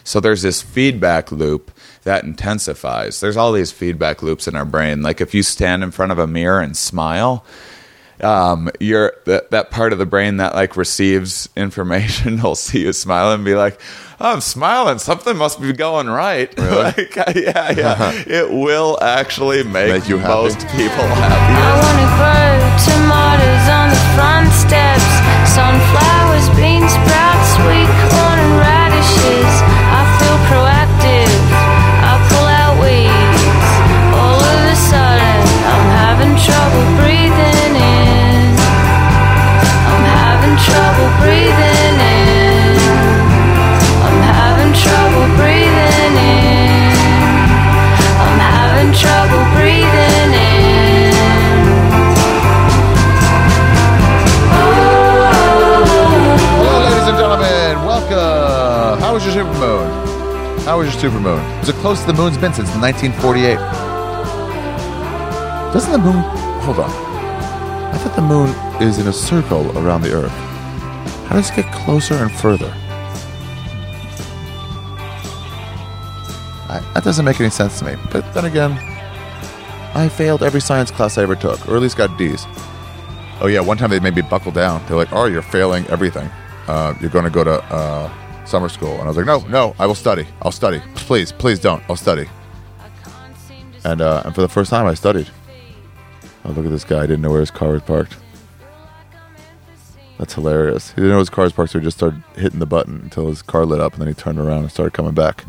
So there's this feedback loop that intensifies. There's all these feedback loops in our brain. Like if you stand in front of a mirror and smile, that part of the brain that like receives information will see you smile and be like, oh, I'm smiling, something must be going right. Really? Like, yeah. It will actually make you happy? most people happy. I wanna grow tomatoes on the front steps, sunflowers, bean sprouts, sweet corn and radishes. I feel proactive, I pull out weeds. All of a sudden, I'm having trouble breathing in. I'm having trouble breathing in. I'm having trouble breathing in. I'm having trouble breathing in. Hello, ladies and gentlemen. Welcome. How was your supermoon? How was your supermoon? Was it close to the moon's been since 1948? Doesn't the moon... Hold on. I thought the moon is in a circle around the Earth. How does it get closer and further? That doesn't make any sense to me. But then again, I failed every science class I ever took, or at least got D's. Oh yeah, one time they made me buckle down. They're like, oh, you're failing everything. You're going to go to summer school. And I was like, no, I will study. I'll study. Please don't. I'll study. And for the first time, I studied. Oh, look at this guy. I didn't know where his car was parked. That's hilarious. He didn't know his car was parked, so he just started hitting the button until his car lit up, and then he turned around and started coming back.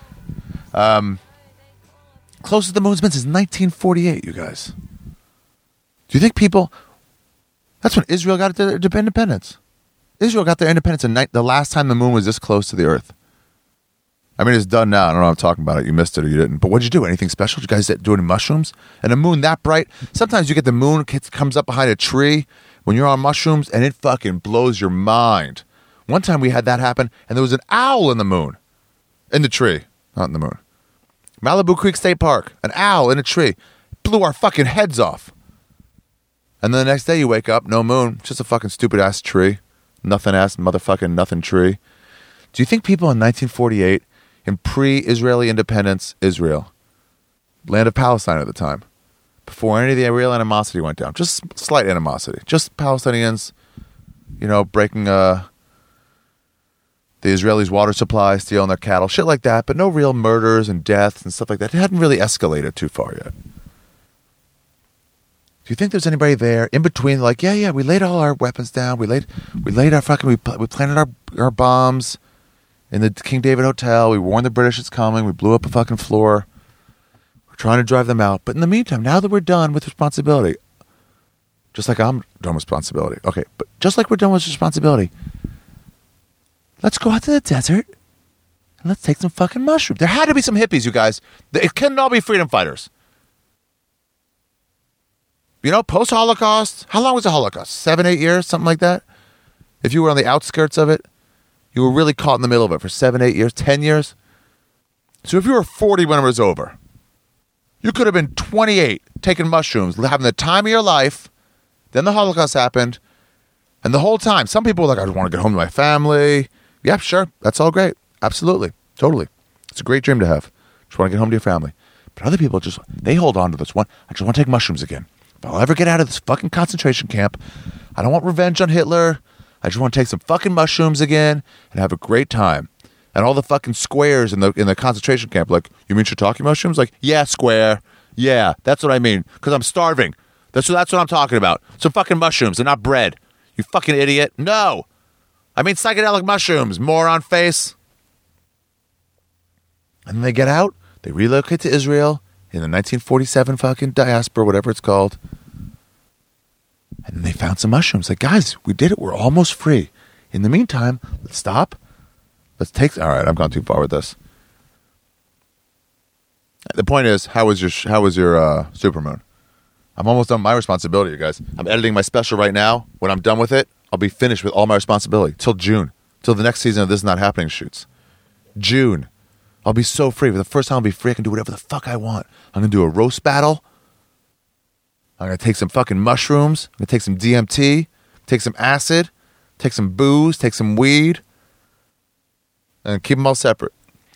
Closest the moon's been since 1948, you guys. Do you think people... That's when Israel got their independence. Israel got their independence the last time the moon was this close to the Earth. I mean, it's done now. I don't know what I'm talking about. You missed it or you didn't. But what'd you do? Anything special? Did you guys do any mushrooms? And a moon that bright? Sometimes you get the moon comes up behind a tree when you're on mushrooms, and it fucking blows your mind. One time we had that happen, and there was an owl in the moon. In the tree. Not in the moon. Malibu Creek State Park. An owl in a tree. Blew our fucking heads off. And then the next day you wake up, no moon. Just a fucking stupid-ass tree. Nothing-ass motherfucking nothing tree. Do you think people in 1948... in pre-Israeli independence Israel, land of Palestine at the time, before any of the real animosity went down, just slight animosity, just Palestinians, breaking the Israelis' water supply, stealing their cattle, shit like that, but no real murders and deaths and stuff like that. It hadn't really escalated too far yet. Do you think there's anybody there in between, like, yeah, we laid all our weapons down, we laid our fucking, we planted our bombs in the King David Hotel. We warned the British it's coming. We blew up a fucking floor. We're trying to drive them out. But in the meantime, now that we're done with responsibility, just like I'm done with responsibility. Okay, but just like we're done with responsibility, let's go out to the desert and let's take some fucking mushrooms. There had to be some hippies, you guys. It couldn't all be freedom fighters. Post-Holocaust, how long was the Holocaust? 7, 8 years, something like that? If you were on the outskirts of it, you were really caught in the middle of it for 7, 8 years, 10 years. So if you were 40 when it was over, you could have been 28 taking mushrooms, having the time of your life. Then the Holocaust happened. And the whole time, some people were like, I just want to get home to my family. Yeah, sure. That's all great. Absolutely. Totally. It's a great dream to have. Just want to get home to your family. But other people they hold on to this one. I just want to take mushrooms again. If I'll ever get out of this fucking concentration camp, I don't want revenge on Hitler. I just want to take some fucking mushrooms again and have a great time. And all the fucking squares in the concentration camp, like, you mean shiitake mushrooms? Like, yeah, square. Yeah, that's what I mean. Because I'm starving. That's what I'm talking about. Some fucking mushrooms and not bread. You fucking idiot. No. I mean psychedelic mushrooms. Moron face. And then they get out. They relocate to Israel in the 1947 fucking diaspora, whatever it's called. And then they found some mushrooms. Like, guys, we did it. We're almost free. In the meantime, let's stop. Let's take... All right, I've gone too far with this. The point is, how was your supermoon? I'm almost done with my responsibility, you guys. I'm editing my special right now. When I'm done with it, I'll be finished with all my responsibility. Till June. Till the next season of This Is Not Happening shoots. June. I'll be so free. For the first time, I'll be free. I can do whatever the fuck I want. I'm going to do a roast battle. I'm going to take some fucking mushrooms. I'm going to take some DMT. Take some acid. Take some booze. Take some weed. And keep them all separate.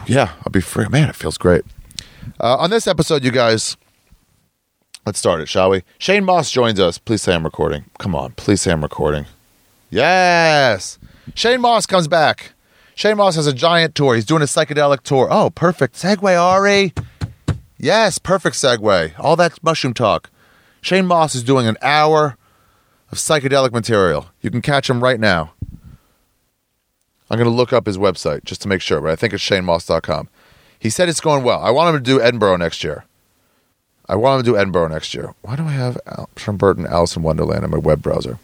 Yeah, I'll be free. Man, it feels great. On this episode, you guys, let's start it, shall we? Shane Moss joins us. Please say I'm recording. Come on, please say I'm recording. Yes! Shane Moss comes back. Shane Moss has a giant tour. He's doing a psychedelic tour. Oh, perfect segue, Ari. Yes, perfect segue. All that mushroom talk. Shane Moss is doing an hour of psychedelic material. You can catch him right now. I'm going to look up his website just to make sure, but I think it's shanemoss.com. He said it's going well. I want him to do Edinburgh next year. Why do I have Sean Burton, Alice in Wonderland in my web browser?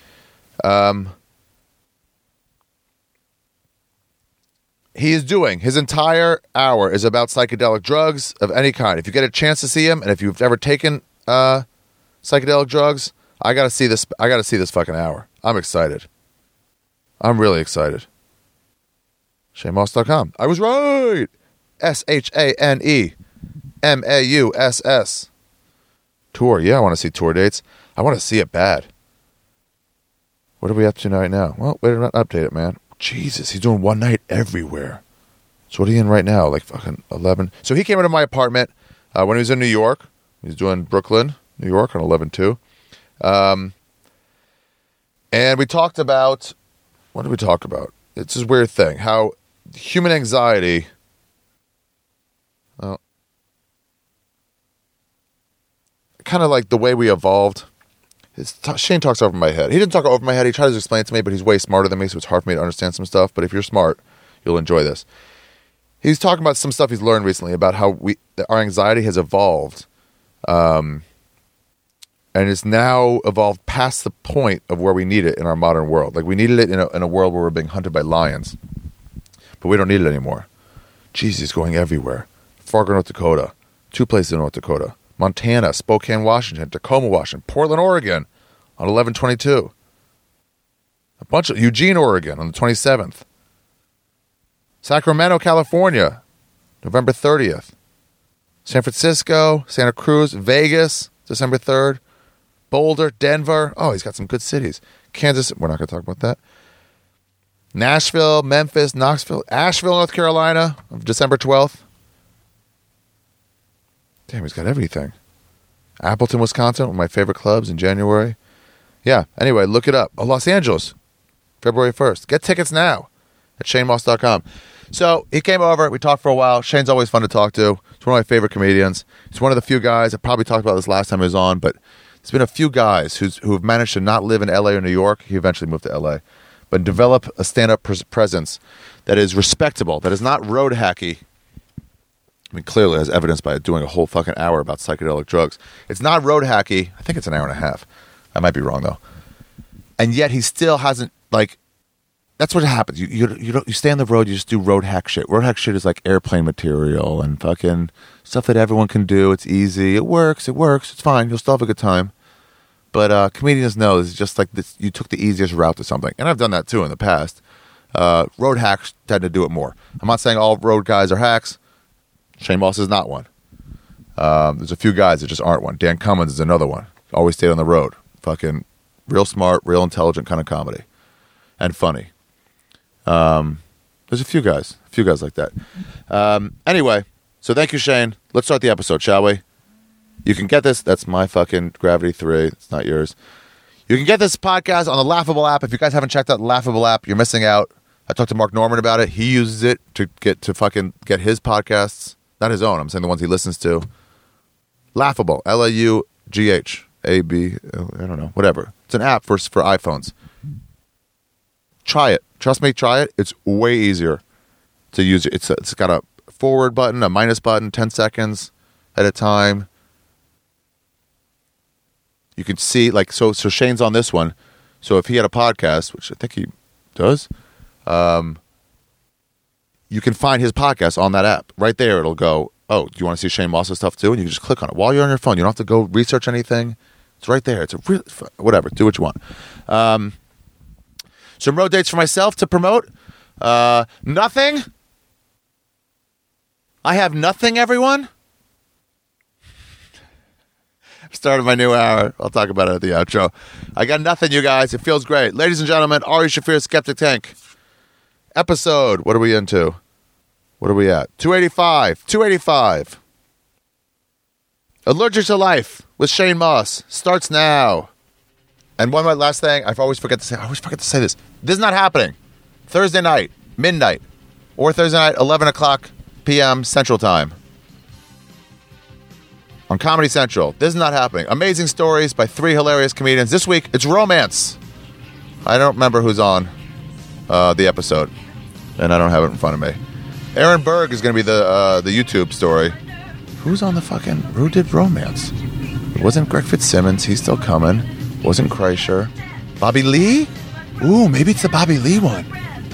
He is doing, his entire hour is about psychedelic drugs of any kind. If you get a chance to see him, and if you've ever taken psychedelic drugs, I got to see this fucking hour. I'm excited. I'm really excited. ShaneMoss.com. I was right. ShaneMauss. Tour. Yeah, I want to see tour dates. I want to see it bad. What are we up to right now? Well, wait, not update it, man. Jesus, he's doing one night everywhere. So what are you in right now? Like fucking 11. So he came into my apartment when he was in New York. He was doing Brooklyn, New York on 11/2. And we talked about, what did we talk about? It's this weird thing, how human anxiety, kind of like the way we evolved. Shane talks over my head. He didn't talk over my head. He tries to explain it to me, but he's way smarter than me, so it's hard for me to understand some stuff. But if you're smart, you'll enjoy this. He's talking about some stuff he's learned recently about how our anxiety has evolved, and it's now evolved past the point of where we need it in our modern world. Like we needed it in a world where we're being hunted by lions, but we don't need it anymore. Jesus, he's going everywhere. Fargo, North Dakota, 2 places in North Dakota. Montana, Spokane, Washington, Tacoma, Washington, Portland, Oregon on 11/22. A bunch of Eugene, Oregon on the 27th. Sacramento, California, November 30th. San Francisco, Santa Cruz, Vegas, December 3rd. Boulder, Denver. Oh, he's got some good cities. Kansas, we're not going to talk about that. Nashville, Memphis, Knoxville, Asheville, North Carolina, December 12th. Damn, he's got everything. Appleton, Wisconsin, one of my favorite clubs in January. Yeah, anyway, look it up. Oh, Los Angeles, February 1st. Get tickets now at ShaneMoss.com. So he came over. We talked for a while. Shane's always fun to talk to. He's one of my favorite comedians. He's one of the few guys, I probably talked about this last time he was on, but there's been a few guys who have managed to not live in L.A. or New York. He eventually moved to L.A., but develop a stand-up presence that is respectable, that is not road hacky. I mean, clearly, as evidenced by doing a whole fucking hour about psychedelic drugs. It's not road hacky. I think it's an hour and a half. I might be wrong, though. And yet he still hasn't, like, that's what happens. You stay on the road, you just do road hack shit. Road hack shit is like airplane material and fucking stuff that everyone can do. It's easy. It works. It's fine. You'll still have a good time. But comedians know it's just like this. You took the easiest route to something. And I've done that, too, in the past. Road hacks tend to do it more. I'm not saying all road guys are hacks. Shane Moss is not one. There's a few guys that just aren't one. Dan Cummins is another one. Always stayed on the road. Fucking real smart, real intelligent kind of comedy. And funny. There's a few guys like that. Anyway, so thank you, Shane. Let's start the episode, shall we? You can get this. That's my fucking Gravity 3. It's not yours. You can get this podcast on the Laughable app. If you guys haven't checked out the Laughable app, you're missing out. I talked to Mark Norman about it. He uses it to get his podcasts. Not his own. I'm saying the ones he listens to. Laughable. LAUGH. AB. I don't know. Whatever. It's an app for iPhones. Try it. Trust me, try it. It's way easier to use it. It's got a forward button, a minus button, 10 seconds at a time. You can see, like, so Shane's on this one. So if he had a podcast, which I think he does, you can find his podcast on that app. Right there, it'll go, oh, do you want to see Shane Moss's stuff too? And you can just click on it while you're on your phone. You don't have to go research anything. It's right there. It's a real, whatever. Do what you want. Some road dates for myself to promote. Nothing. I have nothing, everyone. Started my new hour. I'll talk about it at the outro. I got nothing, you guys. It feels great. Ladies and gentlemen, Ari Shaffir, Skeptic Tank. Episode, what are we into? What are we at? 285. 285. Allergic to Life with Shane Moss starts now. And one last thing, I always forget to say this. This is not happening. Thursday night, midnight, or Thursday night, 11 o'clock p.m. Central Time. On Comedy Central. This is not happening. Amazing stories by 3 hilarious comedians. This week, it's romance. I don't remember who's on the episode, and I don't have it in front of me. Aaron Berg is going to be the YouTube story. Who's on who did romance? It wasn't Greg Fitzsimmons. He's still coming. It wasn't Kreischer. Bobby Lee? Ooh, maybe it's the Bobby Lee one.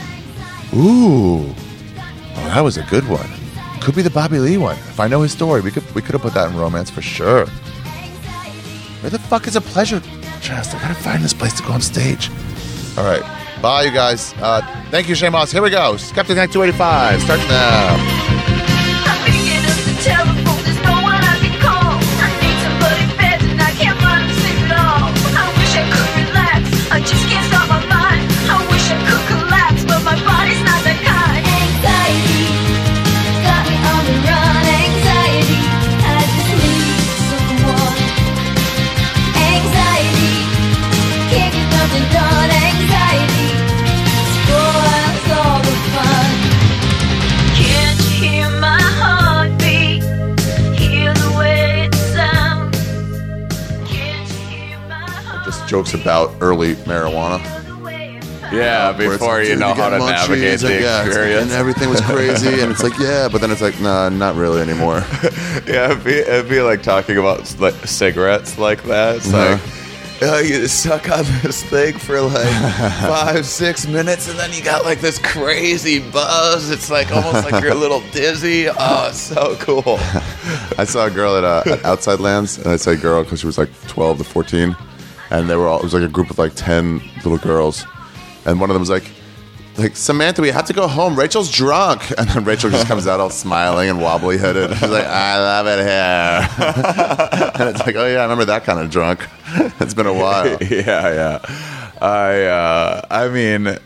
Ooh. Oh, that was a good one. Could be the Bobby Lee one. If I know his story, we could have put that in romance for sure. Where the fuck is a pleasure chest? I gotta find this place to go on stage. All right. Bye, you guys. Thank you, Shane Moss. Here we go. Skeptic Night 285 starts now. I'm picking up the telephone, there's no one I can call. I need somebody better and I can't find a sleep at all. I wish I could relax, I just can't stop my mind. I wish I could collapse, but my body's not that kind. Anxiety got me on the run. Anxiety, I just need someone. Anxiety can't get nothing done. Anxiety spoils all the fun. Can't you hear my heartbeat? Hear the way it sounds. Can't you hear my heartbeat? Just jokes about early marijuana. Yeah, Where it's before like, you dude, know how get to munchies, navigate the like, yeah, it's like, experience. and everything was crazy, and it's like, yeah, but then it's like, nah, not really anymore. Yeah, it'd be like talking about like cigarettes like that. It's like, oh, you suck on this thing for like 5-6 minutes, and then you got like this crazy buzz. It's like almost like you're a little dizzy. Oh, it's so cool. I saw a girl at Outside Lands, and I say girl because she was like 12 to 14, and it was like a group of like 10 little girls, and one of them was like, Samantha, we have to go home. Rachel's drunk. And then Rachel just comes out all smiling and wobbly headed. She's like, I love it here. And it's like, oh yeah, I remember that kind of drunk. It's been a while. Yeah. I mean,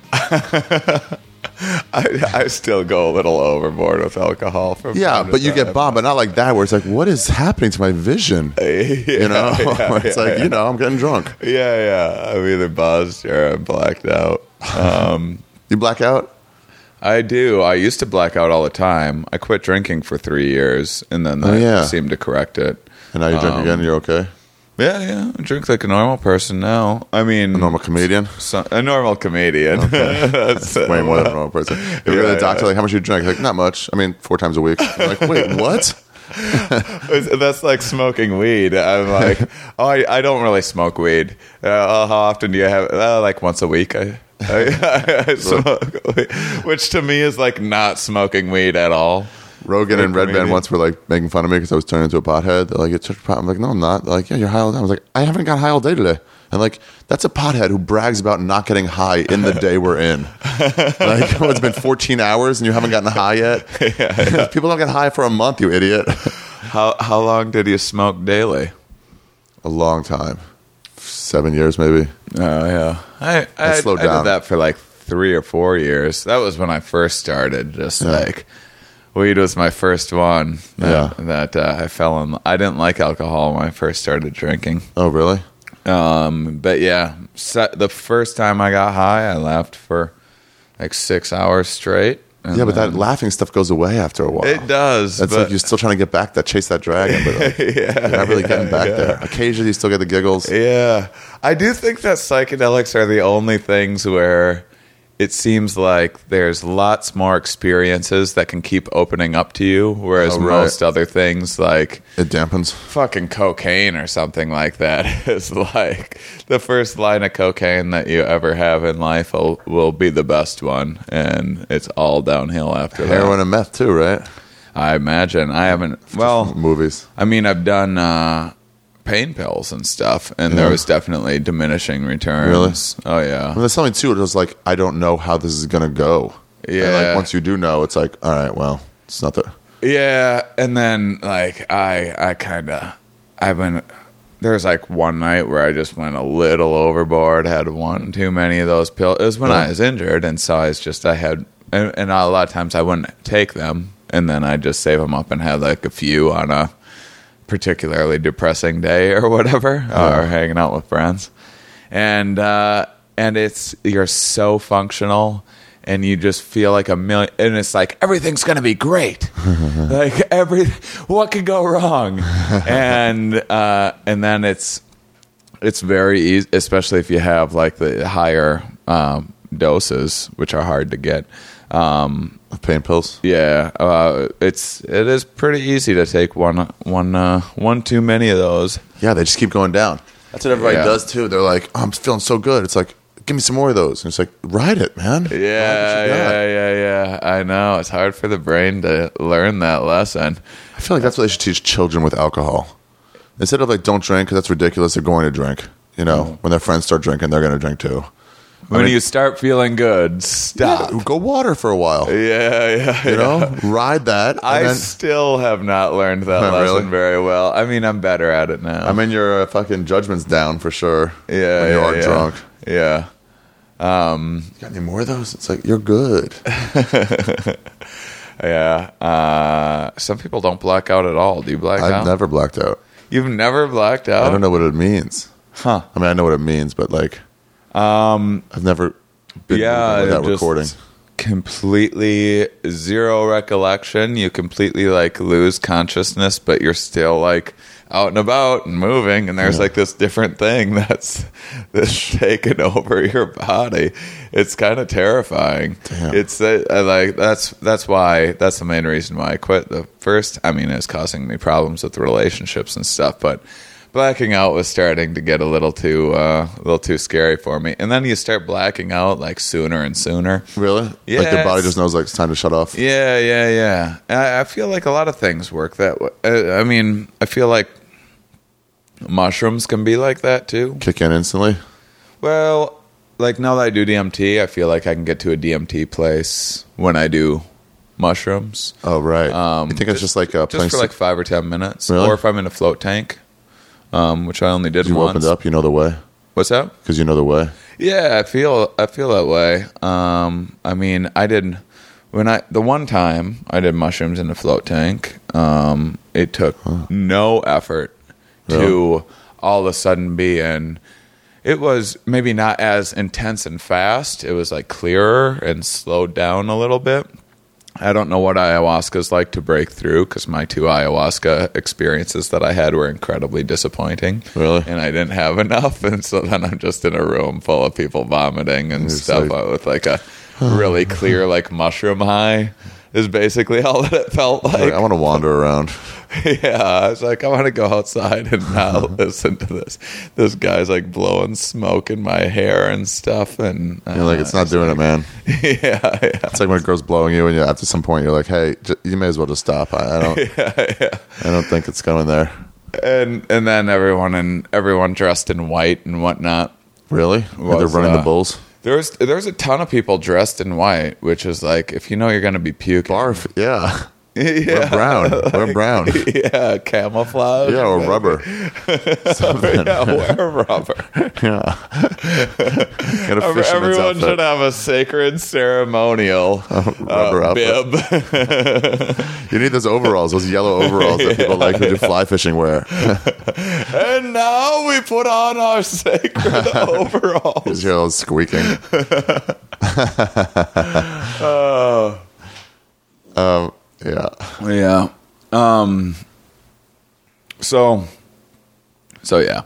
I still go a little overboard with alcohol. From Yeah, time to but you time. get bombed, but not like that, where it's like, what is happening to my vision? You know? Where it's like, you know, I'm getting drunk. Yeah. I'm either buzzed or I'm blacked out. You black out? I do. I used to black out all the time. I quit drinking for 3 years, and then that seemed to correct it. And now you drink again, you're okay? Yeah. I drink like a normal person now. I mean... A normal comedian? A normal comedian. Okay. That's way more than a normal person. If you go to the doctor, like, how much you drink? Like, not much. I mean, 4 times a week. I'm like, wait, what? That's like smoking weed. I'm like, I don't really smoke weed. How often do you have? Like once a week. I smoke weed, which to me is like not smoking weed at all. Rogan and Red Band once were like making fun of me because I was turning into a pothead. They're like, "You're such a pot." I'm like, "No, I'm not." They're like, "Yeah, you're high all the time." I was like, "I haven't got high all day today." And like, that's a pothead who brags about not getting high in the day we're in. Like, it's been 14 hours and you haven't gotten high yet. Yeah. People don't get high for a month, you idiot. How long did you smoke daily? A long time, 7 years maybe. Oh yeah, I slowed I down. did that for like 3 or 4 years. That was when I first started. Just like weed was my first one. That I fell in. I didn't like alcohol when I first started drinking. Oh really? But yeah, the first time I got high, I laughed for like 6 hours straight. Yeah, but that laughing stuff goes away after a while. It does. That's like you're still trying to get back that chase that dragon, but like, you're not really getting back there. Occasionally, you still get the giggles. Yeah, I do think that psychedelics are the only things where it seems like there's lots more experiences that can keep opening up to you, whereas most other things like it dampens. Fucking cocaine or something like that is like the first line of cocaine that you ever have in life will be the best one, and it's all downhill after that. Heroin and meth too, right? I imagine. I haven't. Well, movies. I mean, I've done pain pills and stuff, and there was definitely diminishing returns. Really? Oh yeah. Well, there's something too. It was like, I don't know how this is gonna go. Yeah. And like once you do know, it's like, all right, well, it's not that. Yeah, and then like I've been. There's like one night where I just went a little overboard. Had one too many of those pills. It was when I was injured, and so I had and a lot of times I wouldn't take them, and then I'd just save them up and have like a few on a particularly depressing day or whatever, or hanging out with friends, and you're so functional. And you just feel like a million, and it's like everything's gonna be great. Like what could go wrong? And then it's very easy, especially if you have like the higher doses, which are hard to get. Pain pills. Yeah, it is pretty easy to take one too many of those. Yeah, they just keep going down. That's what everybody Yeah. does too. They're like, oh, I'm feeling so good. It's like, give me some more of those. And it's like, ride it, man. Yeah. I know. It's hard for the brain to learn that lesson. I feel like that's what they should teach children with alcohol. Instead of like, don't drink because that's ridiculous. They're going to drink. You know, when their friends start drinking, they're going to drink too. When you start feeling good, stop. Yeah, go water for a while. Yeah. You know, ride that. and I then- still have not learned that Not lesson really? very well. I mean, I'm better at it now. I mean, your fucking judgment's down for sure. yeah, when you are drunk. Yeah. You got any more of those? It's like, you're good. Yeah. Some people don't black out at all. Do you black out? I've never blacked out. You've never blacked out? I don't know what it means. Huh. I mean, I know what it means, but like, I've never been Yeah, without just recording. completely zero recollection. You completely like lose consciousness, but you're still like out and about and moving, and there's like this different thing that's taken over your body. It's kind of terrifying. Damn. It's like that's the main reason why I quit. The first, I mean, it's causing me problems with relationships and stuff, but blacking out was starting to get a little too scary for me. And then you start blacking out like sooner and sooner. Really? Yeah, Like the body it's- just knows like it's time to shut off. Yeah. I feel like a lot of things work that way. I mean, I feel like mushrooms can be like that too. Kick in instantly. Well, like now that I do DMT, I feel like I can get to a DMT place when I do mushrooms. Oh, right. You think it's just like a Just for like 5 or 10 minutes. Really? Or if I'm in a float tank, which I only did you once. opened up, you know the way? What's that? Because you know the way. Yeah, I feel that way. I mean, the one time I did mushrooms in a float tank, it took no effort to all of a sudden be in. It was maybe not as intense and fast. It was like clearer and slowed down a little bit. I don't know what ayahuasca is like to break through, because my 2 ayahuasca experiences that I had were incredibly disappointing. Really? And I didn't have enough, and so then I'm just in a room full of people vomiting and It's stuff like- with like a really clear like mushroom high is basically all that it felt like. I want to wander around. Yeah, I was like, I want to go outside and not listen to this. This guy's like blowing smoke in my hair and stuff, and You're like, it's not doing it, man. yeah. It's like when a girl's blowing you, and you, after some point, you're like, hey, you may as well just stop. I don't think it's going there. And then everyone dressed in white and whatnot. Really? Like they're running the bulls? There's a ton of people dressed in white, which is like, if you know you're going to be puking. Barf, yeah. Yeah. We're brown. Yeah, camouflage. Yeah, or rubber. Yeah, wear rubber. Yeah. Got a fisherman's Everyone outfit. should have a sacred ceremonial Rubber outfit. bib. You need those overalls, those yellow overalls that people like who do fly fishing wear. And now we put on our sacred overalls. Just hear those squeaking. Yeah. Yeah. So yeah.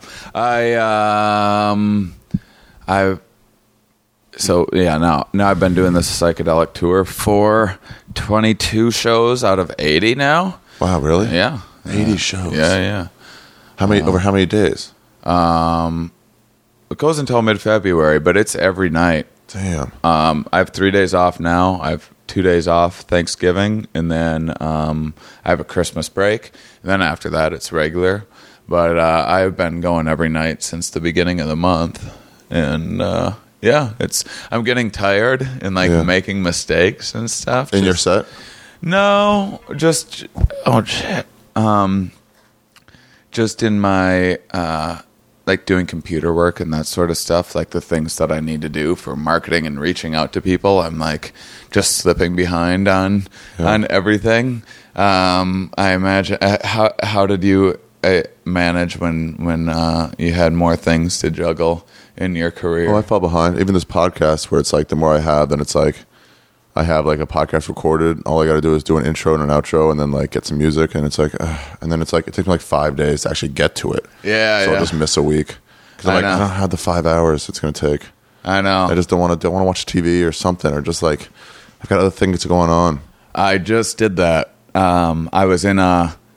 Now I've been doing this psychedelic tour for 22 shows out of 80 now. Wow, really? Yeah. 80 shows. Yeah. How many over how many days? It goes until mid-February, but it's every night. Damn. I have 3 days off now. I have 2 days off Thanksgiving, and then I have a Christmas break. And then after that, it's regular. But I've been going every night since the beginning of the month. And I'm getting tired and like making mistakes and stuff. In your set? No, just just in my like doing computer work and that sort of stuff, like the things that I need to do for marketing and reaching out to people, I'm like just slipping behind on everything. I imagine how did you manage when you had more things to juggle in your career? Oh, I fell behind. Even this podcast, where it's like the more I have, then it's like I have like a podcast recorded. All I got to do is do an intro and an outro, and then like get some music, and it's like, and then it's like it takes me like 5 days to actually get to it. Yeah, so I'll just miss a week because I'm like, I don't have the 5 hours it's going to take. I know. I just don't want to watch TV or something, or just like I've got other things going on. I just did that. I was in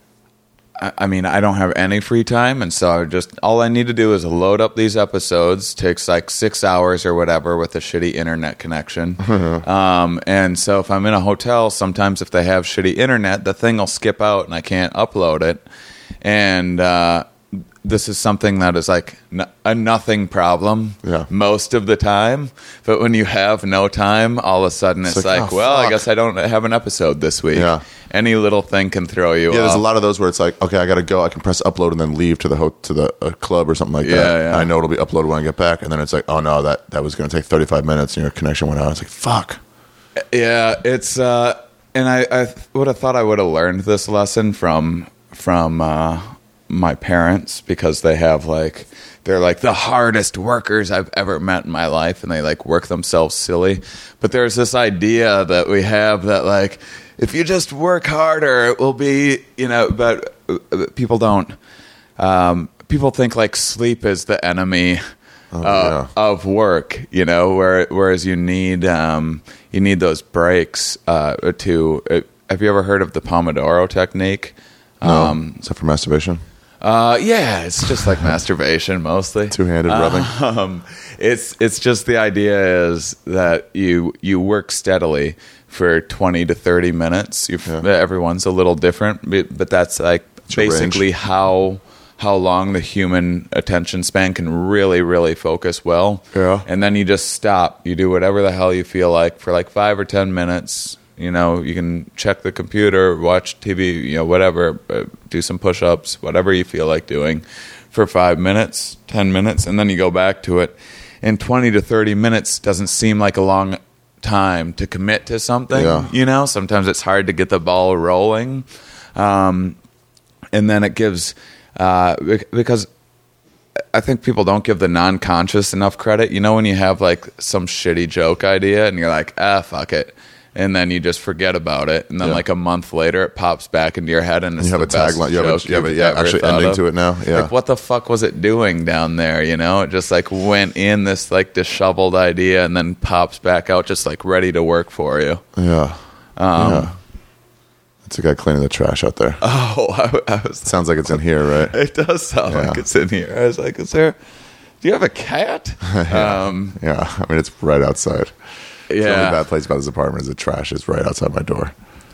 I don't have any free time, and so all I need to do is load up these episodes. Takes like 6 hours or whatever with a shitty internet connection. And so if I'm in a hotel, sometimes if they have shitty internet, the thing will skip out and I can't upload it. And this is something that is like a nothing problem most of the time. But when you have no time, all of a sudden it's like, well, fuck. I guess I don't have an episode this week. Yeah. Any little thing can throw you off. There's a lot of those where it's like, okay, I got to go. I can press upload and then leave to the club or something like that. Yeah. I know it'll be uploaded when I get back. And then it's like, oh no, that was going to take 35 minutes and your connection went out. It's like, fuck. Yeah, it's and I would have thought I would have learned this lesson from my parents, because they're like the hardest workers I've ever met in my life, and they like work themselves silly. But there's this idea that we have that like if you just work harder, it will be, but people don't. People think like sleep is the enemy of work, whereas you need those breaks to. Have you ever heard of the Pomodoro technique? No. Is that for masturbation? Yeah, it's just like masturbation mostly. Two-handed rubbing. It's just the idea is that you work steadily for 20 to 30 minutes. Everyone's a little different, but that's like basically how long the human attention span can really, really focus well. Yeah. And then you just stop. You do whatever the hell you feel like for like 5 or 10 minutes. You can check the computer, watch TV, whatever, do some push-ups, whatever you feel like doing for 5 minutes, 10 minutes, and then you go back to it. And 20 to 30 minutes doesn't seem like a long time to commit to something, Sometimes it's hard to get the ball rolling. And then it gives, because I think people don't give the non-conscious enough credit. When you have like some shitty joke idea and you're like, fuck it. And then you just forget about it, and then like a month later, it pops back into your head, and it's you have a tagline. You have actually ending to it now. Yeah, like what the fuck was it doing down there? It just like went in this like disheveled idea, and then pops back out, just like ready to work for you. Yeah, That's a guy cleaning the trash out there. Oh, sounds like it's in here, right? It does sound like it's in here. I was like, do you have a cat? Yeah, I mean it's right outside. Yeah. The only bad place about this apartment is the trash is right outside my door.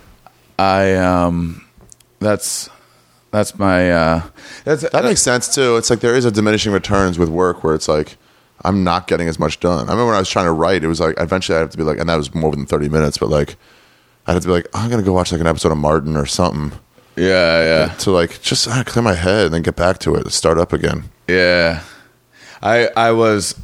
That's my that makes sense too. It's like there is a diminishing returns with work where it's like I'm not getting as much done. I remember when I was trying to write, it was like eventually I have to be like, and that was more than 30 minutes, but like I had to be like, I'm gonna go watch like an episode of Martin or something. Yeah. To like just clear my head and then get back to it, start up again. Yeah, I was.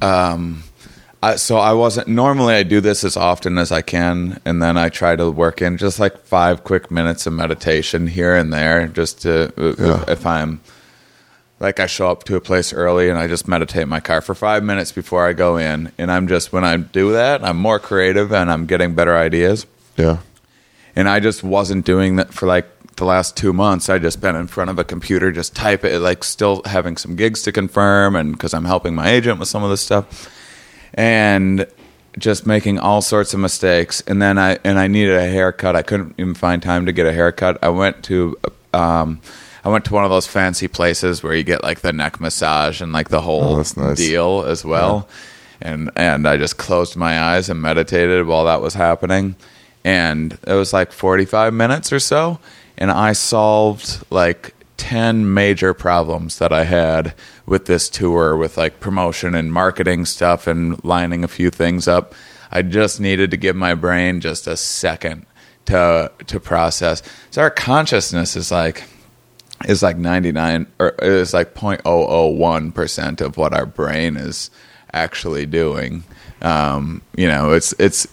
So I wasn't, normally I do this as often as I can, and then I try to work in just like 5 quick minutes of meditation here and there, just to, if I'm, like I show up to a place early and I just meditate in my car for 5 minutes before I go in, and when I do that, I'm more creative and I'm getting better ideas. Yeah. And I just wasn't doing that for like the last 2 months. I just been in front of a computer, just type it, like still having some gigs to confirm, and because I'm helping my agent with some of this stuff. And just making all sorts of mistakes, and then I needed a haircut. I couldn't even find time to get a haircut. I went to one of those fancy places where you get like the neck massage and like the whole deal as well. Yeah. And I just closed my eyes and meditated while that was happening, and it was like 45 minutes or so, and I solved like 10 major problems that I had with this tour, with like promotion and marketing stuff and lining a few things up. I just needed to give my brain just a second to process. So our consciousness is like, is like 99 or is like 0.001% of what our brain is actually doing. You know, it's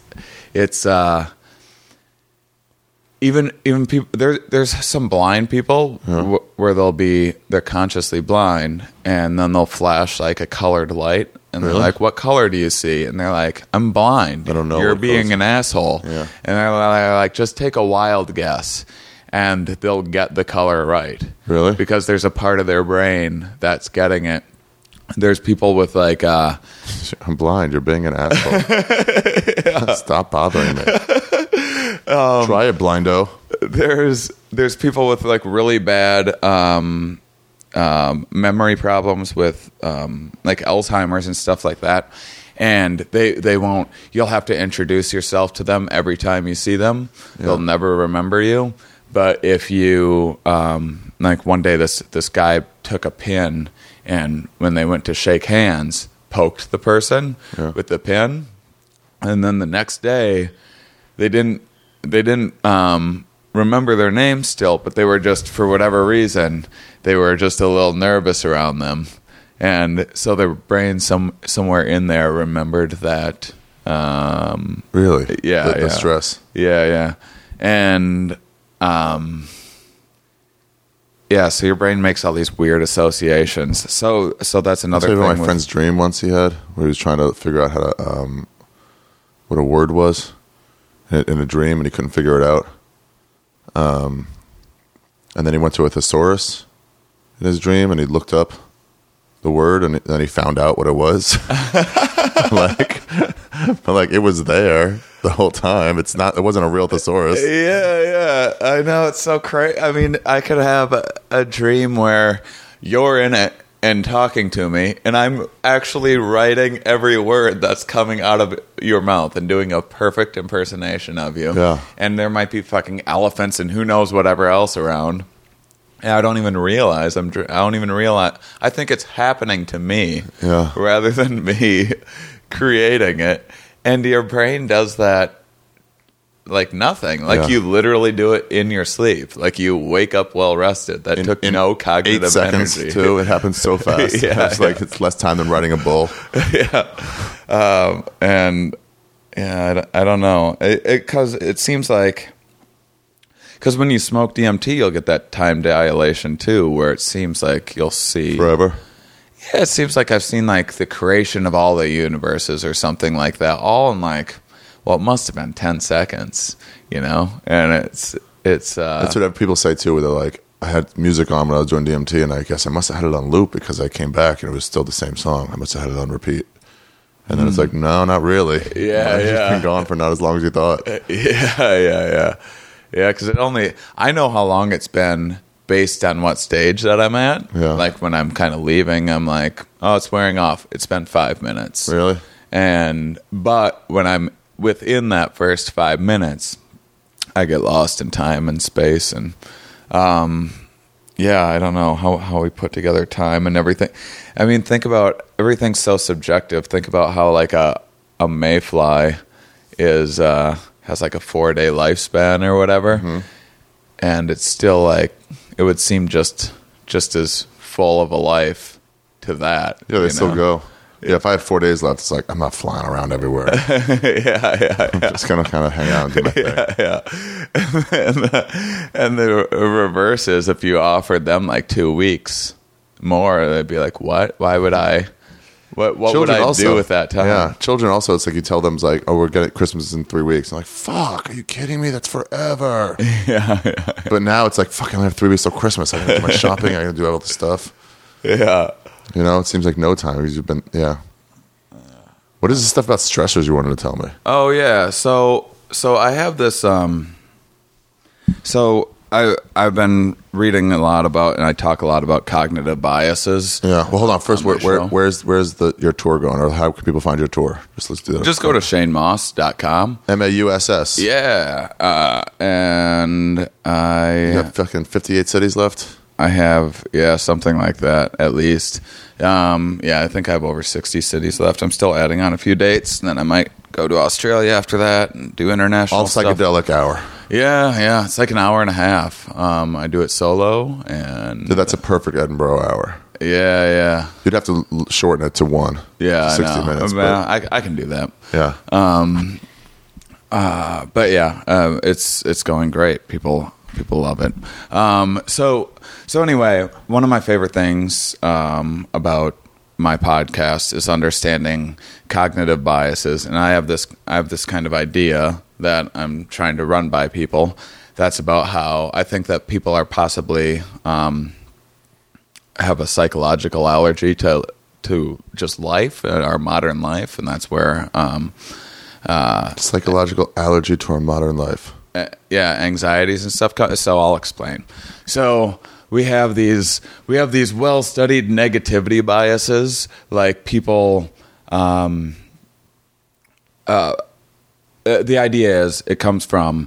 even people there's some blind people where they're consciously blind, and then they'll flash like a colored light, and they're like, what color do you see? And they're like, I'm blind. I don't know. You're being an asshole. Yeah. And they're like, just take a wild guess, and they'll get the color right. Really? Because there's a part of their brain that's getting it. There's people with like I'm blind. You're being an asshole. Stop bothering me. Try it, blindo. there's people with like really bad memory problems with like Alzheimer's and stuff like that, and they won't. You'll have to introduce yourself to them every time you see them. They'll never remember you. But if you like one day this guy took a pin, and when they went to shake hands, poked the person with the pin, and then the next day they didn't remember their name still, but they were just, for whatever reason, they were just a little nervous around them, and so their brain somewhere in there remembered that. Really? Yeah, The stress. Yeah, and so your brain makes all these weird associations. So that's another I'll tell you thing. about my friend's dream once he had, where he was trying to figure out how to what a word was in a dream, and he couldn't figure it out. And then he went to a thesaurus in his dream, and he looked up the word, and then he found out what it was. like it was there the whole time. It wasn't a real thesaurus. Yeah. I know, it's so crazy. I mean, I could have a dream where you're in it and talking to me, and I'm actually writing every word that's coming out of your mouth and doing a perfect impersonation of you. Yeah. And there might be fucking elephants and who knows whatever else around. And I don't even realize I think it's happening to me rather than me creating it. And your brain does that like nothing. Like you literally do it in your sleep. Like you wake up well rested. That took no cognitive 8 seconds energy. too. It happens so fast. It's less time than riding a bull. And I don't know. Because it seems like, because when you smoke DMT, you'll get that time dilation too, where it seems like you'll see Forever. Yeah, it seems like I've seen like the creation of all the universes or something like that, all in like, well, it must have been 10 seconds, you know? And it's that's what people say too, where they're like, I had music on when I was doing DMT, and I guess I must have had it on loop because I came back and it was still the same song. I must have had it on repeat. And then it's like, no, not really. It's been gone for not as long as you thought. Yeah, because I know how long it's been based on what stage that I'm at. Yeah. Like when I'm kind of leaving, I'm like, oh, it's wearing off. It's been 5 minutes. Really? But when I'm within that first 5 minutes, I get lost in time and space, and I don't know how we put together time and everything. I mean, think about everything's so subjective. Think about how like a mayfly has like a 4-day lifespan or whatever, and it's still like it would seem just as full of a life to that. Yeah, they still go. Yeah, if I have 4 days left, it's like I'm not flying around everywhere. I'm just gonna kind of hang out and do my thing. And the reverse is, if you offered them like 2 weeks more, they'd be like, "What? Why would I? What would I do with that time?" Yeah, children also. It's like you tell them, it's like, "Oh, we're getting Christmas in 3 weeks." I'm like, "Fuck, are you kidding me? That's forever." Yeah. But now it's like, "Fuck, I only have 3 weeks till Christmas. I gotta do my shopping. I gotta do all this stuff." Yeah. You know, it seems like no time because you've been, What is the stuff about stressors you wanted to tell me? Oh yeah, so I have this. So I've been reading a lot about, and I talk a lot about cognitive biases. Yeah. Well, hold on. First, where's your tour going, or how can people find your tour? Let's do that. Just go to ShaneMauss.com. MAUSS. Yeah, and You got fucking 58 cities left. I have, something like that, at least. I think I have over 60 cities left. I'm still adding on a few dates, and then I might go to Australia after that and do international All stuff. psychedelic hour. Yeah. It's like an hour and a half. I do it solo, and Dude, that's a perfect Edinburgh hour. yeah. You'd have to shorten it to one. Yeah, 60 I know. minutes. Well, But, I can do that. yeah. But yeah, it's going great. People love it. So anyway, one of my favorite things about my podcast is understanding cognitive biases, and I have this kind of idea that I'm trying to run by people. That's about how I think that people are possibly have a psychological allergy to just life, our modern life, and that's where Psychological allergy to our modern life. anxieties and stuff. So I'll explain. So we have these well-studied negativity biases, like people. The idea is it comes from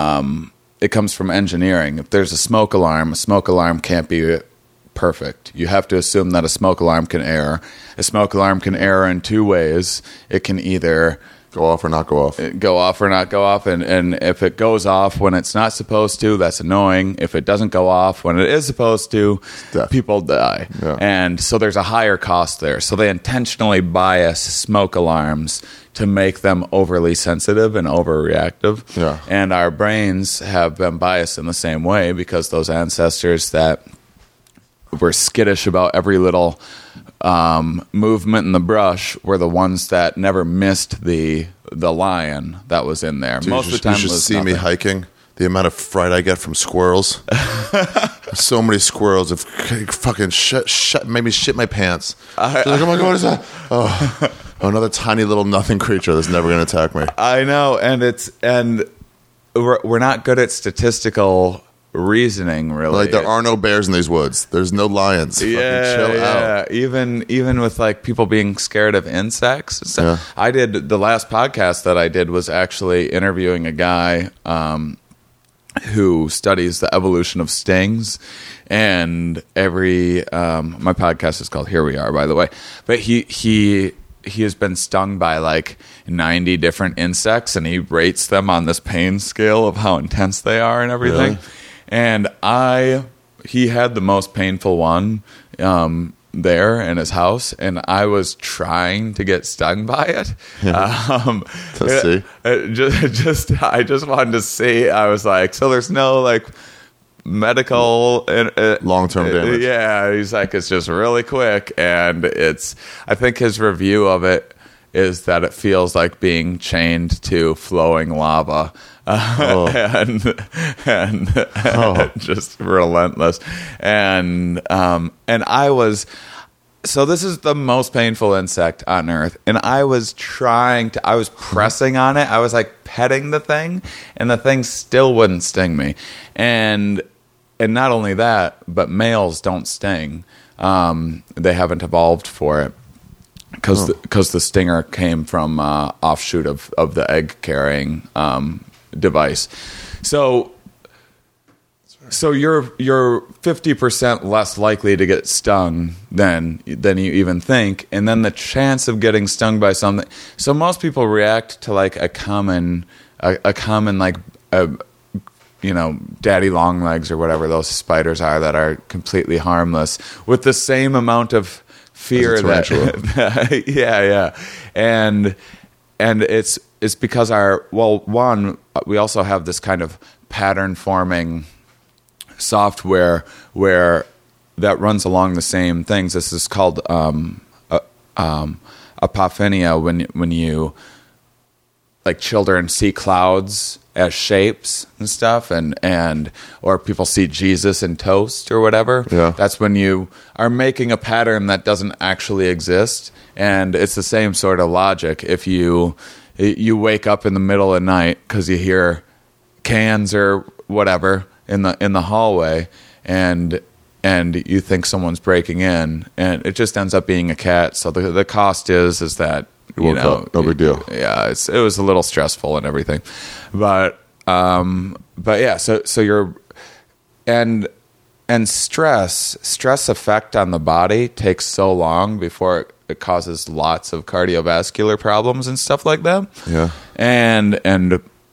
engineering. If there's a smoke alarm can't be perfect. You have to assume that a smoke alarm can err. A smoke alarm can err in two ways. It can either Go off or not go off. go off or not go off, and if it goes off when it's not supposed to, that's annoying. If it doesn't go off when it is supposed to, Death. people die. Yeah. And so there's a higher cost there. So they intentionally bias smoke alarms to make them overly sensitive and overreactive. Yeah. And our brains have been biased in the same way because those ancestors that were skittish about every little movement in the brush were the ones that never missed the lion that was in there. Dude, Most of the time, you should was see me nothing. hiking. The amount of fright I get from squirrels. So many squirrels have fucking made me shit my pants. They're like, oh my god, what is that? Oh, another tiny little nothing creature that's never going to attack me. I know, and we're not good at statistical reasoning, really. Like there are no bears in these woods. There's no lions. Fucking chill out. Even with like people being scared of insects and stuff. Yeah. I did the last podcast that I did was actually interviewing a guy who studies the evolution of stings, and my podcast is called Here We Are, by the way, but he has been stung by like 90 different insects, and he rates them on this pain scale of how intense they are and everything. Really? And he had the most painful one there in his house, and I was trying to get stung by it. Let's see. I just wanted to see. I was like, so there's no like medical Long-term damage. Yeah, he's like, it's just really quick, and I think his review of it is that it feels like being chained to flowing lava. And just relentless. And I was, so this is the most painful insect on earth. And I was pressing on it. I was like petting the thing, and the thing still wouldn't sting me. And not only that, but males don't sting. They haven't evolved for it. Because the stinger came from offshoot of the egg carrying device. So you're 50% less likely to get stung than you even think, and then the chance of getting stung by something. So most people react to like a common like daddy long legs or whatever those spiders are that are completely harmless with the same amount of fear that yeah, and it's because we also have this kind of pattern forming software where that runs along the same things. This is called apophenia, when you like children see clouds as shapes and stuff, and or people see Jesus in toast or whatever. Yeah. That's when you are making a pattern that doesn't actually exist, and it's the same sort of logic. If you wake up in the middle of the night because you hear cans or whatever in the hallway, and you think someone's breaking in, and it just ends up being a cat. So the cost is that You woke up, no big deal. Yeah, it was a little stressful and everything, but yeah. So you're and stress effect on the body takes so long before it causes lots of cardiovascular problems and stuff like that. Yeah. And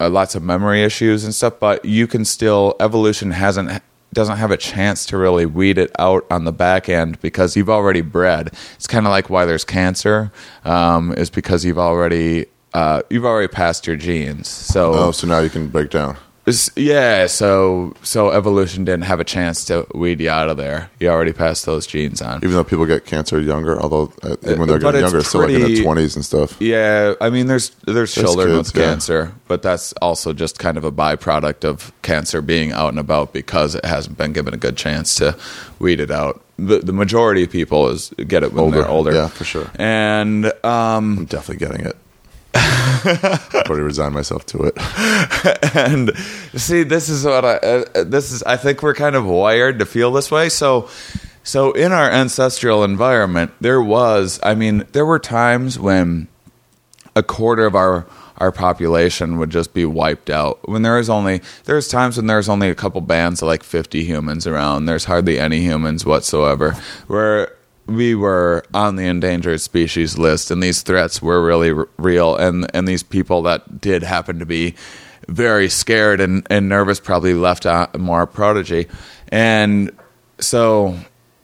lots of memory issues and stuff, but you can still, evolution doesn't have a chance to really weed it out on the back end because you've already bred. It's kind of like why there's cancer, is because you've already passed your genes. So so now you can break down. Yeah, so evolution didn't have a chance to weed you out of there. You already passed those genes on. Even though people get cancer younger, although even when they're But getting it's younger, it's still like in their pretty- 20s and stuff. Yeah, I mean, there's children kids, with yeah. cancer, but that's also just kind of a byproduct of cancer being out and about because it hasn't been given a good chance to weed it out. The majority of people get it when they're older. Yeah, for sure. And I'm definitely getting it. I've already resigned myself to it. and see, this is what I think we're kind of wired to feel this way. So in our ancestral environment, there were times when a quarter of our population would just be wiped out. When there's times when there's only a couple bands of like 50 humans around. There's hardly any humans whatsoever. Where we were on the endangered species list, and these threats were really real. And these people that did happen to be very scared and nervous probably left out more prodigy. And so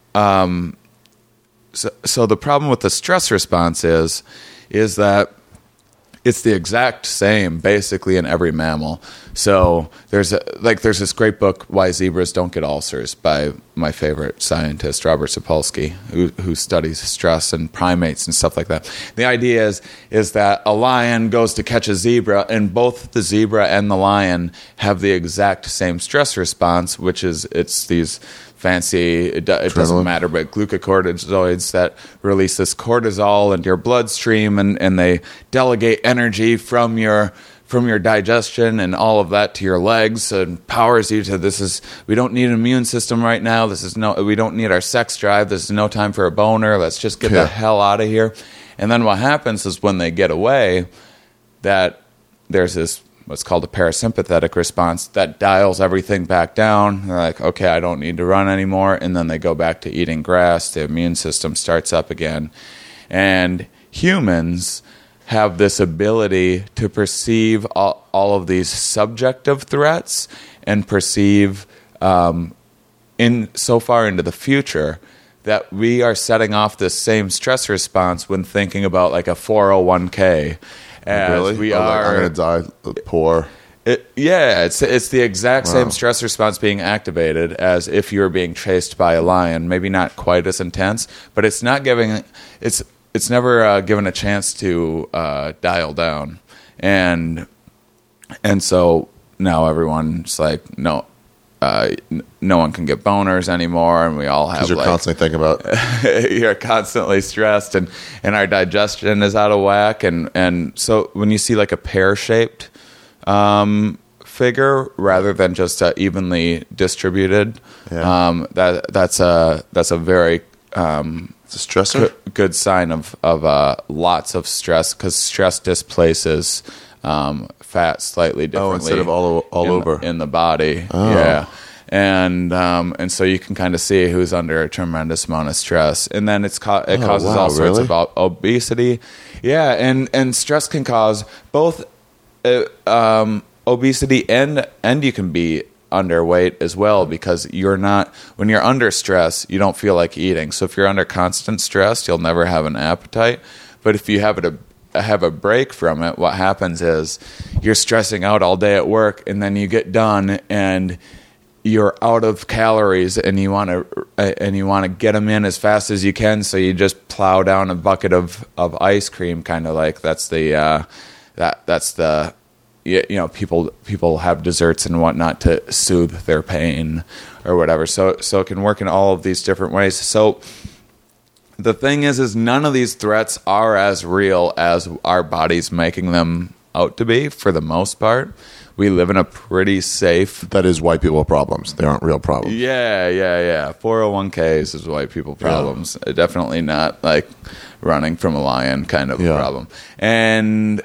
the problem with the stress response is that it's the exact same basically in every mammal. So there's this great book, Why Zebras Don't Get Ulcers, by my favorite scientist, Robert Sapolsky, who studies stress and primates and stuff like that. The idea is that a lion goes to catch a zebra, and both the zebra and the lion have the exact same stress response, which is it's these fancy, it doesn't matter, but glucocorticoids that release this cortisol into your bloodstream, and they delegate energy from your digestion and all of that to your legs, and powers you to we don't need an immune system right now. We don't need our sex drive. This is no time for a boner. Let's just get the hell out of here. And then what happens is when they get away, that there's this what's called a parasympathetic response that dials everything back down. They're like, okay, I don't need to run anymore. And then they go back to eating grass. The immune system starts up again. And humans have this ability to perceive all of these subjective threats and perceive in so far into the future that we are setting off this same stress response when thinking about like a 401k. As really? we I'm are going to die poor. It's the exact same stress response being activated as if you were being chased by a lion. Maybe not quite as intense, but it's not giving it's never given a chance to dial down, and so now everyone's like, no one can get boners anymore, and we all have. Because you're constantly thinking about. You're constantly stressed, and our digestion is out of whack, and so when you see like a pear-shaped figure rather than just evenly distributed, that's a very it's a stressor. Good sign of lots of stress, because stress displaces fat slightly differently. Instead of all over in the body. Oh. Yeah. And so you can kind of see who's under a tremendous amount of stress, and then it causes all sorts of obesity. Yeah, and stress can cause both obesity and you can be underweight as well, because when you're under stress, you don't feel like eating. So if you're under constant stress, you'll never have an appetite. But if you have a break from it, what happens is you're stressing out all day at work, and then you get done and you're out of calories, and you want to get them in as fast as you can. So you just plow down a bucket of ice cream, kind of like that's the people have desserts and whatnot to soothe their pain or whatever. So it can work in all of these different ways. So the thing is none of these threats are as real as our body's making them out to be, for the most part. We live in a pretty safe... That is white people problems. They aren't real problems. Yeah. 401ks is white people problems. Yeah. Definitely not like running from a lion kind of a problem. And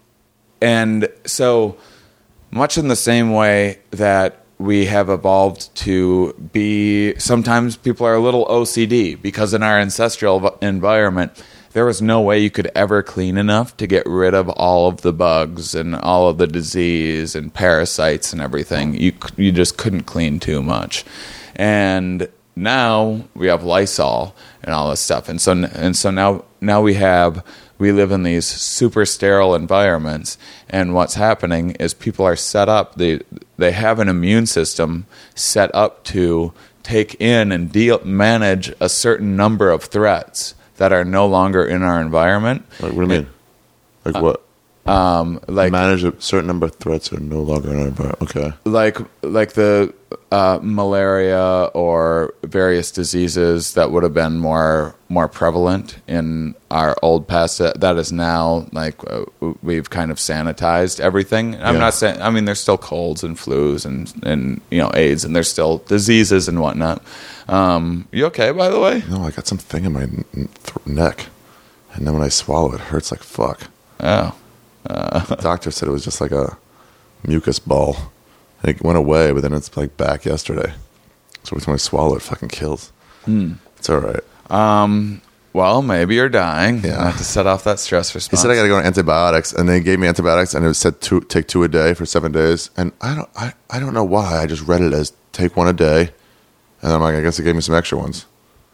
so much in the same way that we have evolved to be... Sometimes people are a little OCD because in our ancestral environment, there was no way you could ever clean enough to get rid of all of the bugs and all of the disease and parasites and everything. You just couldn't clean too much. And now we have Lysol and all this stuff. And so now we live in these super sterile environments, and what's happening is people are set up, they have an immune system set up to take in and manage a certain number of threats that are no longer in our environment. Like, what do you mean? Like what? Manage a certain number of threats are no longer in our environment. Okay. Like the malaria or various diseases that would have been more prevalent in our old past. That is now we've kind of sanitized everything. I'm not saying. I mean, there's still colds and flus and AIDS, and there's still diseases and whatnot. You okay, by the way? No, I got some thing in my neck, and then when I swallow, it hurts like fuck. Oh. The doctor said it was just like a mucus ball. And it went away, but then it's like back yesterday. So every time I swallow, it fucking kills. It's all right. Well, maybe you're dying. Yeah. Not to set off that stress response. He said I got to go on antibiotics, and they gave me antibiotics, and it said take 2 a day for 7 days. And I don't know why. I just read it as take 1 a day, and I'm like, I guess they gave me some extra ones.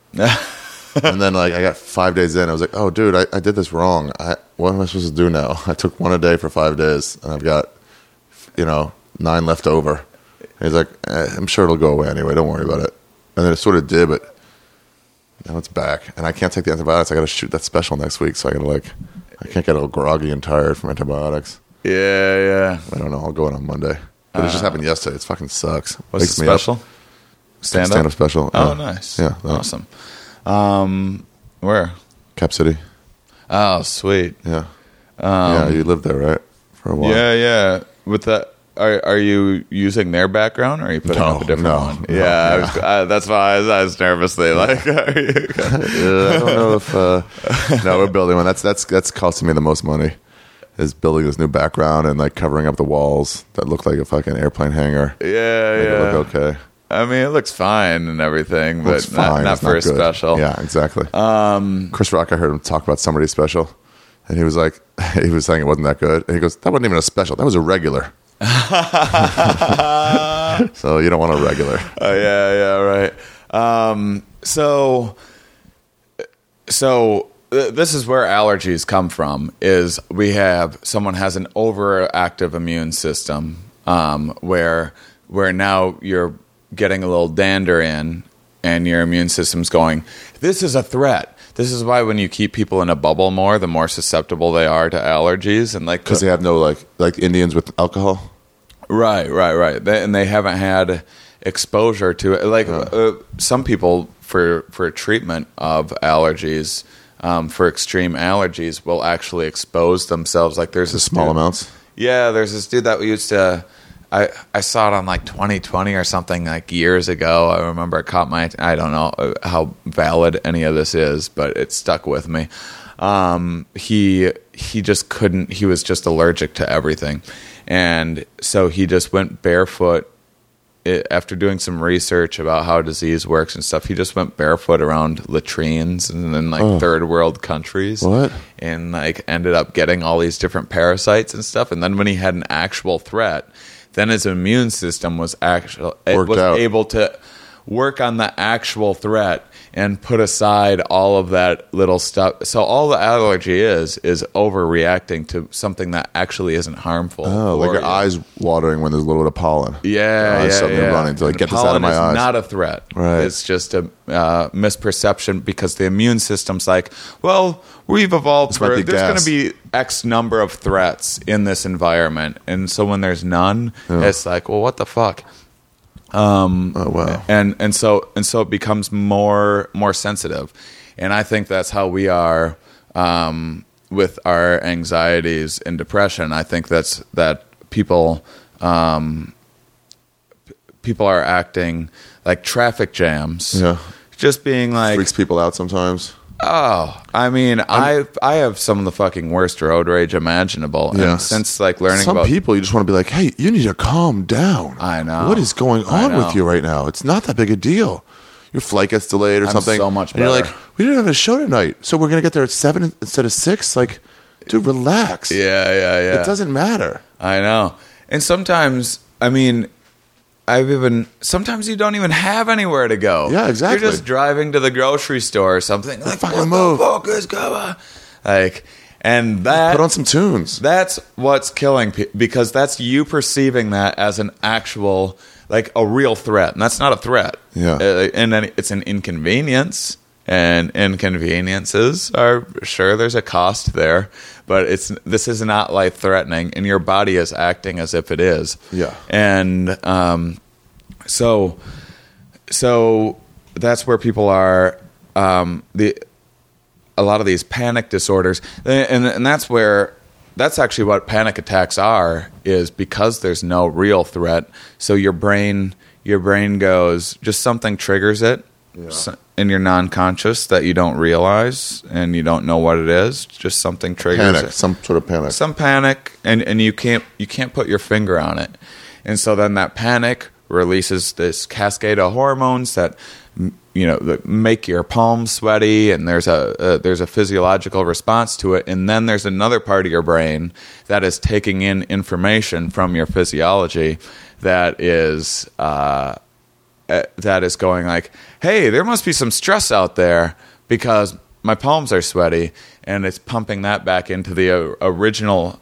And then I got 5 days in. I was like, oh, dude, I did this wrong. What am I supposed to do now? I took 1 a day for 5 days, and I've got 9 left over. And he's like, I'm sure it'll go away anyway. Don't worry about it. And then it sort of did, but now it's back. And I can't take the antibiotics. I got to shoot that special next week, so I can't get all groggy and tired from antibiotics. Yeah. I don't know. I'll go in on Monday. But it just happened yesterday. It fucking sucks. What's the special? Stand-up special. Oh, nice. Yeah. Awesome. Where? Cap City. Oh, sweet. Yeah. Yeah, you lived there, right? For a while. Yeah. With that, are you using their background, or are you putting up a different one? Yeah. That's why I was nervously like. I don't know if. No, we're building one. That's costing me the most money. Is building this new background and covering up the walls that look like a fucking airplane hangar. Yeah. It look okay. I mean, it looks fine and everything, but not for a good. special. Yeah, exactly. Chris Rock, I heard him talk about somebody's special, and he was saying it wasn't that good. And he goes, that wasn't even a special. That was a regular. So you don't want a regular. Yeah, right. So this is where allergies come from. Is someone has an overactive immune system, where now you're getting a little dander in, and your immune system's going, this is a threat. This is why when you keep people in a bubble more, the more susceptible they are to allergies, and because they have no like Indians with alcohol. Right. They haven't had exposure to it. Some people for treatment of allergies, for extreme allergies, will actually expose themselves. Like there's small amounts. Yeah, there's this dude that we used to. I saw it on 2020 or something years ago. I remember it caught my. I don't know how valid any of this is, but it stuck with me. He just couldn't. He was just allergic to everything, and so he just went barefoot. After doing some research about how disease works and stuff, he just went barefoot around latrines and in third world countries. What? And ended up getting all these different parasites and stuff. And then when he had an actual threat, then his immune system was able to work on the actual threat and put aside all of that little stuff. So all the allergy is overreacting to something that actually isn't harmful. Oh, like your eyes watering when there's a little bit of pollen. Yeah, running to get this out of my eyes. Not a threat. Right. It's just a misperception because the immune system's like, well, we've evolved for there's going to be X number of threats in this environment, and so when there's none, it's like, well, what the fuck? Oh wow! And so it becomes more sensitive, and I think that's how we are with our anxieties and depression. I think that people are acting like traffic jams. Yeah, just being like freaks people out sometimes. Oh, I mean, I have some of the fucking worst road rage imaginable. Yeah. And since learning some about people, you just want to be like, hey, you need to calm down. I know. What is going on with you right now? It's not that big a deal. your flight gets delayed or I'm something. so much And you're better. like, we didn't have a show tonight, so we're gonna get there at 7 instead of 6. Like, dude, relax. Yeah. It doesn't matter. I know. And sometimes, I mean, sometimes you don't even have anywhere to go. Yeah, exactly. You're just driving to the grocery store or something. Like, fucking what move. the fuck is going on? Like, and that... Put on some tunes. That's what's killing people, because that's you perceiving that as an actual, like a real threat. And that's not a threat. Yeah. And then it's an inconvenience. And inconveniences are, sure, there's a cost there, but this is not life-threatening, and your body is acting as if it is. Yeah. And so that's where people are. A lot of these panic disorders, and that's actually what panic attacks are, is because there's no real threat. So your brain goes, just something triggers it. Yeah. In your non-conscious that you don't realize and you don't know what it is. Just something triggers Panic, it. some sort of panic. Some panic, and you can't put your finger on it. And so then that panic releases this cascade of hormones that that make your palms sweaty, and there's a physiological response to it. And then there's another part of your brain that is taking in information from your physiology that is going like, hey, there must be some stress out there because my palms are sweaty, and it's pumping that back into the original,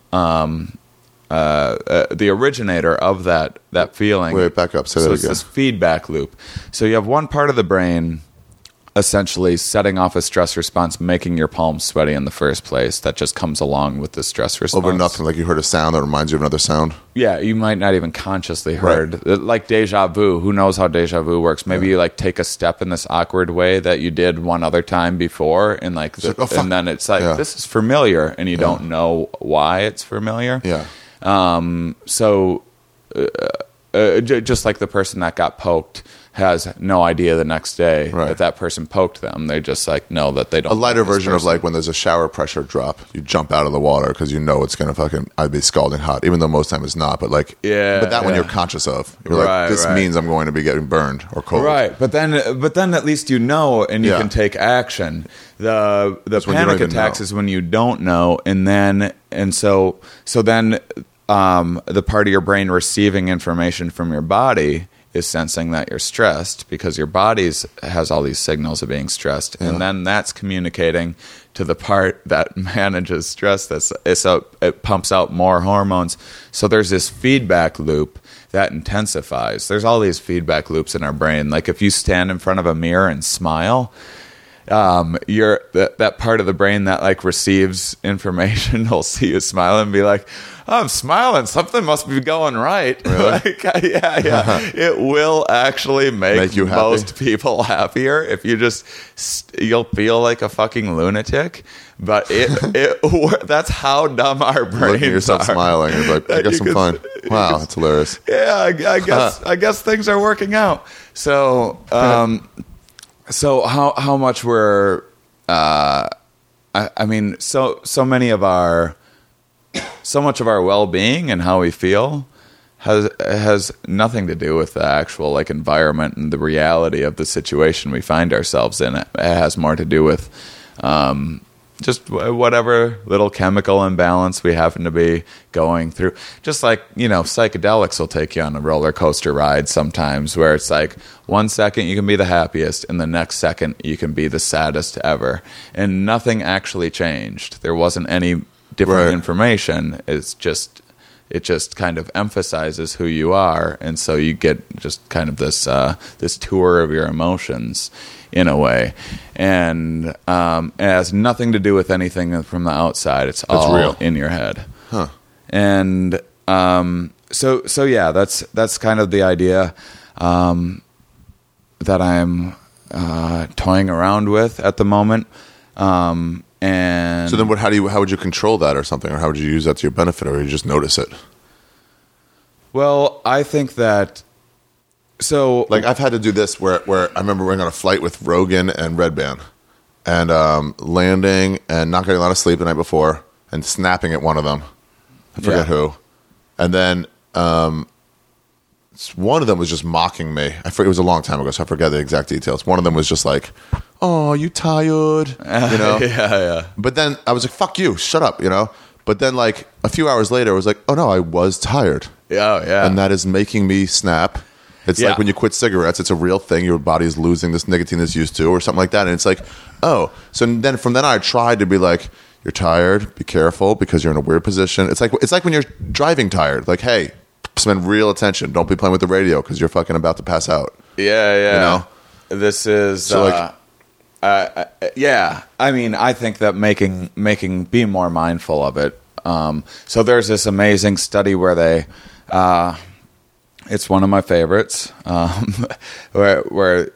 the originator of that feeling. Wait, back up. Say So that it's again. this feedback loop. So you have one part of the brain essentially setting off a stress response, making your palms sweaty in the first place. That just comes along with the stress response. Over nothing, like you heard a sound that reminds you of another sound. Yeah, you might not even consciously heard. Like deja vu. Who knows how deja vu works? Maybe you like take a step in this awkward way that you did one other time before, and like, like, oh, fuck. and then it's like, Yeah. this is familiar, and you don't know why it's familiar. Yeah. Just like the person that got poked has no idea the next day Right. that person poked them. They just like know that they don't. A lighter like this version of person. like when there's a shower pressure drop, you jump out of the water because you know it's gonna I'd be scalding hot, even though most time it's not. But like, Yeah, but that one yeah. you're conscious of. You're Right, like, this right. means I'm going to be getting burned or cold. Right, but then at least you know, and you Yeah. can take action. The when you don't panic even attacks know. is when you don't know, so then the part of your brain receiving information from your body is sensing that you're stressed because your body has all these signals of being stressed, and then that's communicating to the part that manages stress. It pumps out more hormones. So there's this feedback loop that intensifies. There's all these feedback loops in our brain. Like if you stand in front of a mirror and smile, that part of the brain that like receives information will see you smile and be like, oh, I'm smiling, something must be going right. Really? Like, yeah. It will actually make you happy? most people happier if you just you'll feel like a fucking lunatic, but that's how dumb our brains Looking at yourself are. smiling, you're like, I That guess you I'm fine. can- Wow, that's hilarious. Yeah, I guess things are working out. So so how much we're so much of our well-being and how we feel has nothing to do with the actual like environment and the reality of the situation we find ourselves in. It has more to do with just whatever little chemical imbalance we happen to be going through. Just like, psychedelics will take you on a roller coaster ride sometimes where it's like 1 second you can be the happiest and the next second you can be the saddest ever. And nothing actually changed. There wasn't any different Right. information. It just kind of emphasizes who you are. And so you get just kind of this tour of your emotions in a way. And it has nothing to do with anything from the outside. It's all real. in your head. Huh. And so yeah, that's kind of the idea that I'm toying around with at the moment. And So then, how would you control that or something, or how would you use that to your benefit, or you just notice it? well, I think that so Like I've had to do this where I remember going on a flight with Rogan and Red Band, and landing and not getting a lot of sleep the night before, and snapping at one of them. I forget Yeah. who, and then one of them was just mocking me. I forget, it was a long time ago, so I forget the exact details. One of them was just like, "Oh, you tired?" You know? Yeah. But then I was like, "Fuck you, shut up," you know. But then like a few hours later, I was like, "Oh no, I was tired." Yeah. And that is making me snap. It's Yeah. like when you quit cigarettes, it's a real thing. Your body is losing this nicotine it's used to, or something like that. And it's like, oh, so then from then on, I tried to be like, "You're tired. Be careful because you're in a weird position." It's like when you're driving tired. Like, hey, spend real attention. Don't be playing with the radio because you're fucking about to pass out. Yeah. You know? This is So, like- yeah. I mean, I think that being more mindful of it. So there's this amazing study where they, it's one of my favorites, where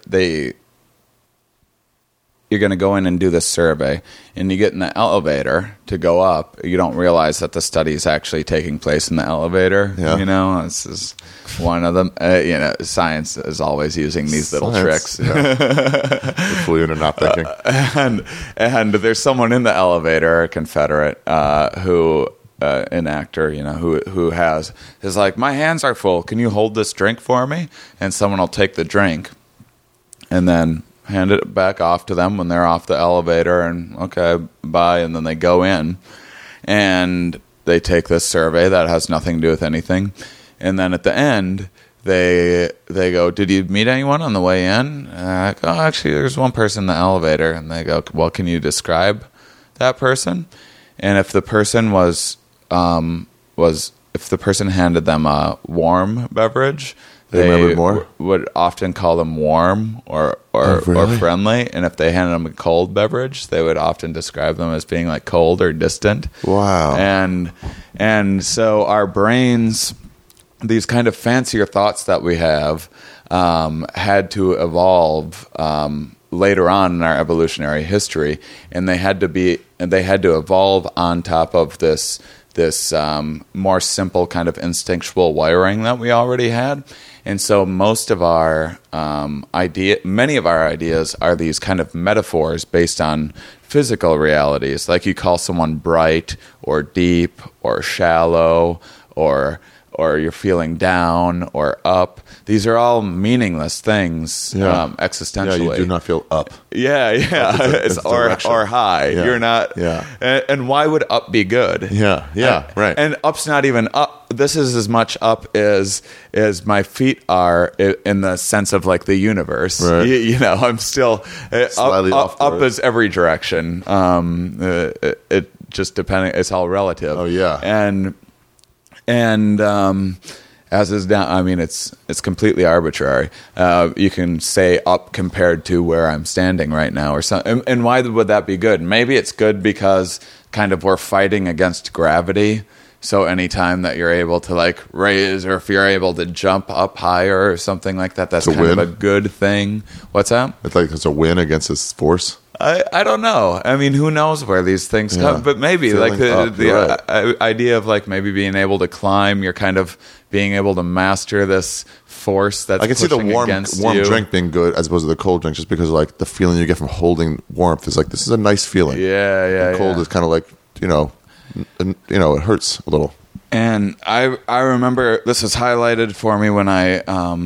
you're going to go in and do this survey, and you get in the elevator to go up. You don't realize that the study is actually taking place in the elevator. Yeah. You know, this is one of them. You know, science is always using these little Science, tricks. Yeah. To fool you into not thinking. And there's someone in the elevator, a Confederate, who an actor, you know, who is like, "My hands are full. Can you hold this drink for me?" And someone will take the drink, and then hand it back off to them when they're off the elevator, and okay, bye. And then they go in, and they take this survey that has nothing to do with anything, and then at the end, they go, "Did you meet anyone on the way in?" I go, "Oh, actually, there's one person in the elevator." And they go, "Well, can you describe that person?" And if the person if the person handed them a warm beverage, They remembered more? would often call them warm or really? friendly. And if they handed them a cold beverage, they would often describe them as being like cold or distant. Wow. And so our brains, these kind of fancier thoughts that we have, had to evolve later on in our evolutionary history, and they had to evolve on top of this more simple kind of instinctual wiring that we already had. And so most of our many of our ideas are these kind of metaphors based on physical realities. Like you call someone bright or deep or shallow or you're feeling down or up. These are all meaningless things, existentially. Yeah, you do not feel up. Yeah. It's direction. or high. Yeah. You're not. Yeah. And why would up be good? Yeah, right. And up's not even up. This is as much up as my feet are in the sense of like the universe. Right. You know, I'm still Slightly off up the- is every direction. It just depending. It's all relative. Oh, yeah. And as is down, I mean, it's completely arbitrary. You can say up compared to where I'm standing right now, or something. And why would that be good? Maybe it's good because kind of we're fighting against gravity. So anytime that you're able to like raise, or if you're able to jump up higher or something like that, that's It's a kind of win. a good thing. What's that? It's like it's a win against this force. I don't know. I mean, who knows where these things Yeah. come? But maybe Feeling like the up, you're idea of like maybe being able to climb, you're kind of being able to master this force that's I can see the pushing warm against warm you. drink being good as opposed to the cold drink, just because like the feeling you get from holding warmth is like, this is a nice feeling. Yeah. The cold is kind of like, it hurts a little. And I remember this was highlighted for me when I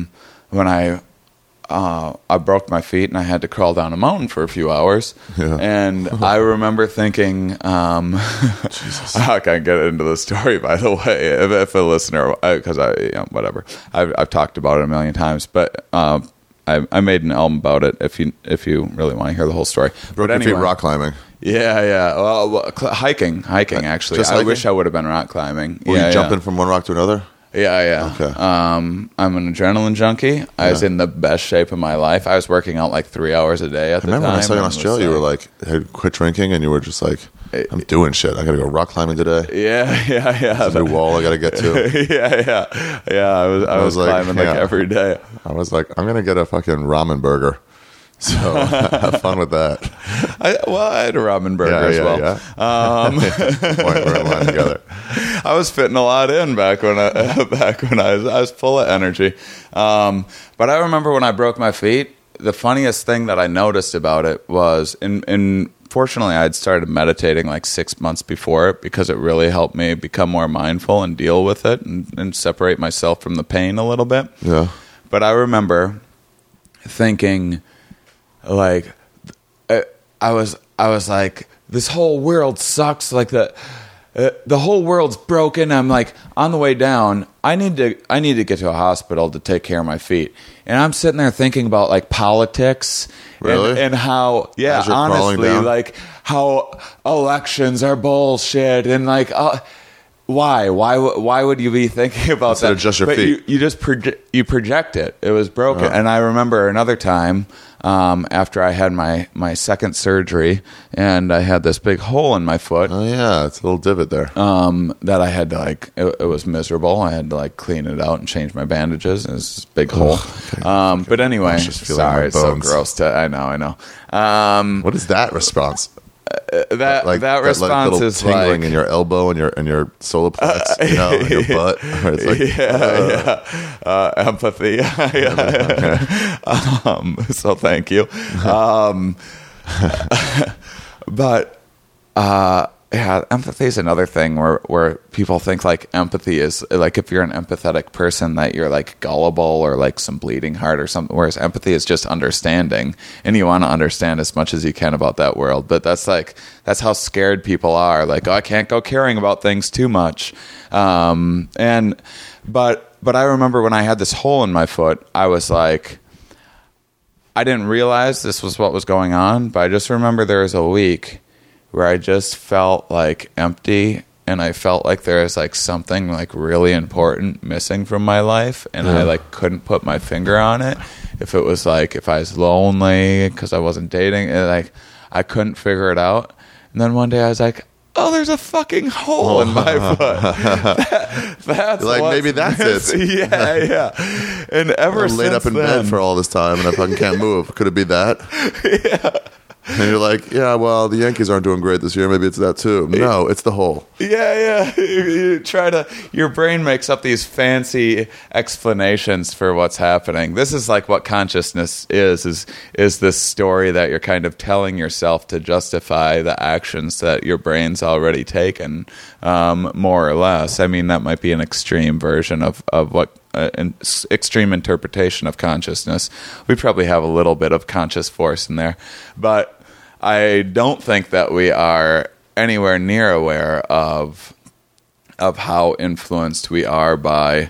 broke my feet and I had to crawl down a mountain for a few hours. Yeah. And I remember thinking, I can't get into the story, by the way, if a listener, because whatever, I've talked about it a million times, but I made an album about it. If you really want to hear the whole story, Broke but your feet rock climbing. Yeah. Well, hiking. Actually, Just I hiking? wish I would have been rock climbing. Were you jumping from one rock to another? Yeah. Okay. I'm an adrenaline junkie. I was in the best shape of my life. I was working out like 3 hours a day at the time. I remember when I saw you in and was Australia, you were like, had quit drinking, and you were just like, I'm doing shit. I got to go rock climbing today. Yeah. There's a new wall I got to get to. Yeah. I was like, climbing like every day. I was like, I'm going to get a fucking ramen burger. So have fun with that. I had a ramen burger as well. Yeah. Point, we're in line together. I was fitting a lot in back when I was full of energy. But I remember when I broke my feet, the funniest thing that I noticed about it was fortunately, I'd started meditating like 6 months before it because it really helped me become more mindful and deal with it and separate myself from the pain a little bit. Yeah. But I remember thinking, like, I was like, this whole world sucks. Like the whole world's broken. I'm like, on the way down, I need to get to a hospital to take care of my feet. And I'm sitting there thinking about like politics, Really? and how, yeah, As you're crawling honestly, down? like how elections are bullshit, and like, why would you be thinking about Instead that? of just your But feet. You just project it. It was broken. And I remember another time after I had my second surgery, and I had this big hole in my foot. Oh yeah, it's a little divot there. That I had to like, it was miserable. I had to like clean it out and change my bandages. And it's this big hole. But anyway, I was just feeling my sorry, it's so bones. gross. I know. What is that response? That response little is tingling like, in your elbow and your solar plexus, in your butt. Where it's like, empathy. So thank you. But yeah, empathy is another thing where people think like empathy is like, if you're an empathetic person, that you're like gullible or like some bleeding heart or something, whereas empathy is just understanding, and you want to understand as much as you can about that world. But that's how scared people are, like, oh, I can't go caring about things too much. But I remember when I had this hole in my foot, I was like, I didn't realize this was what was going on, but I just remember there was a week where I just felt like empty, and I felt like there was like something like really important missing from my life, and I like couldn't put my finger on it. If it was like, if I was lonely because I wasn't dating, like I couldn't figure it out. And then one day I was like, oh, there's a fucking hole in my foot. That's like, what's maybe that's missing. it. Yeah. And ever I'm since laid up in then, bed for all this time and I fucking can't move. Could it be that? Yeah. And you're like, yeah, well, the Yankees aren't doing great this year. Maybe it's that too. No, it's the hole. Yeah. You try to, your brain makes up these fancy explanations for what's happening. This is like what consciousness is this story that you're kind of telling yourself to justify the actions that your brain's already taken, more or less. I mean, that might be an extreme version of what an extreme interpretation of consciousness. We probably have a little bit of conscious force in there, but I don't think that we are anywhere near aware of how influenced we are by,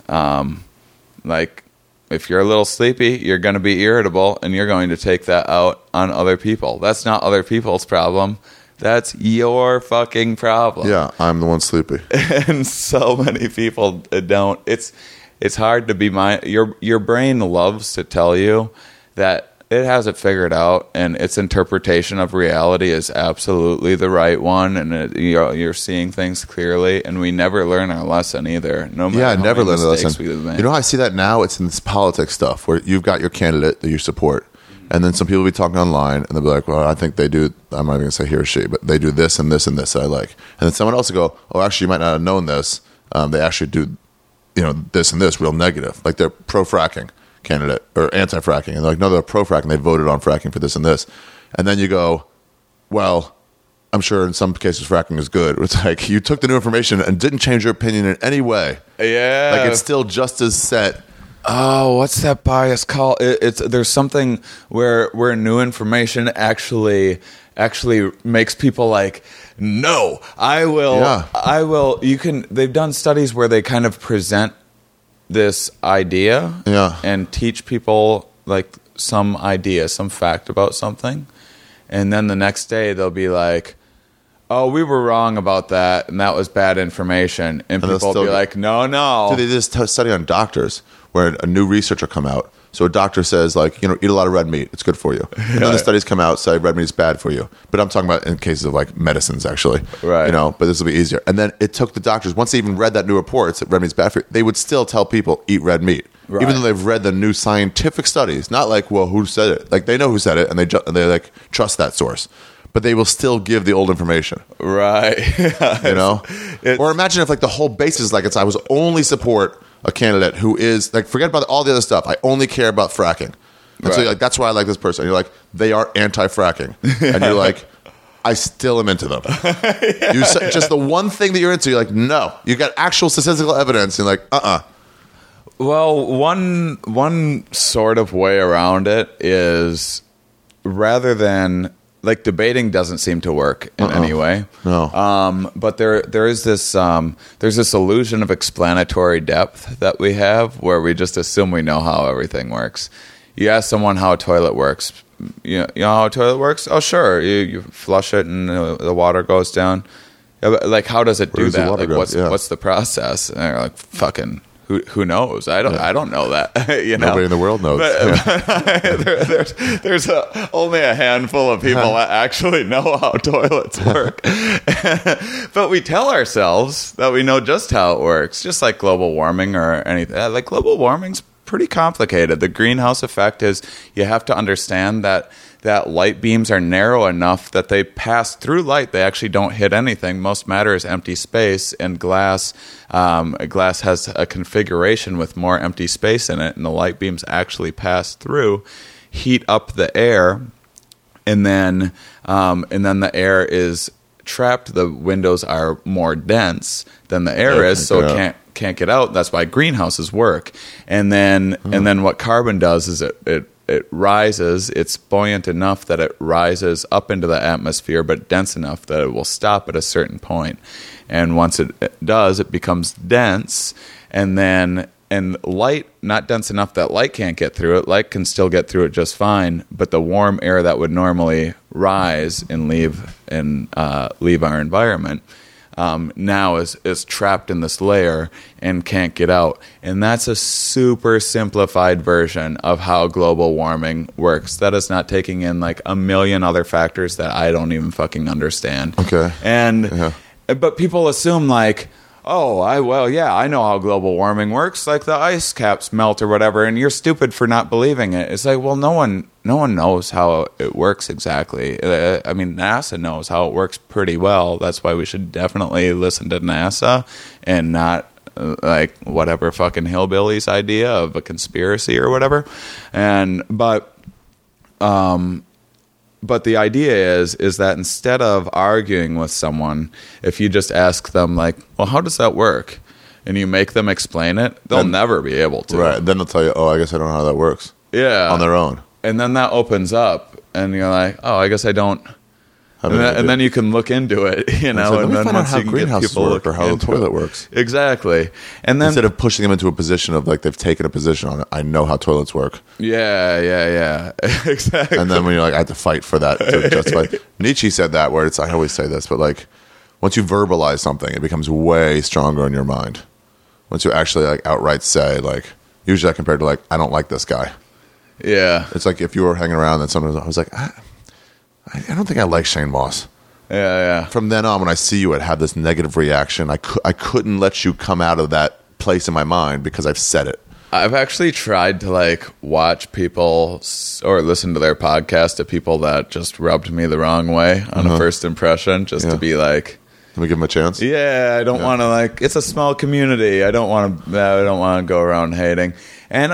like, if you're a little sleepy, you're going to be irritable, and you're going to take that out on other people. That's not other people's problem. That's your fucking problem. Yeah, I'm the one sleepy. And so many people don't. It's hard to be your brain loves to tell you that it has it figured out, and its interpretation of reality is absolutely the right one, and you're seeing things clearly, and we never learn our lesson either. No matter how never many learn the mistakes lesson. we've made. You know how I see that now? It's in this politics stuff where you've got your candidate that you support, and then some people will be talking online, and they'll be like, well, I think they do, I'm not even going to say he or she, but they do this and this and this that I like. And then someone else will go, oh, actually, you might not have known this. They actually do, this and this real negative. Like they're pro-fracking candidate or anti-fracking. And they're like, no, they're pro-fracking. They voted on fracking for this and this. And then you go, well, I'm sure in some cases fracking is good. It's like you took the new information and didn't change your opinion in any way. Yeah. Like it's still just as set. Oh, what's that bias called? There's something where new information actually makes people like, no, I will. Yeah. They've done studies where they kind of present this idea, and teach people like some idea, some fact about something, and then the next day they'll be like, oh, we were wrong about that, and that was bad information, and people will be like, no. So they did this study on doctors where a new research will come out. So a doctor says, like, eat a lot of red meat. It's good for you. And then the studies come out, say red meat is bad for you. But I'm talking about in cases of, like, medicines, actually. Right. But this will be easier. And then it took the doctors, once they even read that new report, it said red meat is bad for you, they would still tell people, eat red meat. Right. Even though they've read the new scientific studies. Not like, well, who said it? Like, they know who said it, and they like, trust that source. But they will still give the old information. Right. Or imagine if, like, the whole basis, like, I was only support a candidate who is, like, forget about all the other stuff. I only care about fracking. And so you're like, that's why I like this person. And you're like, they are anti-fracking. And you're like, I still am into them. You said just the one thing that you're into, you're like, no. You got actual statistical evidence, and you're like, Well, one sort of way around it is rather than like debating doesn't seem to work in any way. No. But there is this there's this illusion of explanatory depth that we have where we just assume we know how everything works. You ask someone how a toilet works. You know how a toilet works? Oh, sure. You flush it and the water goes down. Yeah, but like, how does it do does the that? water Like, go? what's the process? And they're like, fucking. Who knows? I don't know that. You know? Nobody in the world knows. There's only a handful of people that actually know how toilets work. But we tell ourselves that we know just how it works, just like global warming or anything. Like global warming's pretty complicated. The greenhouse effect is you have to understand that light beams are narrow enough that they pass through light. They actually don't hit anything. Most matter is empty space, and glass has a configuration with more empty space in it, and the light beams actually pass through, heat up the air, and then the air is trapped. The windows are more dense than the air is, so it can't get out. That's why greenhouses work. And then what carbon does is it rises. It's buoyant enough that it rises up into the atmosphere, but dense enough that it will stop at a certain point. And once it does, it becomes dense, and light, not dense enough that light can't get through it. Light can still get through it just fine, but the warm air that would normally rise and leave our environment now is trapped in this layer and can't get out. And that's a super simplified version of how global warming works. That is not taking in like a million other factors that I don't even fucking understand. Okay. But people assume like, I know how global warming works. Like the ice caps melt or whatever, and you're stupid for not believing it. It's like, well, no one knows how it works exactly. I mean, NASA knows how it works pretty well. That's why we should definitely listen to NASA and not like whatever fucking hillbilly's idea of a conspiracy or whatever. But the idea is that instead of arguing with someone, if you just ask them like, well, how does that work? And you make them explain it, they'll never be able to. Right. Then they'll tell you, I guess I don't know how that works. Yeah. On their own. And then that opens up and you're like, I guess I don't. And then you can look into it, you know. Let and me then find out once how you can get greenhouses people work or how the toilet works. Exactly. And then instead of pushing them into a position of like they've taken a position on it, I know how toilets work. Yeah. Exactly. And then when you're like, I have to fight for that to justify. Nietzsche said that, where I always say this, but like once you verbalize something, it becomes way stronger in your mind. Once you actually like outright say, like, usually I compared to like, I don't like this guy. Yeah. It's like if you were hanging around and sometimes I was like, I don't think I like Shane Moss. Yeah. From then on, when I see you, I'd have this negative reaction. I couldn't let you come out of that place in my mind because I've said it. I've actually tried to like watch people or listen to their podcast of people that just rubbed me the wrong way on a first impression, just to be like, let me give them a chance. Yeah, I don't want to like. It's a small community. I don't want to go around hating. And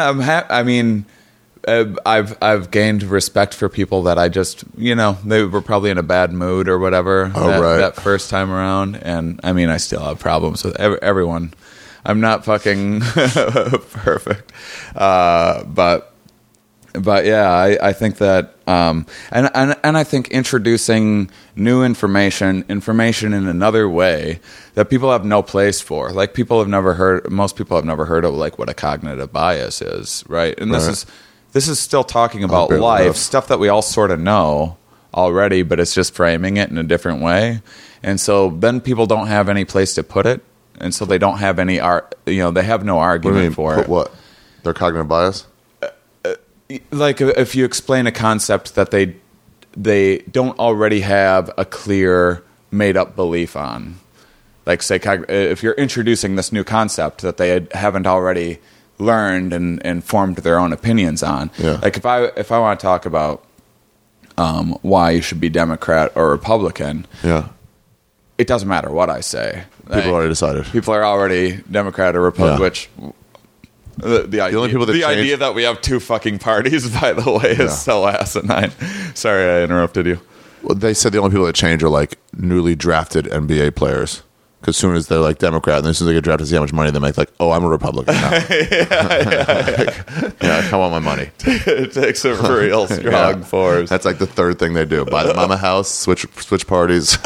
I've gained respect for people that I just, they were probably in a bad mood or whatever that first time around. And I mean, I still have problems with everyone. I'm not fucking perfect. But yeah, I think that, and I think introducing new information in another way that people have no place for. Like most people have never heard of like what a cognitive bias is, right? And this is still talking about life, stuff that we all sort of know already, but it's just framing it in a different way. And so then people don't have any place to put it, and so they don't have any they have no argument for it. What? Their cognitive bias? Like if you explain a concept that they don't already have a clear made up belief on. Like say if you're introducing this new concept that they haven't already learned and formed their own opinions on. Yeah. Like if I want to talk about why you should be Democrat or Republican, it doesn't matter what I say. People already decided. People are already Democrat or Republican, which the idea that we have two fucking parties, by the way, is so asinine. Sorry, I interrupted you. Well, they said the only people that change are like newly drafted NBA players. Because as soon as they're like Democrat, and as soon as they get drafted, see how much money they make. Like, oh, I'm a Republican now. Yeah, I want my money. It takes a real strong force. That's like the third thing they do: buy the mama house, switch parties.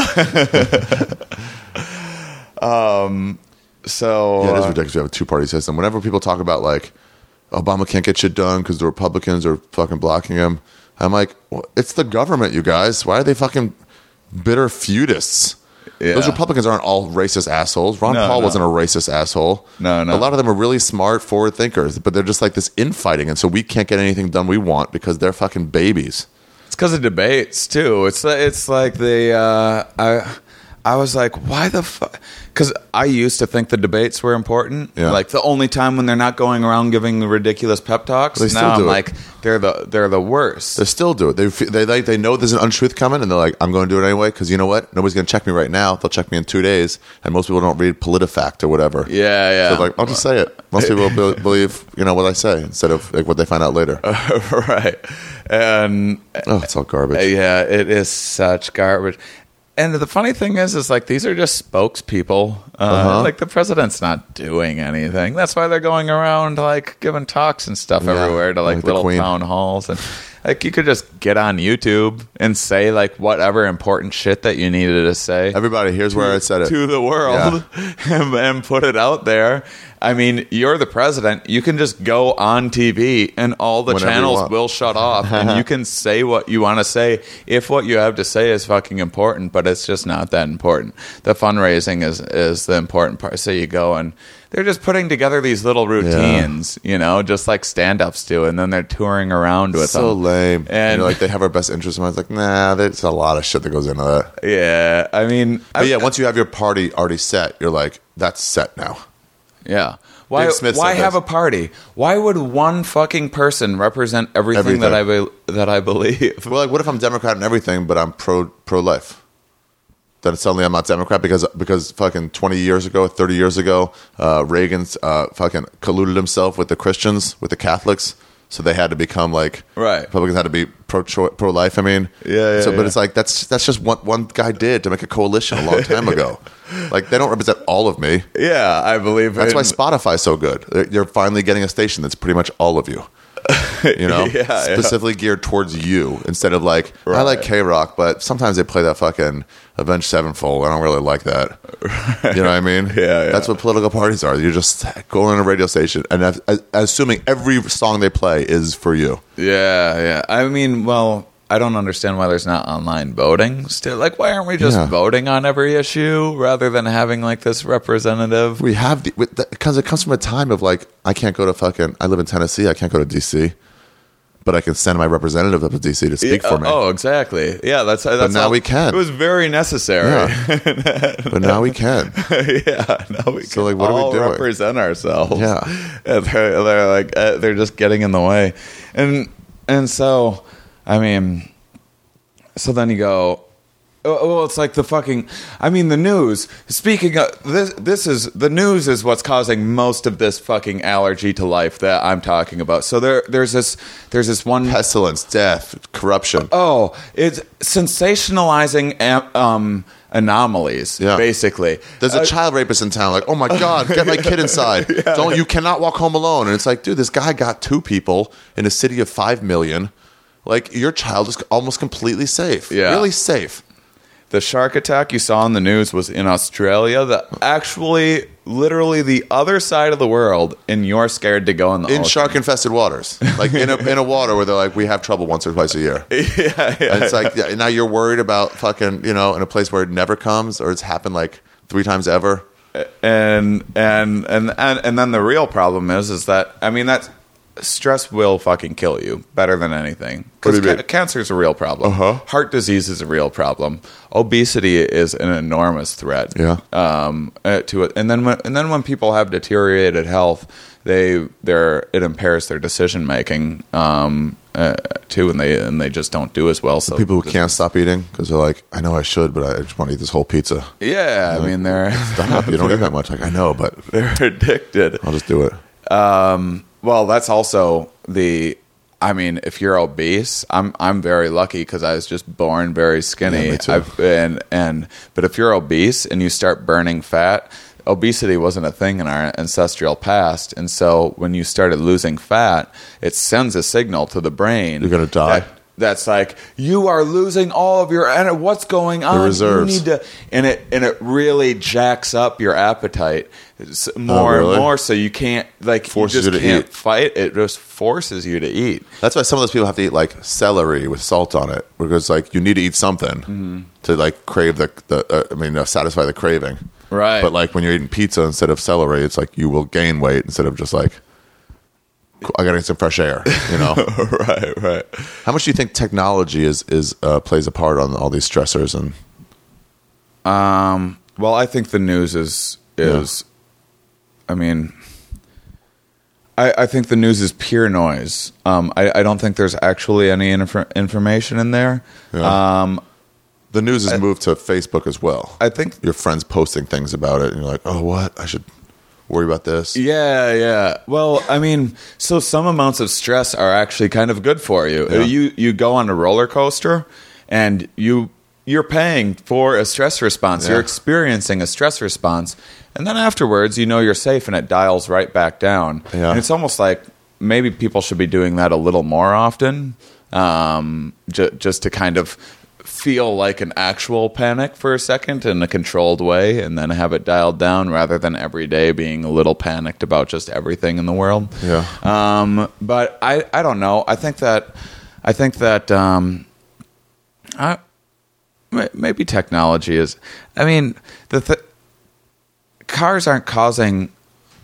So Yeah, it is ridiculous. You have a two-party system. Whenever people talk about like Obama can't get shit done because the Republicans are fucking blocking him, I'm like, well, it's the government, you guys. Why are they fucking bitter feudists? Yeah. Those Republicans aren't all racist assholes. Ron Paul wasn't a racist asshole. No. A lot of them are really smart, forward thinkers, but they're just like this infighting, and so we can't get anything done we want because they're fucking babies. It's because of debates too. It's like I was like, why the fuck? Because I used to think the debates were important. Yeah. Like the only time when they're not going around giving ridiculous pep talks. They still now do I'm it. like, they're the worst. They still do it. They know there's an untruth coming, and they're like, I'm going to do it anyway because you know what? Nobody's going to check me right now. They'll check me in 2 days, and most people don't read PolitiFact or whatever. Yeah. So like, I'll just say it. Most people believe what I say instead of like what they find out later. Right. And It's all garbage. yeah, it is such garbage. And the funny thing is like these are just spokespeople. Like the president's not doing anything. That's why they're going around like giving talks and stuff everywhere to like like the little Queen. town halls. And like you could just get on YouTube and say like whatever important shit that you needed to say. Everybody, here's where I said it. To the world and put it out there. I mean, you're the president. You can just go on TV and all the Whenever you channels want. will shut off and you can say what you want to say if what you have to say is fucking important, but it's just not that important. The fundraising is the important part. So you go and they're just putting together these little routines, just like stand-ups do, and then they're touring around with So them. lame. And like they have our best interest in mind. It's like, nah, there's a lot of shit that goes into that. yeah, I mean, But yeah, once you have your party already set, you're like, that's set now. yeah. Why Dave Smith said have this. a party? Why would one fucking person represent everything. that I believe? Well, like, what if I'm Democrat and everything, but I'm pro-life? Then suddenly I'm not Democrat because fucking 20 years ago, 30 years ago, Reagan's fucking colluded himself with the Christians, with the Catholics, so they had to become like Right. Republicans had to be pro-life. I mean, Yeah, But it's like that's just what one guy did to make a coalition a long time ago. Like they don't represent all of me. Yeah, I believe That's in- why Spotify's so good. You're finally getting a station that's pretty much all of you. Yeah. Specifically geared towards you instead of like I Right. like K-Rock, but sometimes they play that fucking Avenged Sevenfold. I don't really like that. You know what I mean? Yeah. That's what political parties are. You're just going on a radio station and assuming every song they play is for you. Yeah. I mean, well, I don't understand why there's not online voting still. Like, why aren't we just Yeah. voting on every issue rather than having like this representative? We have because it comes from a time of like I can't go to I live in Tennessee. I can't go to DC, but I can send my representative up to DC to speak for me. Oh, exactly. Yeah, that's now all- we can. It was very necessary. Yeah. But now we can. Yeah, now we So, can like, what are we all doing? represent ourselves. Yeah. And they're like they're just getting in the way, and so I mean, so then you go. Well, it's like the fucking. I mean, the news. Speaking of this is the news is what's causing most of this fucking allergy to life that I'm talking about. So there's this one. Pestilence, death, corruption. Oh, it's sensationalizing anomalies. Yeah. Basically, There's a child rapist in town. Like, oh my god, get my kid inside! You cannot walk home alone. And it's like, dude, this guy got 2 people in a city of 5 million. Like, your child is almost completely safe. Yeah. Really safe. The shark attack you saw in the news was in Australia. Actually, literally the other side of the world, and you're scared to go in the In ocean. shark-infested waters, like in a water where they're like, we have trouble once or twice a year. Yeah. And it's like now you're worried about fucking in a place where it never comes or it's happened like 3 times ever. And then the real problem is that I mean that stress will fucking kill you better than anything. What do you Because mean? cancer is a real problem. Heart disease is a real problem. Obesity is an enormous threat. Yeah. To it, and then when people have deteriorated health, it impairs their decision making too, and they just don't do as well. So People who can't stop eating because they're like, I know I should, but I just want to eat this whole pizza. Yeah, I mean they're Stop! You don't eat that much. Like I know, but they're addicted. I'll just do it. Well, that's also I mean, if you're obese, I'm very lucky because I was just born very skinny. Yeah, me too. But if you're obese and you start burning fat, obesity wasn't a thing in our ancestral past, and so when you started losing fat, it sends a signal to the brain. You're gonna die. That's like, you are losing all of your what's going on? Your reserves. You need to, and it really jacks up your appetite more really? and more, so you can't Forces you you just to can't eat. fight. It just forces you to eat. That's why some of those people have to eat like celery with salt on it, because like you need to eat something to like crave satisfy the craving. Right. But like when you're eating pizza instead of celery, it's like you will gain weight instead of just like, I gotta get some fresh air, you know? Right. How much do you think technology is plays a part on all these stressors? And Well, I think the news is. I mean, I think the news is pure noise. I don't think there's actually any information in there. Yeah. The news has moved to Facebook as well. I think Your friends posting things about it, and you're like, oh, what? I should worry about this. Yeah. Well, I mean, so some amounts of stress are actually kind of good for you. Yeah. You go on a roller coaster, and you're paying for a stress response. Yeah. You're experiencing a stress response, and then afterwards, you know you're safe, and it dials right back down. Yeah. And it's almost like maybe people should be doing that a little more often, just to kind of feel like an actual panic for a second in a controlled way, and then have it dialed down, rather than every day being a little panicked about just everything in the world. Yeah. But I don't know. I think that maybe technology is. I mean, cars aren't causing.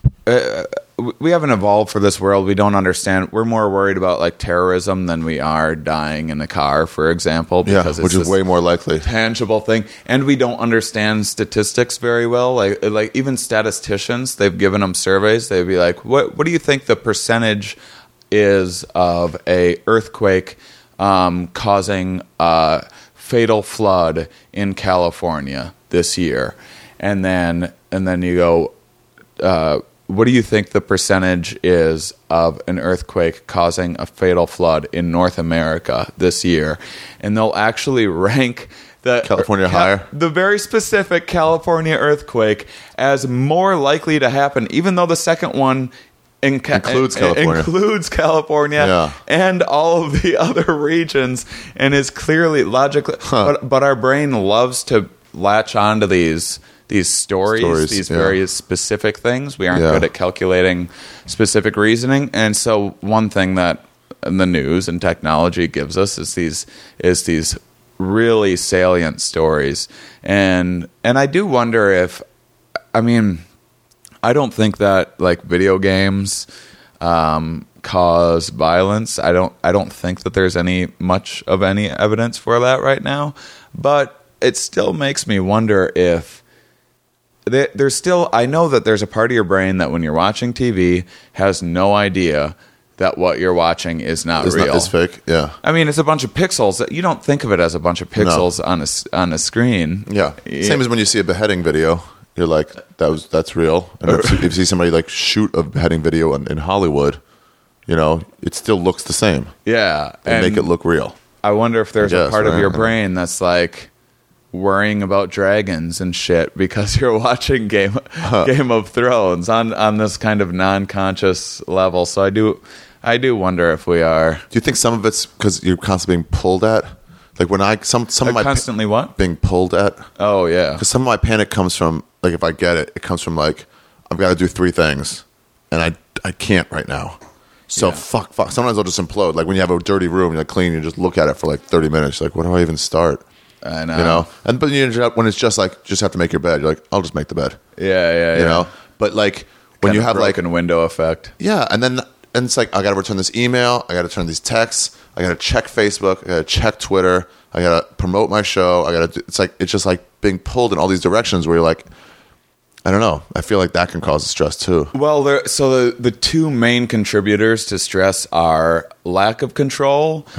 We haven't evolved for this world. We don't understand. We're more worried about like terrorism than we are dying in a car, for example, because which it's is way more likely. tangible thing, and we don't understand statistics very well. Like even statisticians, they've given them surveys. They'd be like, "What do you think the percentage is of a earthquake causing a fatal flood in California this year?" And then you go, what do you think the percentage is of an earthquake causing a fatal flood in North America this year? And they'll actually rank the California higher? the very specific California earthquake as more likely to happen, even though the second one Includes California. Yeah. and all of the other regions, and is clearly logically. But our brain loves to latch onto these stories, these yeah. very specific things. We aren't Yeah. good at calculating specific reasoning, and so one thing that the news and technology gives us is these really salient stories, and I do wonder if, I mean, I don't think that like video games cause violence. I don't think that there's much of any evidence for that right now, but it still makes me wonder if there's still, I know that there's a part of your brain that when you're watching TV has no idea that what you're watching is not real. It's fake. Yeah. I mean, it's a bunch of pixels. You don't think of it as a bunch of pixels on a screen. Yeah. Same as when you see a beheading video, you're like, that's real. And if you see somebody like shoot a beheading video in Hollywood, you know, it still looks the same. Yeah. They make it look real. I wonder if there's a part of right? your brain that's like worrying about dragons and shit because you're watching Game of Thrones on this kind of non-conscious level. So I do wonder if we are. Do you think some of it's because you're constantly being pulled at? Like when some of my constantly what? being pulled at? Oh yeah. Because some of my panic comes from like if I get it, it comes from like I've got to do 3 things and I can't right now. So Yeah. fuck. Sometimes I'll just implode. Like when you have a dirty room, you're like clean, you just look at it for like 30 minutes. You're like, where do I even start? I know. You know, but you end up when it's just like just have to make your bed. You're like, I'll just make the bed. Yeah. You know, but like when you have like broken window effect. yeah, and it's like I got to return this email, I got to return these texts, I got to check Facebook, I got to check Twitter, I got to promote my show, I got to. It's just like being pulled in all these directions where you're like, I don't know. I feel like that can cause stress too. Well, the 2 main contributors to stress are lack of control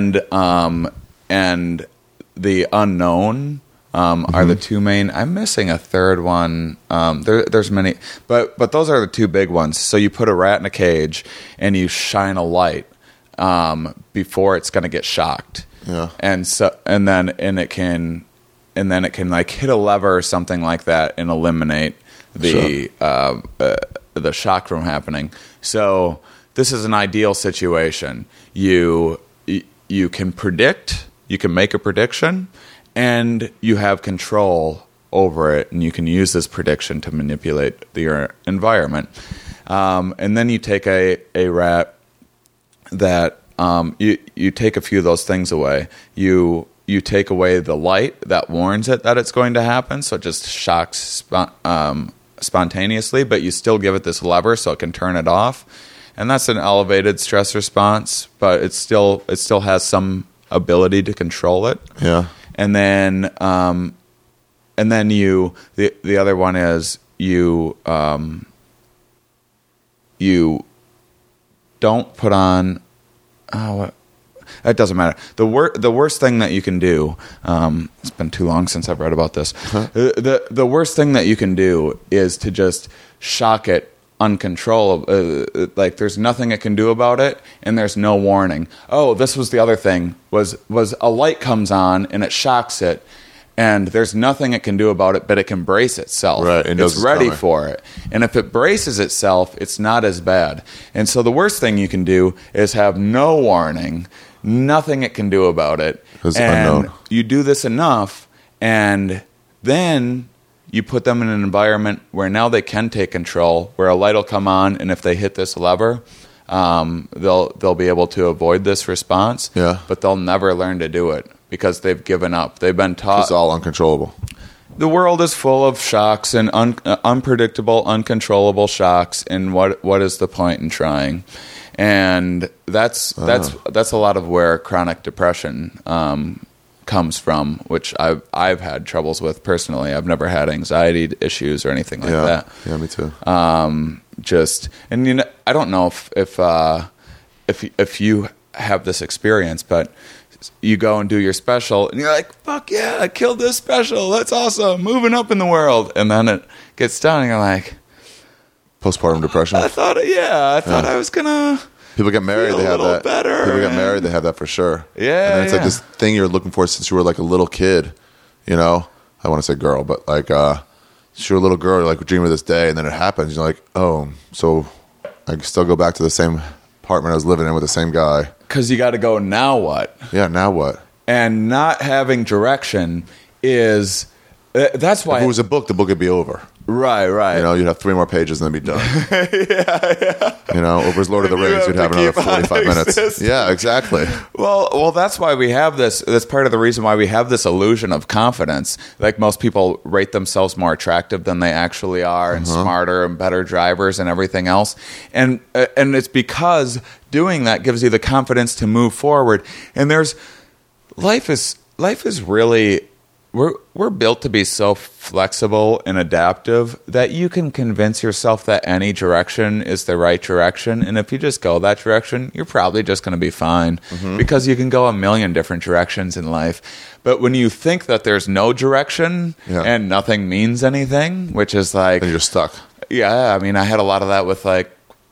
and the unknown are the 2 main. I'm missing a third one. There's many, but those are the 2 big ones. So you put a rat in a cage and you shine a light before it's going to get shocked. Yeah. And it can like hit a lever or something like that and eliminate the shock from happening. So this is an ideal situation. You can predict, you can make a prediction, and you have control over it, and you can use this prediction to manipulate your environment. And then you take a rat that you take a few of those things away. You take away the light that warns it that it's going to happen, so it just shocks spontaneously, but you still give it this lever so it can turn it off. And that's an elevated stress response, but it still has some ability to control it. Yeah. And then the other one is you don't put on it doesn't matter. The worst thing that you can do, it's been too long since I've read about this. The worst thing that you can do is to just shock it uncontrollable. Like there's nothing it can do about it, and there's no warning. Oh, this was the other thing. Was a light comes on and it shocks it, and there's nothing it can do about it, but it can brace itself. Right, it knows it's ready coming. for it. And if it braces itself, it's not as bad. And so the worst thing you can do is have no warning, nothing it can do about it. It's and unknown. you do this enough, and then you put them in an environment where now they can take control, where a light will come on, and if they hit this lever, they'll be able to avoid this response. Yeah. But they'll never learn to do it because they've given up. They've been taught. It's all uncontrollable. The world is full of shocks and unpredictable, uncontrollable shocks. And what is the point in trying? And that's a lot of where chronic depression comes from, which I've had troubles with personally. I've never had anxiety issues or anything like that. Yeah, me too. I don't know if you have this experience, but you go and do your special, and you're like, "Fuck yeah, I killed this special. That's awesome, moving up in the world." And then it gets done, and you're like, Postpartum depression. "I thought I was gonna." People get married, Feel they a have little that. better, People get and- married, they have that for sure. Yeah, and then it's like yeah. this thing you're looking for since you were like a little kid. You know, I want to say girl, but like, since you're a little girl, you're like dreaming of this day, and then it happens. You're like, oh, so I can still go back to the same apartment I was living in with the same guy. Because you got to go. Now what? Yeah, now what? And not having direction is that's why. If it was a book, the book would be over. Right. You know, you'd have 3 more pages and then be done. yeah. You know, over as Lord of the And you Rings, have you'd have to another keep on 45 minutes. existing. Yeah, exactly. Well, that's why we have this. That's part of the reason why we have this illusion of confidence. Like most people rate themselves more attractive than they actually are, and smarter and better drivers and everything else. And it's because doing that gives you the confidence to move forward. And life is really. We're built to be so flexible and adaptive that you can convince yourself that any direction is the right direction. And if you just go that direction, you're probably just going to be fine because you can go a million different directions in life. But when you think that there's no direction and nothing means anything, which is like... And you're stuck. Yeah, I mean, I had a lot of that with like...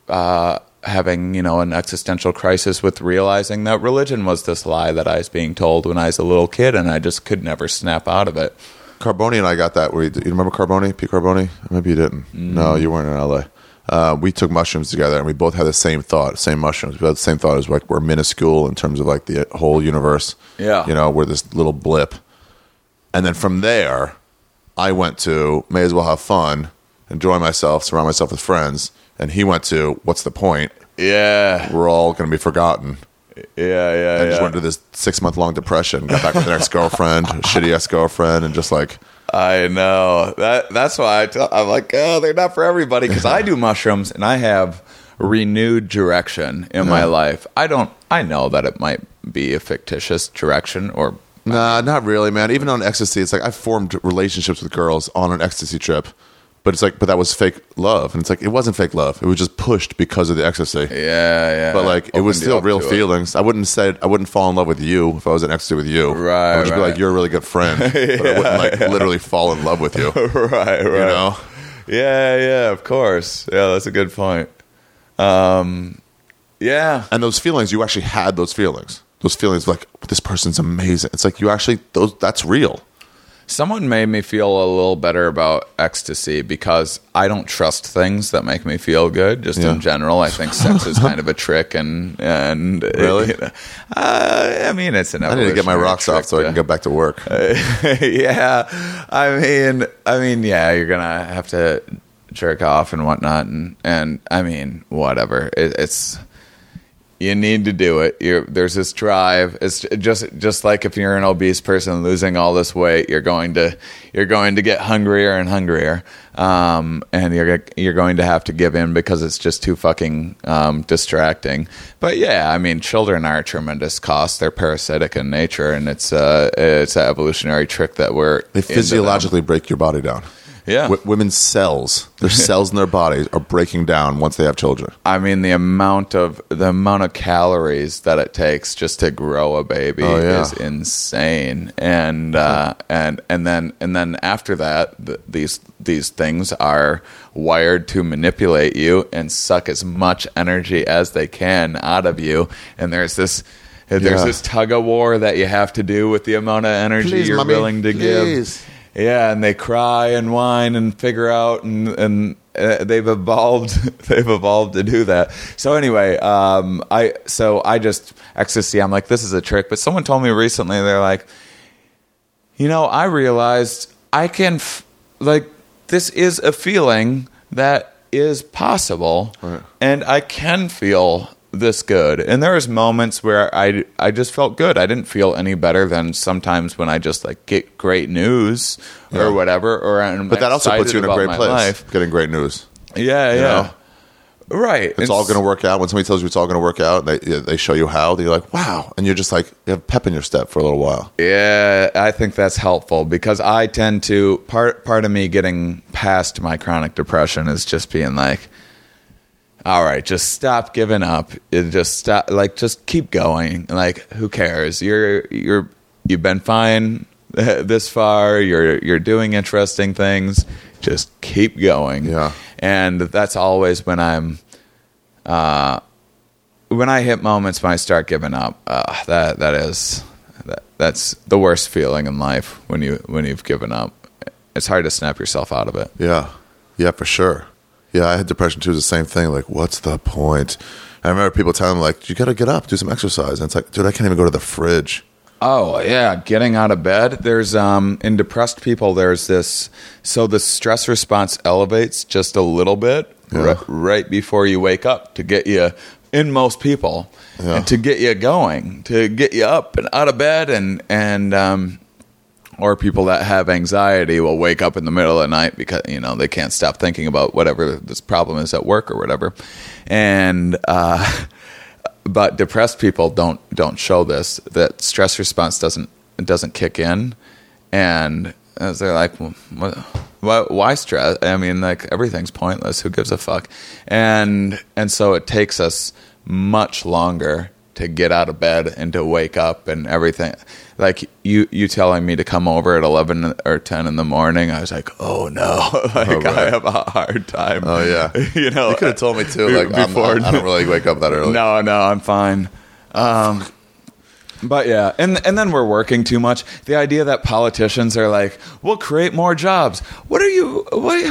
having, an existential crisis with realizing that religion was this lie that I was being told when I was a little kid, and I just could never snap out of it. Carboni and I got that. You remember Carboni? Pete Carboni? Maybe you didn't. No, you weren't in LA. We took mushrooms together, and we both had the same thought, same mushrooms. We had the same thought as like we're minuscule in terms of like the whole universe. Yeah. We're this little blip. And then from there, I went to may as well have fun, enjoy myself, surround myself with friends. And he went to, what's the point? Yeah. We're all going to be forgotten. Yeah. And just went to this 6-month-long depression. Got back with an ex-girlfriend, a shitty ex-girlfriend, and just like... I know. That's why I'm like, oh, they're not for everybody. Because I do mushrooms, and I have renewed direction in my life. I know that it might be a fictitious direction or... Nah, not really, man. Even on ecstasy, it's like I formed relationships with girls on an ecstasy trip. But it's like, that was fake love. And it's like, it wasn't fake love. It was just pushed because of the ecstasy. Yeah. But like, it was Opened you still up real to it. feelings. I wouldn't fall in love with you if I was in ecstasy with you. Right, I would just be right. like, you're a really good friend. But I wouldn't like literally fall in love with you. Right. You know? Yeah, of course. Yeah, that's a good point. Yeah. And those feelings, you actually had those feelings. Those feelings like, this person's amazing. It's like you actually, that's real. Someone made me feel a little better about ecstasy because I don't trust things that make me feel good. Just in general, I think sex is kind of a trick, and Really? I mean, it's an I need to get my evolutionary rocks off trick so I can to- get back to work. Yeah, I mean, yeah, you're gonna have to jerk off and whatnot, and I mean, whatever. It's you need to do it. There's this drive. It's just like if you're an obese person losing all this weight, you're going to get hungrier and hungrier, and you're going to have to give in because it's just too fucking distracting. But yeah, I mean, children are a tremendous cost. They're parasitic in nature, and it's an evolutionary trick that we're They into them. physiologically break your body down. Yeah. Women's cells, their cells in their bodies are breaking down once they have children. I mean, the amount of calories that it takes just to grow a baby is insane, and then after that, these things are wired to manipulate you and suck as much energy as they can out of you, and there's this tug of war that you have to do with the amount of energy Please, you're mommy, willing to please. give. Yeah, and they cry and whine and figure out, and they've evolved. They've evolved to do that. So anyway, I just ecstasy. I'm like, this is a trick. But someone told me recently, they're like, I realized I can this is a feeling that is possible, Right. and I can feel this good. And there was moments where I just felt good. I didn't feel any better than sometimes when I just like get great news or whatever. But that also puts you in a great place, Life. getting great news. Yeah. know? Right. It's all going to work out. When somebody tells you it's all going to work out, they show you how, you're like, wow. And you're just like, you have pep in your step for a little while. Yeah, I think that's helpful because I tend to, part of me getting past my chronic depression is just being like, all right, just stop giving up. Just keep going. Like, who cares? You've been fine this far. You're doing interesting things. Just keep going. Yeah. And that's always when when I hit moments when I start giving up. That's the worst feeling in life when you've given up. It's hard to snap yourself out of it. Yeah. Yeah, for sure. Yeah, I had depression too. It's the same thing. Like, what's the point? I remember people telling me, like, you got to get up, do some exercise. And it's like, dude, I can't even go to the fridge. Oh, yeah. Getting out of bed. There's, in depressed people, there's this, so the stress response elevates just a little bit right before you wake up to get you, in most people, and to get you going, to get you up and out of bed and or people that have anxiety will wake up in the middle of the night because, they can't stop thinking about whatever this problem is at work or whatever. And, but depressed people don't show this, that stress response doesn't kick in. And as they're like, why stress? I mean, like, everything's pointless. Who gives a fuck? And so it takes us much longer to get out of bed and to wake up and everything. Like you telling me to come over at 11 or 10 in the morning, I was like, oh no, right. I have a hard time. Oh, yeah. You could have told me too. Like, before. I don't really wake up that early. No, I'm fine. But yeah, and then we're working too much. The idea that politicians are like, we'll create more jobs. Why would you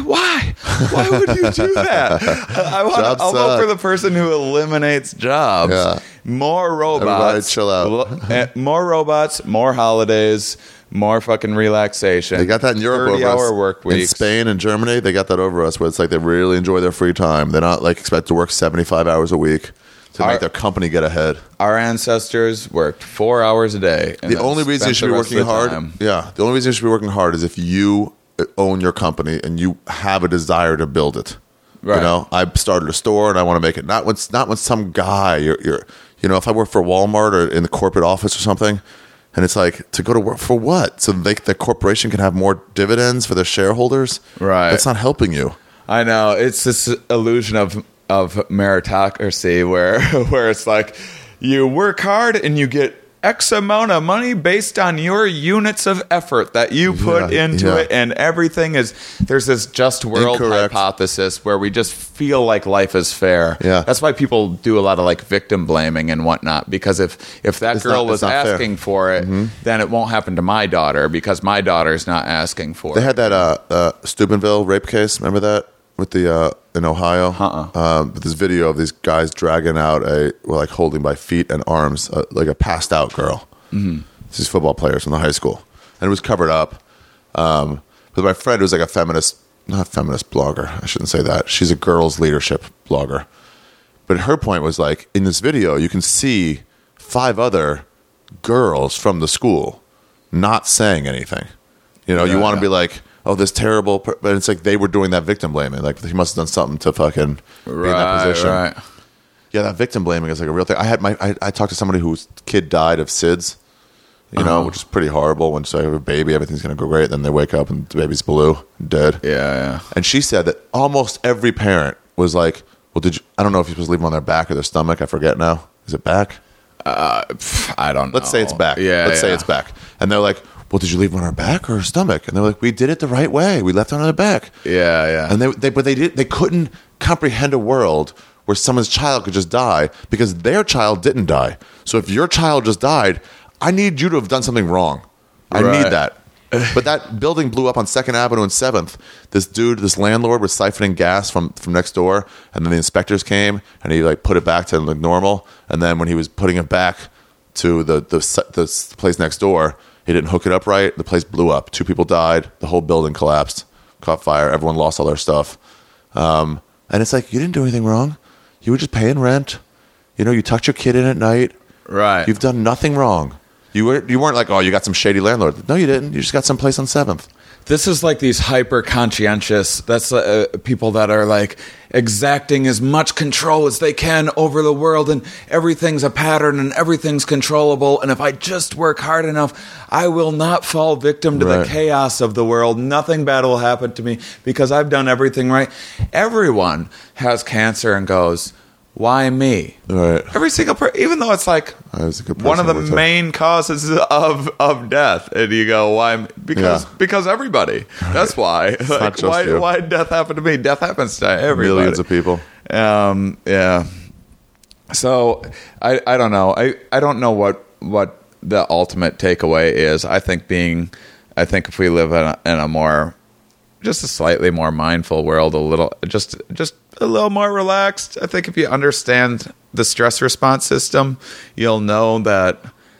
do that? I'll vote for the person who eliminates jobs. Yeah. More robots. Everybody chill out. More robots, more holidays, more fucking relaxation. They got that in Europe over us. 30-hour work weeks. In Spain and Germany, they got that over us where it's like they really enjoy their free time. They're not like expect to work 75 hours a week to make their company get ahead. Our ancestors worked 4 hours a day. And The only reason you should be working hard, the only reason you should be working hard is if you own your company and you have a desire to build it. Right. I started a store and I want to make it. Not when some guy if I work for Walmart or in the corporate office or something, and it's like, to go to work for what? So the corporation can have more dividends for their shareholders. Right. That's not helping you. I know. It's this illusion of meritocracy where it's like you work hard and you get X amount of money based on your units of effort that you put into it, and everything is, there's this just world hypothesis where we just feel like life is fair. Yeah. That's why people do a lot of like victim blaming and whatnot, because if that girl was asking for it, then it won't happen to my daughter because my daughter's not asking for it. They had that Steubenville rape case. Remember that with the in Ohio? This video of these guys dragging out holding by feet and arms like a passed out girl. These football players from the high school, and it was covered up. But my friend was like a feminist, not feminist blogger. I shouldn't say that. She's a girls leadership blogger. But her point was like, in this video, you can see 5 other girls from the school not saying anything. You know, you want to be like, oh, this terrible, but it's like they were doing that victim blaming. Like he must have done something to fucking be in that position. Right. Yeah, that victim blaming is like a real thing. I talked to somebody whose kid died of SIDS, which is pretty horrible. When you have a baby, everything's going to go great. Then they wake up and the baby's blue, dead. Yeah. And she said that almost every parent was like, well, I don't know if you're supposed to leave them on their back or their stomach. I forget now. Is it back? I don't know. Let's say it's back. Yeah. Let's say it's back. And they're like, well, did you leave them on our back or our stomach? And they're like, we did it the right way. We left them on their back. Yeah. And they couldn't comprehend a world where someone's child could just die because their child didn't die. So if your child just died, I need you to have done something wrong. I need that. But that building blew up on 2nd Avenue and 7th. This landlord was siphoning gas from next door, and then the inspectors came, and he like put it back to like normal. And then when he was putting it back to the place next door, he didn't hook it up right. The place blew up. 2 people died. The whole building collapsed, caught fire. Everyone lost all their stuff. And it's like, you didn't do anything wrong. You were just paying rent. You know, you tucked your kid in at night. Right. You've done nothing wrong. You weren't like, oh, you got some shady landlord. No, you didn't. You just got some place on 7th. This is like these hyper conscientious. That's people that are like exacting as much control as they can over the world, and everything's a pattern and everything's controllable. And if I just work hard enough, I will not fall victim to the chaos of the world. Nothing bad will happen to me because I've done everything right. Everyone has cancer and goes, why me? Right. Every single person, even though it's like one of the main causes of death, and you go, why? Because everybody. That's why. Like, why did death happen to me? Death happens to everybody. Millions of people. Yeah. So I don't know. I don't know what the ultimate takeaway is. I think if we live in a more, just a slightly more mindful world, just a little more relaxed. I think if you understand the stress response system, you'll know that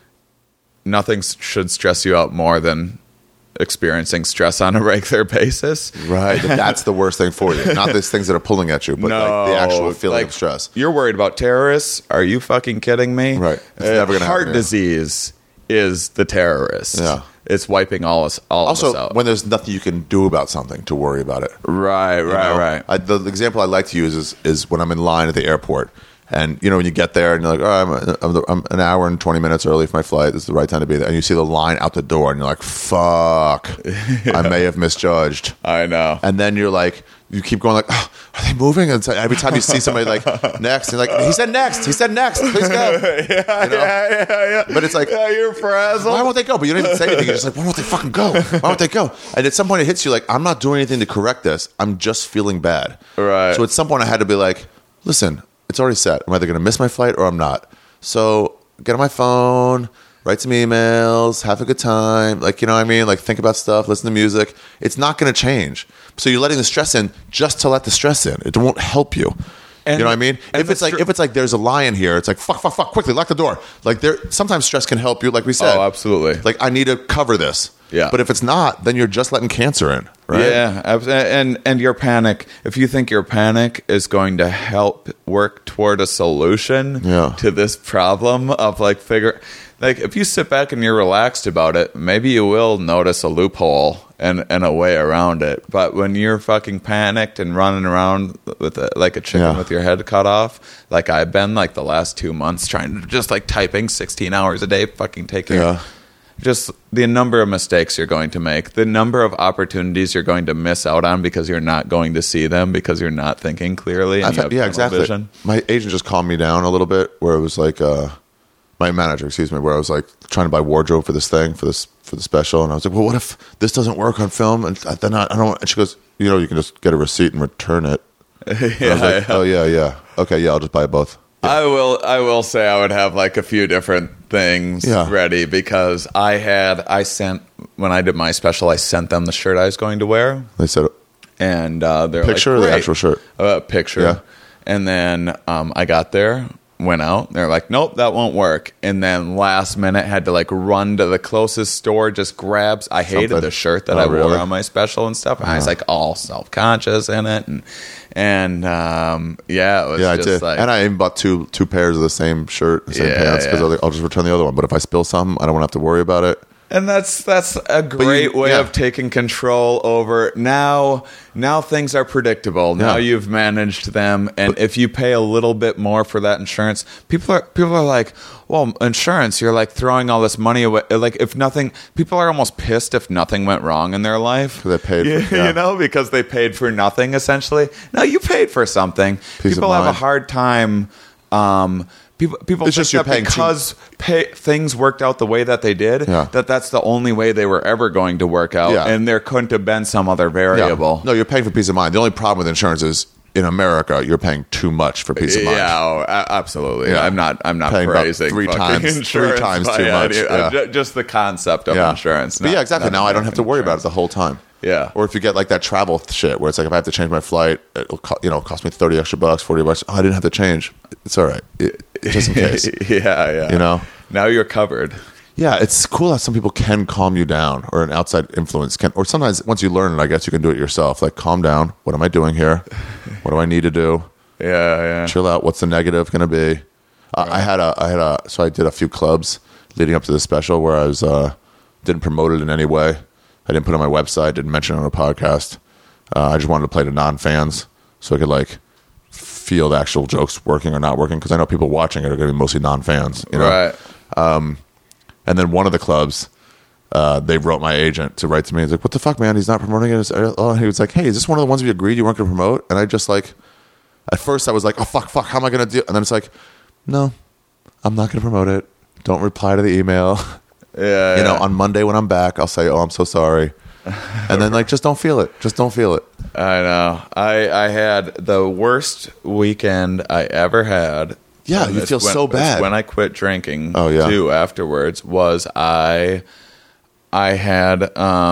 nothing should stress you out more than experiencing stress on a regular basis. Right. That's the worst thing for you. Not these things that are pulling at you, but like the actual feeling of stress. You're worried about terrorists? Are you fucking kidding me? Right. It's never going to happen. Heart disease is the terrorist. Yeah. It's wiping all of us out. Also, when there's nothing you can do about something to worry about it. Right. The example I like to use is when I'm in line at the airport. And, you know, when you get there and you're like, oh, I'm an hour and 20 minutes early for my flight. This is the right time to be there. And you see the line out the door and you're like, fuck, I may have misjudged. I know. And then you're like, you keep going like, oh, are they moving? And every time you see somebody like, next, you're like, he said next, please go. Yeah. But it's like, you're frazzled. Why won't they go? But you don't even say anything. You're just like, why won't they fucking go? Why won't they go? And at some point it hits you like, I'm not doing anything to correct this. I'm just feeling bad. Right. So at some point I had to be like, listen, it's already set. I'm either going to miss my flight or I'm not. So get on my phone, write some emails, have a good time. Like, you know what I mean? Like, think about stuff, listen to music. It's not going to change. So you're letting the stress in just to let the stress in. It won't help you. You know what I mean? If it's like there's a lion here, it's like fuck, quickly lock the door. Like sometimes stress can help you, like we said. Oh, absolutely. Like I need to cover this. Yeah. But if it's not, then you're just letting cancer in, right? Yeah, and your panic. If you think your panic is going to help work toward a solution to this problem of if you sit back and you're relaxed about it, maybe you will notice a loophole and a way around it. But when you're fucking panicked and running around with like a chicken with your head cut off, like I've been like the last 2 months trying to just like typing 16 hours a day, fucking taking just the number of mistakes you're going to make, the number of opportunities you're going to miss out on because you're not going to see them because you're not thinking clearly. And exactly. Vision. My agent just calmed me down a little bit where it was like, my manager, excuse me, where I was like trying to buy wardrobe for this thing for the special, and I was like, well, what if this doesn't work on film? And then I don't. And she goes, you can just get a receipt and return it. And I was like, oh yeah, okay, yeah, I'll just buy both. Yeah. I will say I would have like a few different things ready because I sent when I did my special, I sent them the shirt I was going to wear. They said, and they're picture like, or the actual shirt? Picture. Yeah. And then I got there, went out. They're like, nope, that won't work. And then last minute had to like run to the closest store, just grabs. I hated the shirt that I wore on my special and stuff. And I was like all self-conscious in it. And it was I just did. like. And I even bought two pairs of the same shirt, the same pants, because I'll just return the other one. But if I spill something, I don't want to have to worry about it. And that's a great way of taking control over now things are predictable. Now you've managed them, and if you pay a little bit more for that insurance, people are like, well, insurance, you're like throwing all this money away. Like if nothing, people are almost pissed if nothing went wrong in their life. They paid for, because they paid for nothing essentially. No, you paid for something. People have a hard time People it's think just that because things worked out the way that they did, that's the only way they were ever going to work out, and there couldn't have been some other variable. No, you're paying for peace of mind. The only problem with insurance is in America, you're paying too much for peace of mind. Yeah, absolutely. Yeah. I'm not paying praising three times too much. Just the concept of insurance. But exactly. Now I don't have to worry about it the whole time. Yeah. Or if you get like that travel shit where it's like if I have to change my flight, it'll cost me $30 extra, $40. Oh, I didn't have to change. It's all right. Just in case. Yeah. Now you're covered. Yeah, it's cool how some people can calm you down, or an outside influence can, or sometimes once you learn it, I guess you can do it yourself. Like, calm down. What am I doing here? What do I need to do? Yeah. Chill out. What's the negative going to be? So I did a few clubs leading up to this special where I was didn't promote it in any way. I didn't put it on my website. Didn't mention it on a podcast. I just wanted to play to non-fans so I could like feel the actual jokes working or not working, because I know people watching it are going to be mostly non-fans. Right. And then one of the clubs, they wrote my agent to write to me. He's like, what the fuck, man? He's not promoting it. He was like, hey, is this one of the ones we agreed you weren't going to promote? And I just like, at first I was like, oh, fuck, how am I going to do it? And then it's like, no, I'm not going to promote it. Don't reply to the email. Yeah. On Monday when I'm back, I'll say, oh, I'm so sorry. And then like, just don't feel it. I know. I had the worst weekend I ever had. Yeah, you feel so bad. When I quit drinking, too, afterwards, was I had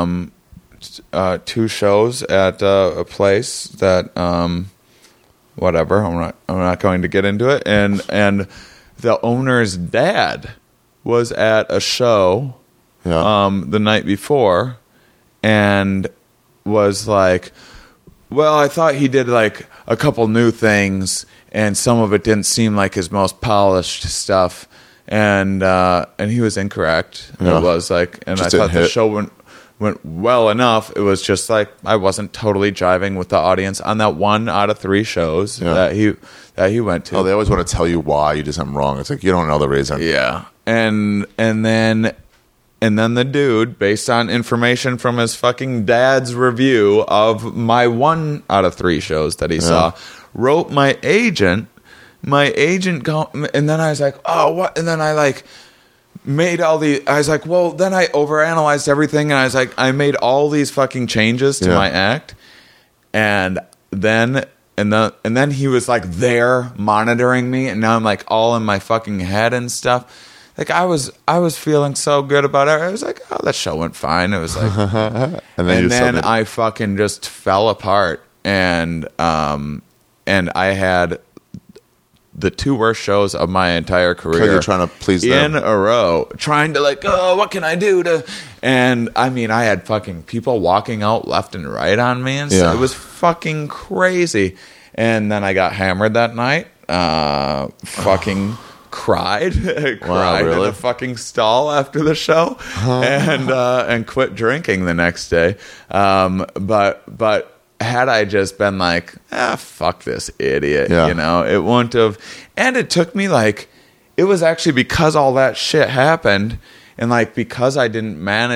2 shows at a place that whatever. I'm not going to get into it. And the owner's dad was at a show the night before and was like, well, I thought he did like a couple new things, and some of it didn't seem like his most polished stuff, and he was incorrect. Yeah. It was like, and just I thought the show went well enough. It was just like I wasn't totally jiving with the audience on that 1 out of 3 shows that he went to. Oh, they always want to tell you why you did something wrong. It's like you don't know the reason. Yeah, and then the dude, based on information from his fucking dad's review of my 1 out of 3 shows that he saw, wrote my agent. My agent and then I was like, oh, what? And then I like made all the. I was like, well, then I overanalyzed everything, and I was like, I made all these fucking changes to my act, and then he was like there monitoring me, and now I'm like all in my fucking head and stuff. Like I was feeling so good about it. I was like, oh, that show went fine. It was like, and then I fucking just fell apart, and I had the 2 worst shows of my entire career. Because you're trying to please them in a row, trying to like, oh, what can I do to? And I mean, I had fucking people walking out left and right on me, and so it was fucking crazy. And then I got hammered that night. Fucking. Cried really? in a fucking stall after the show, and quit drinking the next day. But had I just been like, fuck this idiot, it wouldn't have. And it took me like, it was actually because all that shit happened, and like because I didn't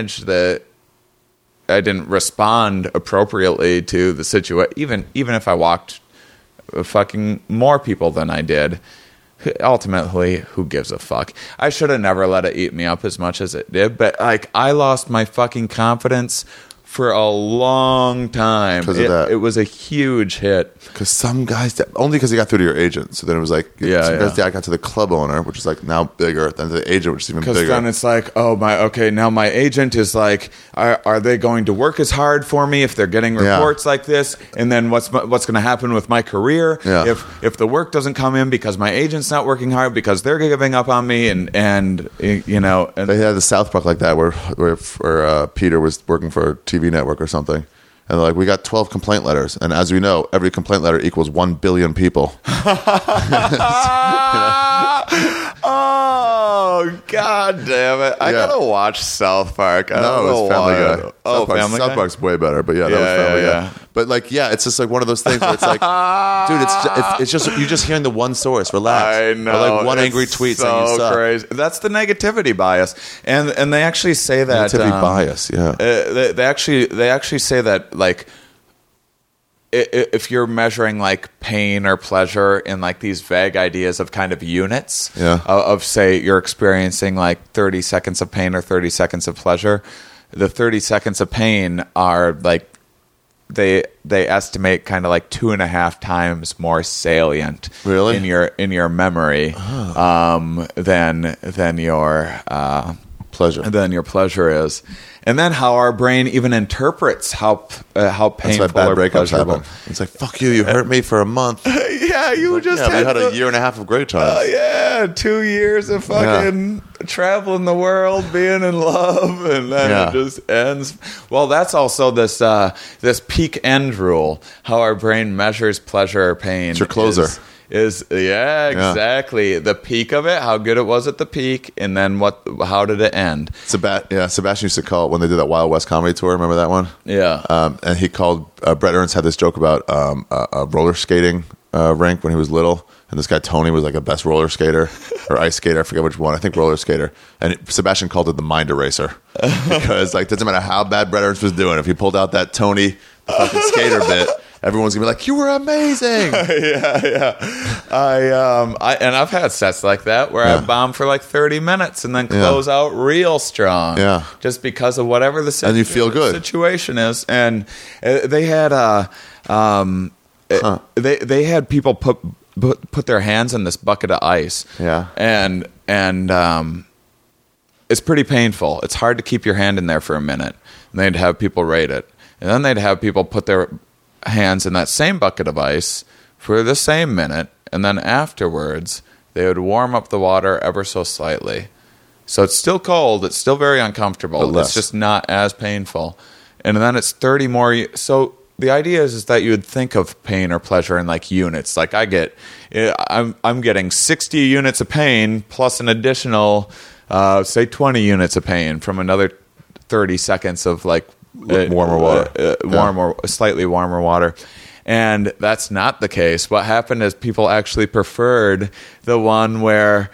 I didn't respond appropriately to the situation. Even if I walked fucking more people than I did. ultimately, who gives a fuck? I should have never let it eat me up as much as it did, but like I lost my fucking confidence for a long time. 'Cause of that. It was a huge hit. Because some guys, only because he got through to your agent. So then it was like, some guys dad got to the club owner, which is like now bigger than the agent, which is even Because bigger. then it's like, now my agent is like, are they going to work as hard for me if they're getting reports like this? And then what's going to happen with my career Yeah. if the work doesn't come in because my agent's not working hard because they're giving up on me and you know. And They had the South Park like that, where Peter was working for a TV network or something. And they're like, we got 12 complaint letters. And as we know, every complaint letter equals 1 billion people. Oh, God damn it. I Yeah. gotta watch South Park. I No, don't know it's Family why. Guy. Oh, Family South Guy? Park's way better, but that was Family Guy. But like, it's just like one of those things where it's like, dude, it's just you're just hearing the one source. Relax. I know. Or like one it's angry tweet so saying you suck. crazy. That's the negativity bias, and they actually say that Negativity bias, yeah. They actually say that like. If you're measuring like pain or pleasure in like these vague ideas of kind of units of say you're experiencing like 30 seconds of pain or 30 seconds of pleasure, the 30 seconds of pain are like they estimate kind of like 2.5 times more salient Really? in your memory than your Pleasure. than your pleasure is. And then how our brain even interprets how That's why painful bad or breakups pleasurable. happen. It's like, fuck you hurt me for a month. Yeah, you just Yeah, we had the- a year and a half of great times. yeah, 2 years of fucking traveling the world, being in love, and then Yeah. it just ends. Well, that's also this peak end rule. How our brain measures pleasure or pain. It's your closer. Is exactly the peak of it, how good it was at the peak, and then how did it end? Sebastian used to call it when they did that Wild West comedy tour. Remember that one? Yeah. And he called Brett Ernst had this joke about a roller skating rink when he was little, and this guy Tony was like a best roller skater or ice skater. I forget which one. I think roller skater. And Sebastian called it the mind eraser because like doesn't matter how bad Brett Ernst was doing, if he pulled out that Tony the fucking skater bit, everyone's gonna be like, "You were amazing." I've had sets like that where I bomb for like 30 minutes and then close out real strong. Yeah. Just because of whatever the And you feel good. situation is. And they had they had people put their hands in this bucket of ice. Yeah. And it's pretty painful. It's hard to keep your hand in there for a minute. And they'd have people rate it. And then they'd have people put their hands in that same bucket of ice for the same minute. And then afterwards, they would warm up the water ever so slightly. So it's still cold. It's still very uncomfortable. But less. It's just not as painful. And then it's 30 more. So the idea is that you would think of pain or pleasure in like units. Like I'm getting 60 units of pain plus an additional, say 20 units of pain from another 30 seconds of like warmer water. Slightly warmer water. And that's not the case. What happened is people actually preferred the one where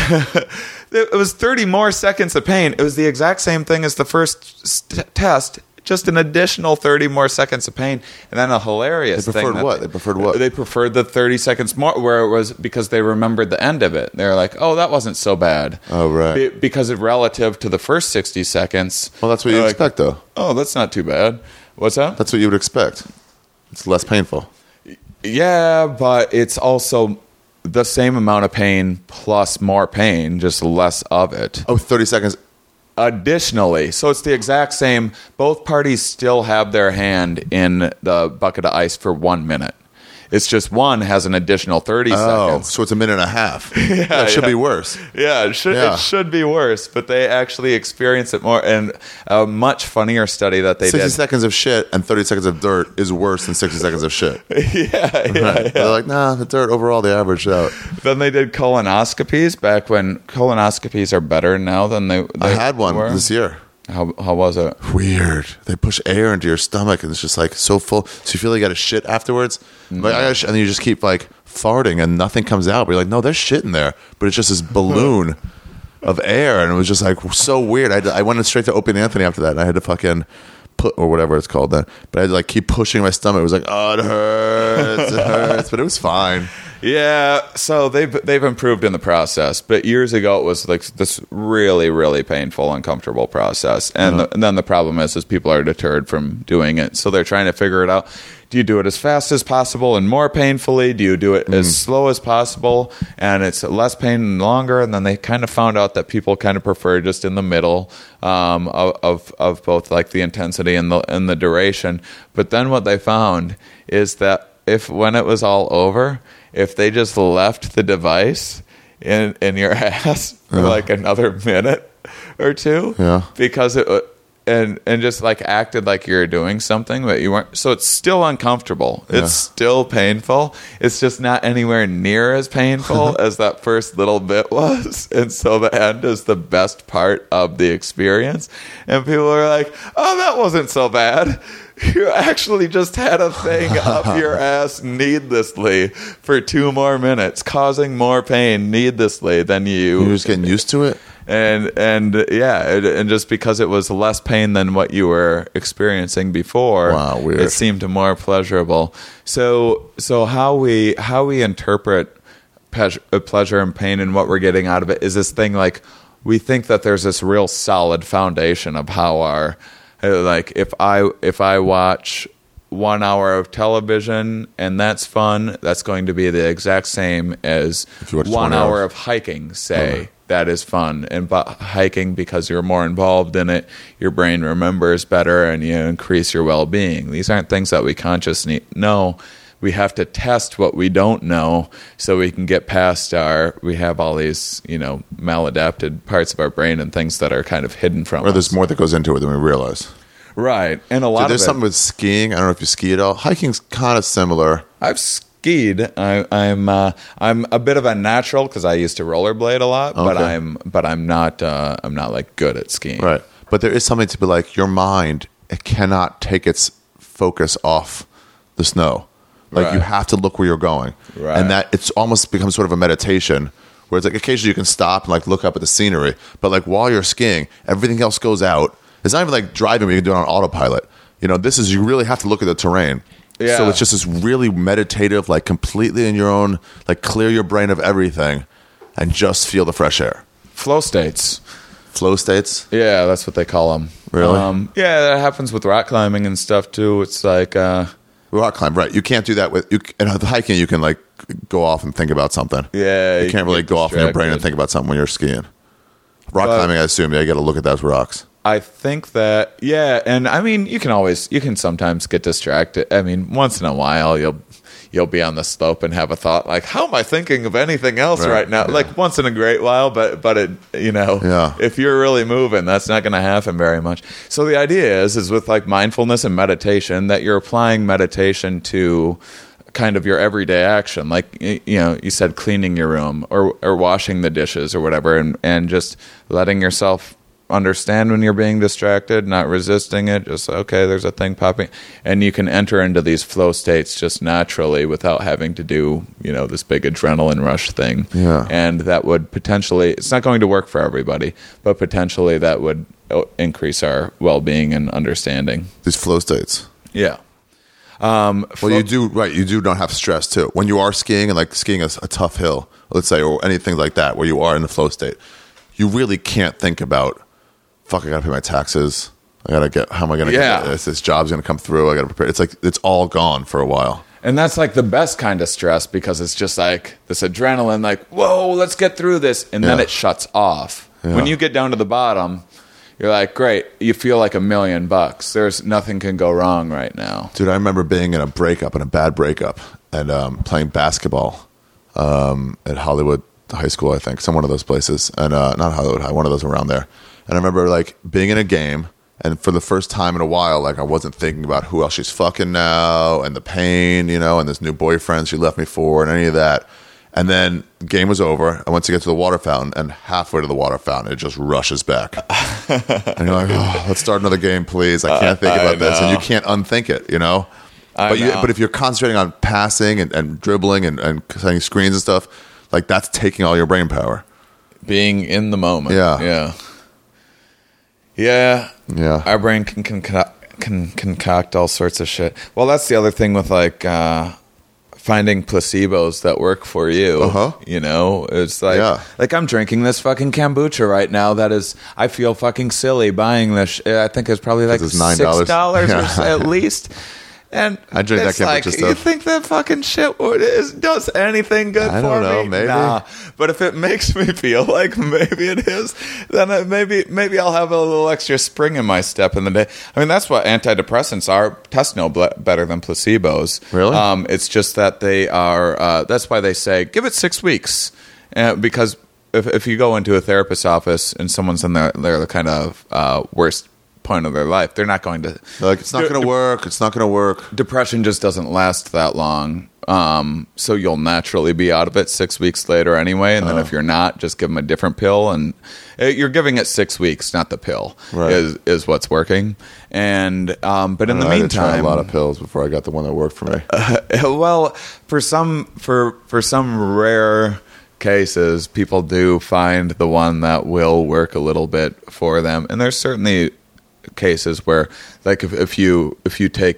it was 30 more seconds of pain. It was the exact same thing as the first test, just an additional 30 more seconds of pain. And then a hilarious They thing. preferred what? They preferred what? They preferred the 30 seconds more, where it was because they remembered the end of it. They were like, oh, that wasn't so bad. Oh, right. Because it relative to the first 60 seconds. Well, that's what you they're expect, though. Oh, that's not too bad. What's that? That's what you would expect. It's less painful. Yeah, but it's also the same amount of pain plus more pain, just less of it. Oh, 30 seconds. Additionally, so it's the exact same. Both parties still have their hand in the bucket of ice for 1 minute. It's just one has an additional 30 Oh, seconds. so it's a minute and a half. That should be worse. Yeah, it should be worse, but they actually experience it more. And a much funnier study that they 60 did. seconds of shit and 30 seconds of dirt is worse than 60 seconds of shit. Right. They're like, nah, the dirt overall, they averaged out. Then they did colonoscopies back when colonoscopies are better now than they I had one were. this year. How was it? Weird. They push air into your stomach and it's just like so full. So you feel like you got to shit afterwards. Like, and then you just keep like farting and nothing comes out. But you're like, no, there's shit in there. But it's just this balloon of air. And it was just like so weird. I went straight to Opie and Anthony after that. And I had to fucking put, or whatever it's called then. But I had to like keep pushing my stomach. It was like, oh, it hurts. It hurts. But it was fine. Yeah, so they've improved in the process, but years ago it was like this really, really painful, uncomfortable process, and, and then the problem is people are deterred from doing it, so they're trying to figure it out. Do you do it as fast as possible and more painfully? Do you do it as slow as possible and it's less pain and longer? And then they kind of found out that people kind of prefer just in the middle of both like the intensity and the duration. But then what they found is that when it was all over, if they just left the device in your ass for like another minute or two, because it and just like acted like you're doing something that you weren't, so it's still uncomfortable, it's still painful, it's just not anywhere near as painful as that first little bit was, and so the end is the best part of the experience, and people are like, oh, that wasn't so bad. You actually just had a thing up your ass needlessly for 2 more minutes, causing more pain needlessly than You're just getting used to it? And just because it was less pain than what you were experiencing before, wow, weird. It seemed more pleasurable. So how we interpret pleasure and pain and what we're getting out of it is this thing, like, we think that there's this real solid foundation of how our, like, if I watch 1 hour of television and that's fun, that's going to be the exact same as 1 hour of hiking, say. That is fun. And hiking, because you're more involved in it, your brain remembers better and you increase your well-being. These aren't things that we consciously know. We have to test what we don't know so we can get past we have all these, maladapted parts of our brain and things that are kind of hidden from us. Or there's more that goes into it than we realize. Right. And a lot of there's something with skiing. I don't know if you ski at all. Hiking's kind of similar. I've skied. I'm a bit of a natural because I used to rollerblade a lot, but I'm not like good at skiing. Right. But there is something to be like, your mind, it cannot take its focus off the snow. Like, you have to look where you're going. Right. And that it's almost becomes sort of a meditation where it's like occasionally you can stop and like look up at the scenery, but like while you're skiing, everything else goes out. It's not even like driving where you can do it on autopilot. This is, you really have to look at the terrain. Yeah. So it's just this really meditative, like completely in your own, like clear your brain of everything and just feel the fresh air. Flow states. Flow states? Yeah, that's what they call them. Really? Yeah, that happens with rock climbing and stuff too. It's like... rock climb, right. You can't do that with... And with hiking, you can like go off and think about something. Yeah. You can't really go off in your brain and think about something when you're skiing. Rock climbing, I assume, you got to look at those rocks. I think that, yeah, and I mean, you can sometimes get distracted. I mean, once in a while, you'll be on the slope and have a thought like, how am I thinking of anything else right now? Yeah. Like once in a great while, but it, if you're really moving, that's not going to happen very much. So the idea is with like mindfulness and meditation, that you're applying meditation to kind of your everyday action, like you said, cleaning your room or washing the dishes or whatever, and just letting yourself understand when you're being distracted, not resisting it, just okay, there's a thing popping, and you can enter into these flow states just naturally without having to do this big adrenaline rush thing. And that would potentially, it's not going to work for everybody, but potentially that would increase our well-being and understanding. These flow states. Yeah. You do not have stress too when you are skiing, and like skiing a tough hill, let's say, or anything like that where you are in the flow state. You really can't think about, fuck, I gotta pay my taxes, how am I gonna get this job's gonna come through, I gotta prepare. It's like it's all gone for a while. And that's like the best kind of stress, because it's just like this adrenaline, like, whoa, let's get through this, and then it shuts off. When you get down to the bottom, you're like, great, you feel like $1 million. There's nothing can go wrong right now. Dude, I remember being in a bad breakup, and playing basketball at Hollywood High School, I think, some one of those places, and not Hollywood High, one of those around there. And I remember like being in a game, and for the first time in a while, like I wasn't thinking about who else she's fucking now, and the pain, and this new boyfriend she left me for, and any of that. And then the game was over. I went to get to the water fountain, and halfway to the water fountain, it just rushes back. And you're like, oh, let's start another game, please. I can't think about this. And you can't unthink it, But if you're concentrating on passing and dribbling and setting screens and stuff, like that's taking all your brain power. Being in the moment. Yeah. Our brain can concoct all sorts of shit. Well, that's the other thing with like finding placebos that work for you. Uh-huh. You know, it's like Yeah. like I'm drinking this fucking kombucha right now. That is, I feel fucking silly buying this. I think it's probably like it's $9. $6 Yeah. or so at least. And I drink that it's like, kombucha you stuff. think that fucking shit does anything good I for don't know, me? maybe. Nah. But if it makes me feel like maybe it is, then maybe I'll have a little extra spring in my step in the day. I mean, that's what antidepressants are. Tests no better than placebos. Really? It's just that they are. That's why they say give it 6 weeks, because if you go into a therapist's office and someone's in they're the kind of worst point of their life, they're not going to Like, it's not going to work. It's not going to work. depression just doesn't last that long. So you'll naturally be out of it 6 weeks later anyway. And then if you're not, just give them a different pill. And you're giving it 6 weeks, not the pill, Right. is what's working. And but in the I had to try meantime, a lot of pills before I got the one that worked for me. well, for some rare cases, people do find the one that will work a little bit for them. And there's certainly cases where, like, if you take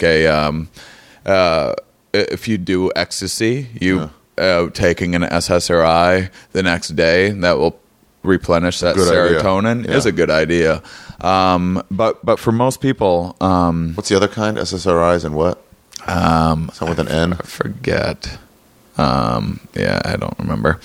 if you do ecstasy, taking an SSRI the next day, that will replenish that Good idea. serotonin is Yeah. a good idea. But for most people, What's the other kind? SSRIs and what? Something with an N. I forget. Yeah, I don't remember.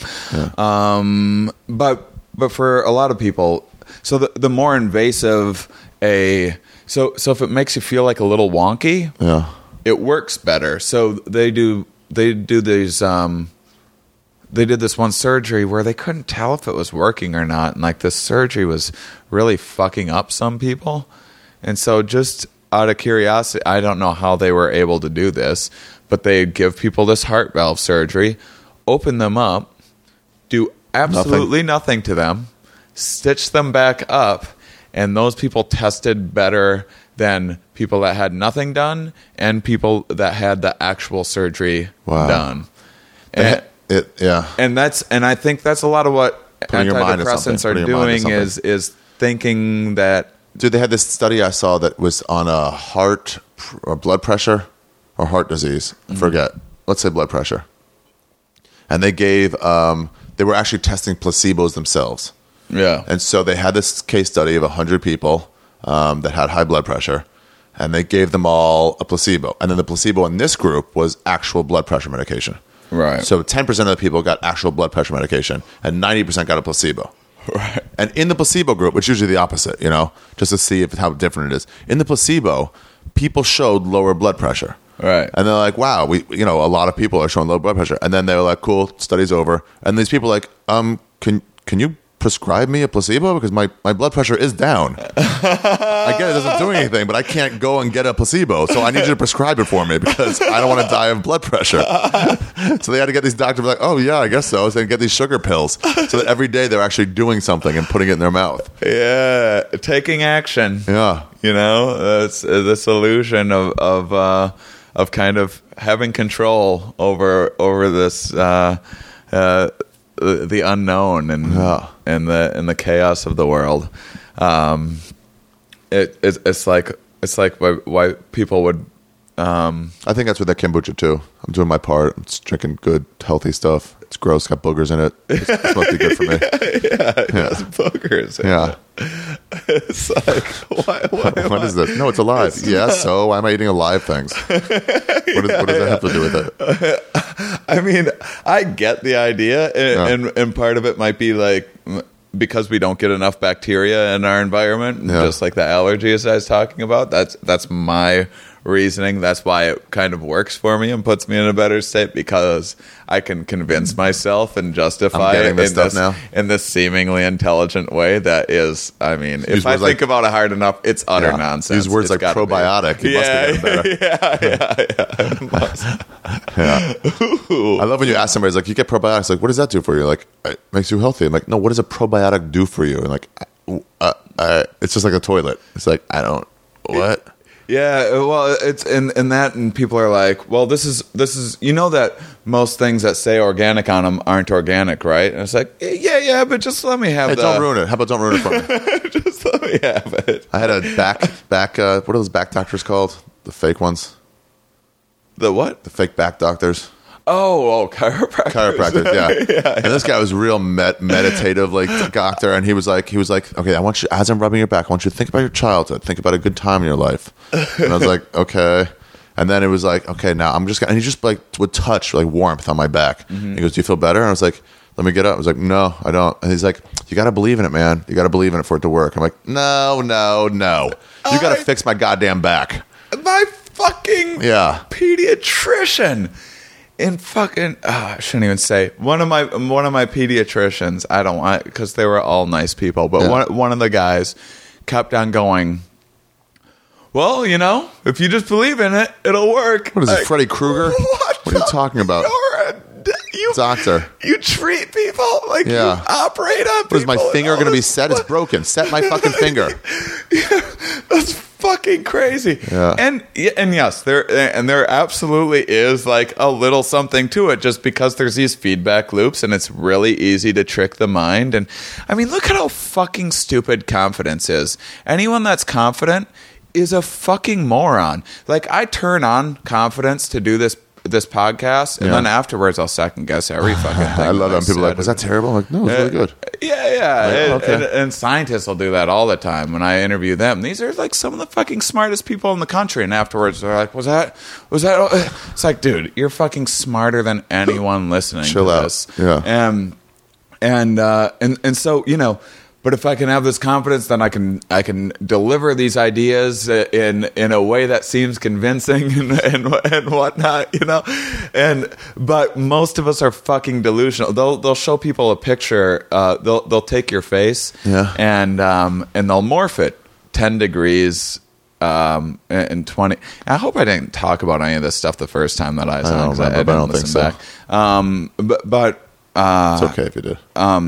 But for a lot of people, so the more invasive so if it makes you feel like a little wonky, Yeah. it works better. So they do these they did this one surgery where they couldn't tell if it was working or not, and like this surgery was really fucking up some people. And so just out of curiosity, I don't know how they were able to do this, but they give people this heart valve surgery, open them up, do absolutely nothing to them, stitch them back up, and those people tested better than people that had nothing done and people that had the actual surgery Wow. done. And, Yeah. and I think that's a lot of what Putting your mind to something. antidepressants are Putting your mind to doing something. is thinking that Dude, they had this study I saw that was on a heart or blood pressure or heart disease. I forget. Let's say blood pressure. And they gave, they were actually testing placebos themselves. yeah. And so they had this case study of 100 people that had high blood pressure, and they gave them all a placebo. And then the placebo in this group was actual blood pressure medication. Right. So 10% of the people got actual blood pressure medication, and 90% got a placebo. Right. And in the placebo group, which is usually the opposite, you know, just to see how different it is. In the placebo, people showed lower blood pressure. Right. And they're like, wow, a lot of people are showing low blood pressure. And then they were like, cool, study's over. And these people are like, can you prescribe me a placebo? Because my blood pressure is down. I get it doesn't do anything, but I can't go and get a placebo. So I need you to prescribe it for me because I don't want to die of blood pressure. So they had to get these doctors to be like, oh, yeah, I guess so. So they get these sugar pills so that every day they're actually doing something and putting it in their mouth. Yeah, taking action. Yeah. You know, that's the solution of kind of having control over this the unknown and the chaos of the world. It's like why people would. I think that's with that kombucha too. I'm doing my part. I'm just drinking good, healthy stuff. It's gross, got boogers in it. It's must be good for me. It's boogers. Yeah. It's like why What is this? No, it's alive. Yeah, so why am I eating alive things? What does that have to do with it? I mean, I get the idea, and part of it might be like because we don't get enough bacteria in our environment, just like the allergies I was talking about. That's my reasoning. That's why it kind of works for me and puts me in a better state, because I can convince myself and justify it in this seemingly intelligent way that is, I mean, if I think about it hard enough, it's utter nonsense. Use words like probiotic. You must be better. I love when you ask somebody, like, you get probiotics, like, what does that do for you? Like, it makes you healthy. I'm like, no, what does a probiotic do for you? And like, it's just like a toilet. It's like, I don't, what? Yeah, well, it's in that, and people are like, well, this is you know that most things that say organic on them aren't organic, right? And it's like, yeah, but just let me have Hey, don't ruin it. How about don't ruin it for me? Just let me have it. I had a back, what are those back doctors called? The fake ones? The what? The fake back doctors? chiropractors. Yeah. And this guy was real meditative, like doctor. And he was like, okay, I want you, as I'm rubbing your back, I want you to think about your childhood, think about a good time in your life. And I was like, okay. And then it was like, okay, now I'm just gonna, and he just like would touch like warmth on my back. He goes, do you feel better? And I was like, let me get up. I was like, no, I don't. And he's like, you got to believe in it, man. You got to believe in it for it to work. I'm like, no. You got to fix my goddamn back. My fucking pediatrician in fucking I shouldn't even say one of my pediatricians. I don't want, because they were all nice people, but one of the guys kept on going, well, you know, if you just believe in it, it'll work. What is it, Freddy Krueger? What are you talking about? You doctor. You treat people like you operate on people. What is my finger going to be set? It's broken. Set my fucking finger. That's fucking crazy. Yeah. And yes, there absolutely is like a little something to it, just because there's these feedback loops and it's really easy to trick the mind. And I mean, look at how fucking stupid confidence is. Anyone that's confident is a fucking moron. Like, I turn on confidence to do this podcast, and then afterwards I'll second guess every fucking thing. I love it when people are like, was that terrible? I'm like, no, it's really good. Yeah. Like, okay. And scientists will do that all the time when I interview them. These are like some of the fucking smartest people in the country, and afterwards they're like, was that it's like, dude, you're fucking smarter than anyone listening Chill to out. this. Yeah. And so, you know, but if I can have this confidence, then I can deliver these ideas in a way that seems convincing and whatnot, you know. But most of us are fucking delusional. They'll show people a picture. They'll take your face, and they'll morph it 10 degrees. And 20. I hope I didn't talk about any of this stuff the first time that I was on, because I don't think so. Back. But it's okay if you did.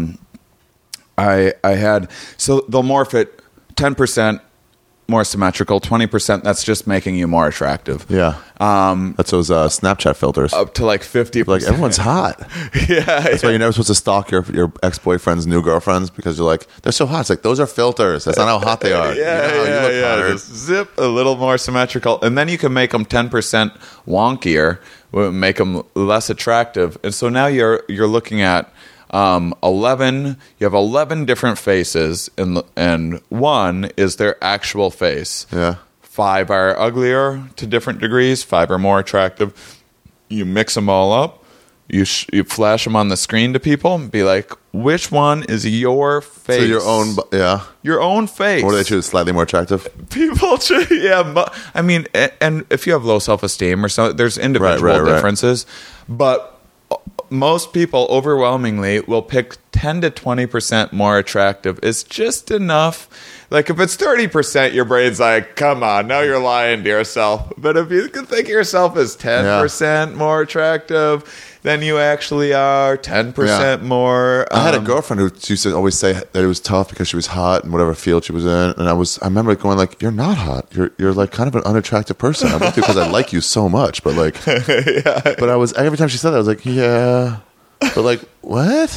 I had, so they'll morph it 10% more symmetrical, 20% that's just making you more attractive. Yeah. That's those Snapchat filters. Up to like 50%. Like, everyone's hot. That's why you're never supposed to stalk your ex-boyfriend's new girlfriends, because you're like, they're so hot. It's like, those are filters. That's not how hot they are. Yeah. Just zip a little more symmetrical. And then you can make them 10% wonkier, make them less attractive. And so now you're looking at 11. You have 11 different faces, and one is their actual face. Yeah. 5 are uglier to different degrees. 5 are more attractive. You mix them all up. You flash them on the screen to people and be like, which one is your face? So your own, your own face. Or do they choose slightly more attractive? People choose, I mean, and if you have low self-esteem or something, there's individual differences, but most people overwhelmingly will pick 10 to 20% more attractive. It's just enough. Like, if it's 30%, your brain's like, come on, now you're lying to yourself. But if you can think of yourself as 10% more attractive, then you actually are 10% more. I had a girlfriend who used to always say that it was tough because she was hot in whatever field she was in. And I remember going like, you're not hot. You're like kind of an unattractive person. I'm with you because I like you so much. But like, but I was, every time she said that, I was like, yeah. But like, what?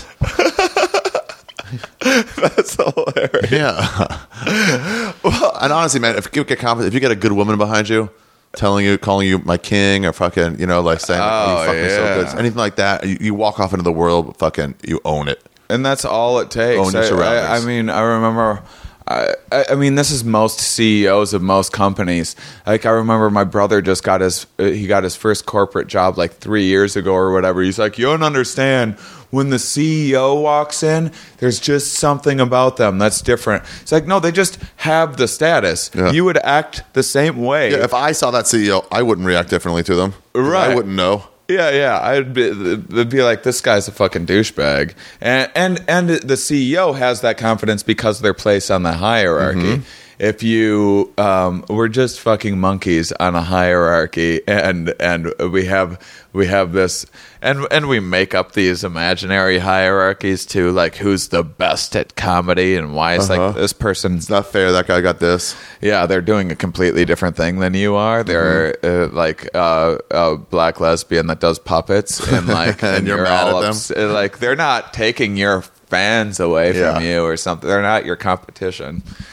That's hilarious. Yeah. Well, and honestly, man, if you get confident, if you get a good woman behind you, calling you my king, or fucking, you know, like saying, oh, you fucking so good, anything like that, you walk off into the world, fucking, you own it. And that's all it takes. Own your surroundings. I mean, I remember. I mean, this is most CEOs of most companies. Like, I remember my brother just got his first corporate job like 3 years ago or whatever. He's like, you don't understand. When the CEO walks in, there's just something about them that's different. It's like, no, they just have the status. Yeah. You would act the same way. Yeah, if I saw that CEO, I wouldn't react differently to them. Right. I wouldn't know. Yeah. It'd be like, this guy's a fucking douchebag. And the CEO has that confidence because of their place on the hierarchy. Mm-hmm. If you we're just fucking monkeys on a hierarchy, and we have this, and we make up these imaginary hierarchies too, like who's the best at comedy and why it's like this person. It's not fair. That guy got this. Yeah, they're doing a completely different thing than you are. They're like a black lesbian that does puppets, and like and you're mad at them. Like, they're not taking your fans away from you or something. They're not your competition.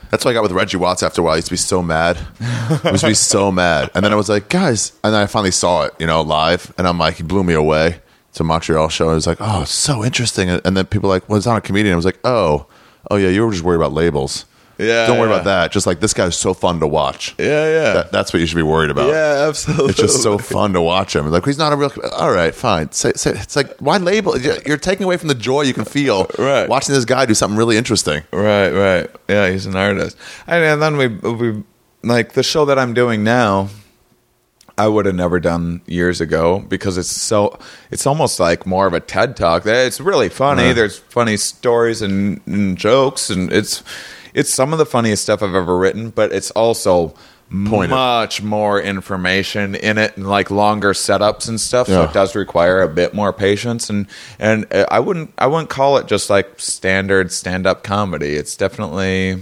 That's what I got with Reggie Watts after a while. I used to be so mad. I used to be so mad. And then I was like, guys, and then I finally saw it, live. And I'm like, he blew me away to Montreal show. I was like, oh, it's so interesting. And then people were like, well, it's not a comedian. I was like, oh yeah, you were just worried about labels. Yeah. Don't worry about that. Just like, this guy's so fun to watch. Yeah. That's what you should be worried about. Yeah, absolutely. It's just so fun to watch him. Like, he's not a real. All right, fine. Say, it's like, why label? You're taking away from the joy you can feel watching this guy do something really interesting. Right. Yeah, he's an artist. And then we like the show that I'm doing now. I would have never done years ago because it's almost like more of a TED Talk. It's really funny. There's funny stories and jokes, and it's some of the funniest stuff I've ever written, but it's also much more information in it and like longer setups and stuff. So it does require a bit more patience, and I wouldn't call it just like standard stand-up comedy. It's definitely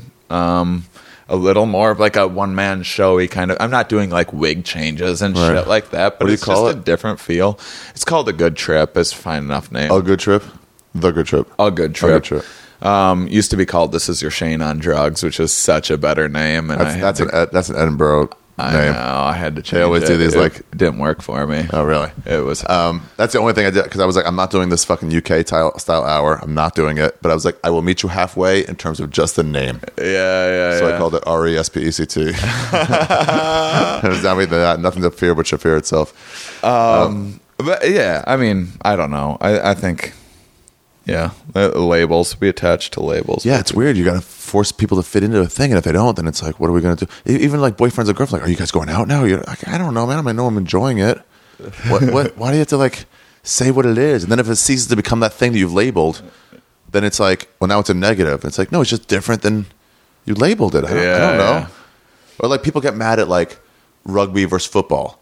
a little more of like a one-man showy kind of. I'm not doing like wig changes and shit like that, but it's just a different feel. It's called A Good Trip. It's a fine enough name. A Good Trip? The Good Trip. A Good Trip. A Good Trip. Used to be called This Is Your Shane on Drugs, which is such a better name. And that's an Edinburgh I name. know. I had to change it. They always do these it didn't work for me. Oh, really? It was. That's the only thing I did because I was like, I'm not doing this fucking UK style hour. I'm not doing it. But I was like, I will meet you halfway in terms of just the name. Yeah. So I called it RESPECT. It was nothing to fear but Shafir itself. But yeah, I mean, I don't know. I think. Yeah, labels. We attach to labels. Yeah, it's weird. You got to force people to fit into a thing, and if they don't, then it's like, what are we going to do? Even like boyfriends and girlfriends, like, are you guys going out now? You're like, I don't know, man. I know I'm enjoying it. What? Why do you have to like say what it is? And then if it ceases to become that thing that you've labeled, then it's like, well, now it's a negative. It's like, no, it's just different than you labeled it. I don't know. Yeah. Or like people get mad at like rugby versus football,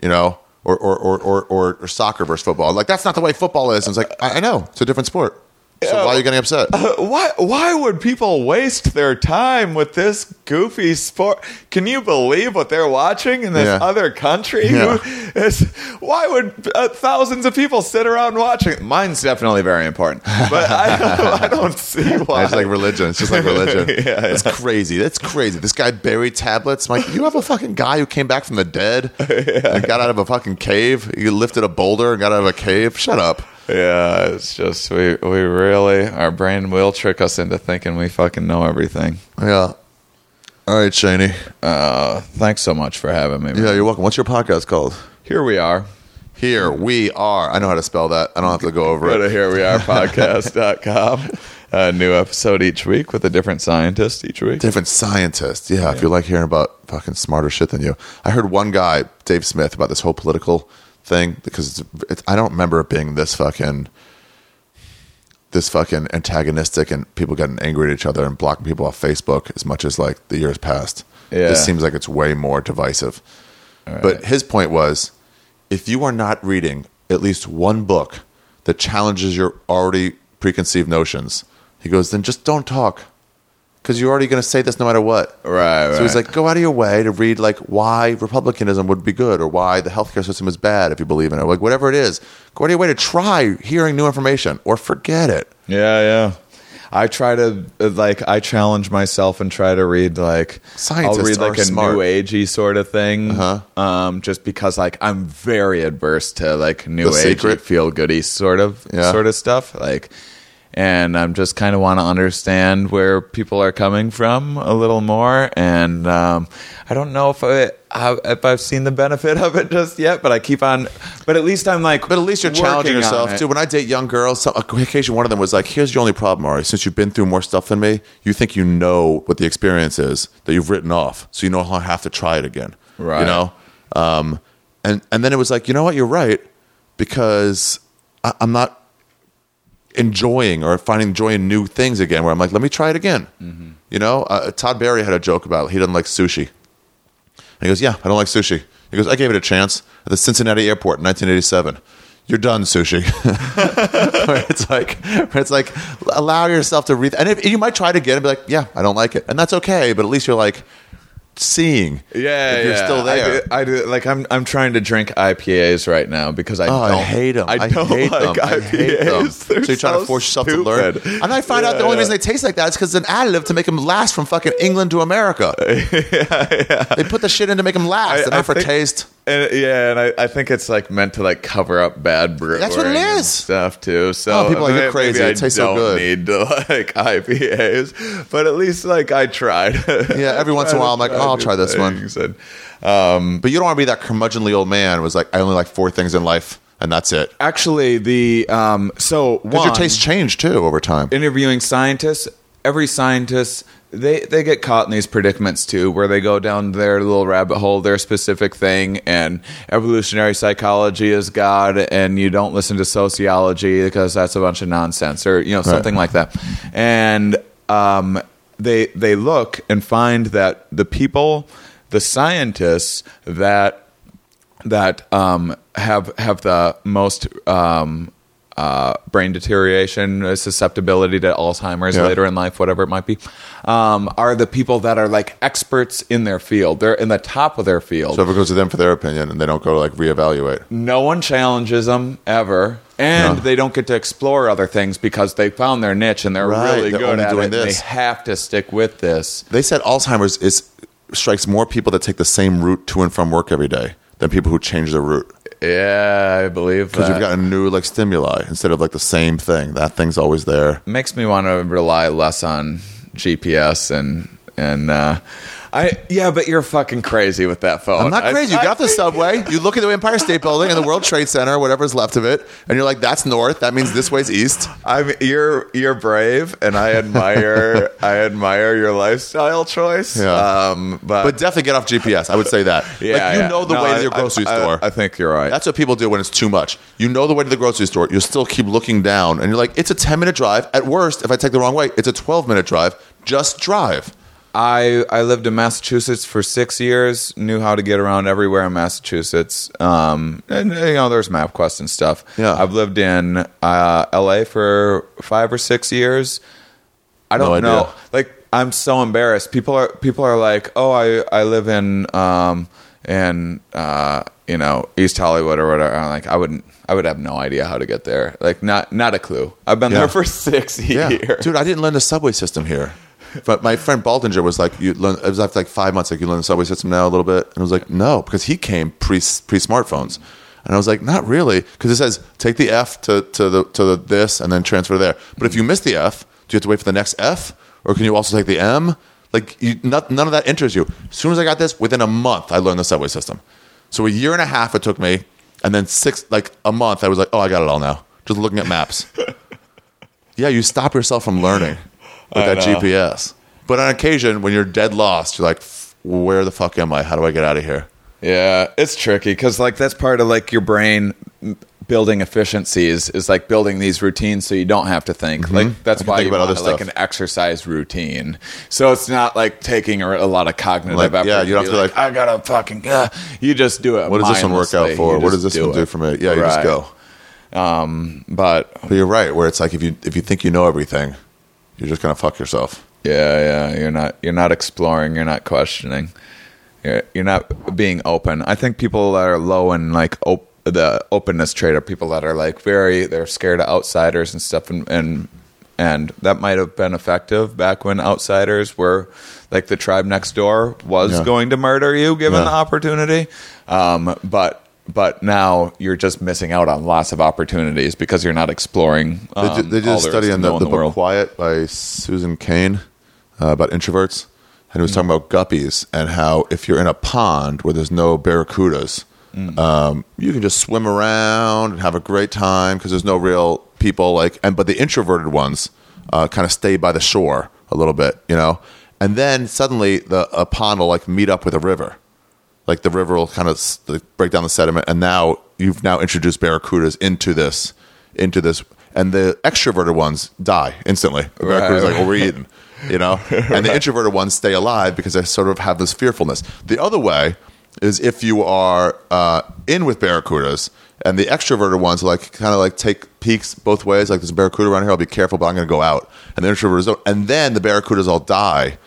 or soccer versus football. Like, that's not the way football is. And it's like, I know. It's a different sport. So why are you getting upset? Why would people waste their time with this goofy sport? Can you believe what they're watching in this other country? Yeah. Why would thousands of people sit around watching? Mine's definitely very important, but I don't see why. It's like religion. It's just like religion. It's crazy. That's crazy. This guy buried tablets. I'm like, you have a fucking guy who came back from the dead and got out of a fucking cave. You lifted a boulder and got out of a cave. Shut up. Yeah, it's just we really, our brain will trick us into thinking we fucking know everything. Yeah. All right, Shaney. Thanks so much for having me. Yeah, you're welcome. What's your podcast called? Here we are. Here we are. I know how to spell that. I don't have to go over Go to it. herewearepodcast.com. A new episode each week with a different scientist each week. Different scientist. Yeah, if you like hearing about fucking smarter shit than you. I heard one guy, Dave Smith, about this whole political thing because I don't remember it being this fucking antagonistic and people getting angry at each other and blocking people off Facebook as much as like the years past. Yeah. This seems like it's way more divisive. Right. But his point was, if you are not reading at least one book that challenges your already preconceived notions, he goes, then just don't talk. Because you're already going to say this no matter what. Right. So he's like, go out of your way to read like why republicanism would be good or why the healthcare system is bad if you believe in it. Like whatever it is, go out of your way to try hearing new information or forget it. Yeah. I try to I challenge myself and try to read like Scientists I'll read like are a smart. new agey sort of thing. Just because like I'm very adverse to like new The agey Secret? feel goody sort of stuff. Like, and I'm just kind of want to understand where people are coming from a little more. And I don't know if I've seen the benefit of it just yet, but I keep on. But at least I'm like. But at least you're challenging yourself. Dude, when I date young girls, occasionally one of them was like, here's your only problem, Ari. Since you've been through more stuff than me, you think you know what the experience is that you've written off. So you know how I have to try it again. Right. You know? And then it was like, you know what? You're right. Because I'm not enjoying or finding joy in new things again, where I'm like, let me try it again. Mm-hmm. You know? Todd Barry had a joke about he doesn't like sushi. And he goes, yeah, I don't like sushi. He goes, I gave it a chance at the Cincinnati airport in 1987. You're done, sushi. where it's like, allow yourself to and if you might try it again and be like, yeah, I don't like it. And that's okay, but at least you're like, seeing. Yeah, if you're still there. I do. Like I'm trying to drink IPAs right now because I hate them. I don't like IPAs. I hate them. So They're you're trying to force yourself to learn. stupid. And I find out the only reason they taste like that is because it's an additive to make them last from fucking England to America. They put the shit in to make them last, and not for think- taste. And I think it's like meant to like cover up bad brewing. That's what it and is. stuff too. So Oh, people are like, "You're crazy. maybe It tastes I so don't good." need to like IPAs, but at least like I tried. Yeah, every once in a while I'm like, I'll try this one. one. But you don't want to be that curmudgeonly old man who was like, I only like 4 things in life, and that's it. Actually, Because your tastes change too over time. interviewing scientists, every scientist they get caught in these predicaments too, where they go down their little rabbit hole, their specific thing, and evolutionary psychology is God, and you don't listen to sociology because that's a bunch of nonsense, or something like that. And they look and find that the scientists that have the most brain deterioration, susceptibility to Alzheimer's later in life, whatever it might be, are the people that are like experts in their field. They're in the top of their field. So if it goes to them for their opinion, and they don't go to like reevaluate. No one challenges them ever, and they don't get to explore other things because they found their niche and they're Right, really they're good only at doing it. this. They have to stick with this. They said Alzheimer's strikes more people that take the same route to and from work every day than people who change their route. Yeah, I believe Because that. you've got a new like stimuli instead of like the same thing. That thing's always there. Makes me want to rely less on GPS but you're fucking crazy with that phone. I'm not crazy. You get off the subway, you look at the Empire State Building and the World Trade Center, whatever's left of it, and you're like, that's north. That means this way's east. You're brave, and I admire your lifestyle choice. Yeah. But definitely get off GPS. I would say that. Yeah, know the way to your grocery store. I think you're right. That's what people do when it's too much. You know the way to the grocery store. You still keep looking down, and you're like, it's a 10-minute drive. At worst, if I take the wrong way, it's a 12-minute drive. Just drive. I lived in Massachusetts for 6 years, knew how to get around everywhere in Massachusetts. And there's MapQuest and stuff. Yeah. I've lived in LA for 5 or 6 years. I don't No know. idea. Like, I'm so embarrassed. People are like, "Oh, I live in East Hollywood or whatever." I'm like, I would have no idea how to get there. Like, not a clue. I've been there for 6 years. Dude, I didn't learn the subway system here. But my friend Baldinger was like, it was after like 5 months, like, you learn the subway system now a little bit? And I was like, no, because he came pre-smartphones. And I was like, not really, because it says take the F to the this and then transfer there. But if you miss the F, do you have to wait for the next F? Or can you also take the M? Like, none of that enters you. As soon as I got this, within a month, I learned the subway system. So a year and a half it took me, and then a month, I was like, oh, I got it all now. Just looking at maps. Yeah, you stop yourself from learning with that GPS. But on occasion, when you're dead lost, you're like, where the fuck am I? How do I get out of here? Yeah, it's tricky because like that's part of like your brain building efficiencies is like building these routines so you don't have to think. Like that's why think you about want other like stuff. an exercise routine. So it's not like taking a lot of cognitive Like, effort. yeah, you don't be have to, like, I gotta fucking. You just do it. What does this one work out mindlessly. for? You What does just this one do it. for me? Yeah, you just Right. go. But But you're right, where it's like if you think you know everything, you're just gonna fuck yourself. yeah, you're not exploring. You're not questioning. You're not being open. I think people that are low in like the openness trait are people that are like they're scared of outsiders and stuff, and that might have been effective back when outsiders were like the tribe next door was going to murder you given the opportunity. But now you're just missing out on lots of opportunities because you're not exploring. They did all a there study is on to know the in book world. Quiet by Susan Cain about introverts. And he was talking about guppies and how if you're in a pond where there's no barracudas, you can just swim around and have a great time because there's no real people. But the introverted ones kind of stay by the shore a little bit, And then suddenly a pond will like meet up with a river. Like the river will kind of break down the sediment, and now you've introduced barracudas into this, and the extroverted ones die instantly. The barracuda's like, we're eating, And the introverted ones stay alive because they sort of have this fearfulness. The other way is if you are in with barracudas, and the extroverted ones kind of take peeks both ways. Like, there's a barracuda around here, I'll be careful, but I'm going to go out. And the introverts don't. And then the barracudas all die.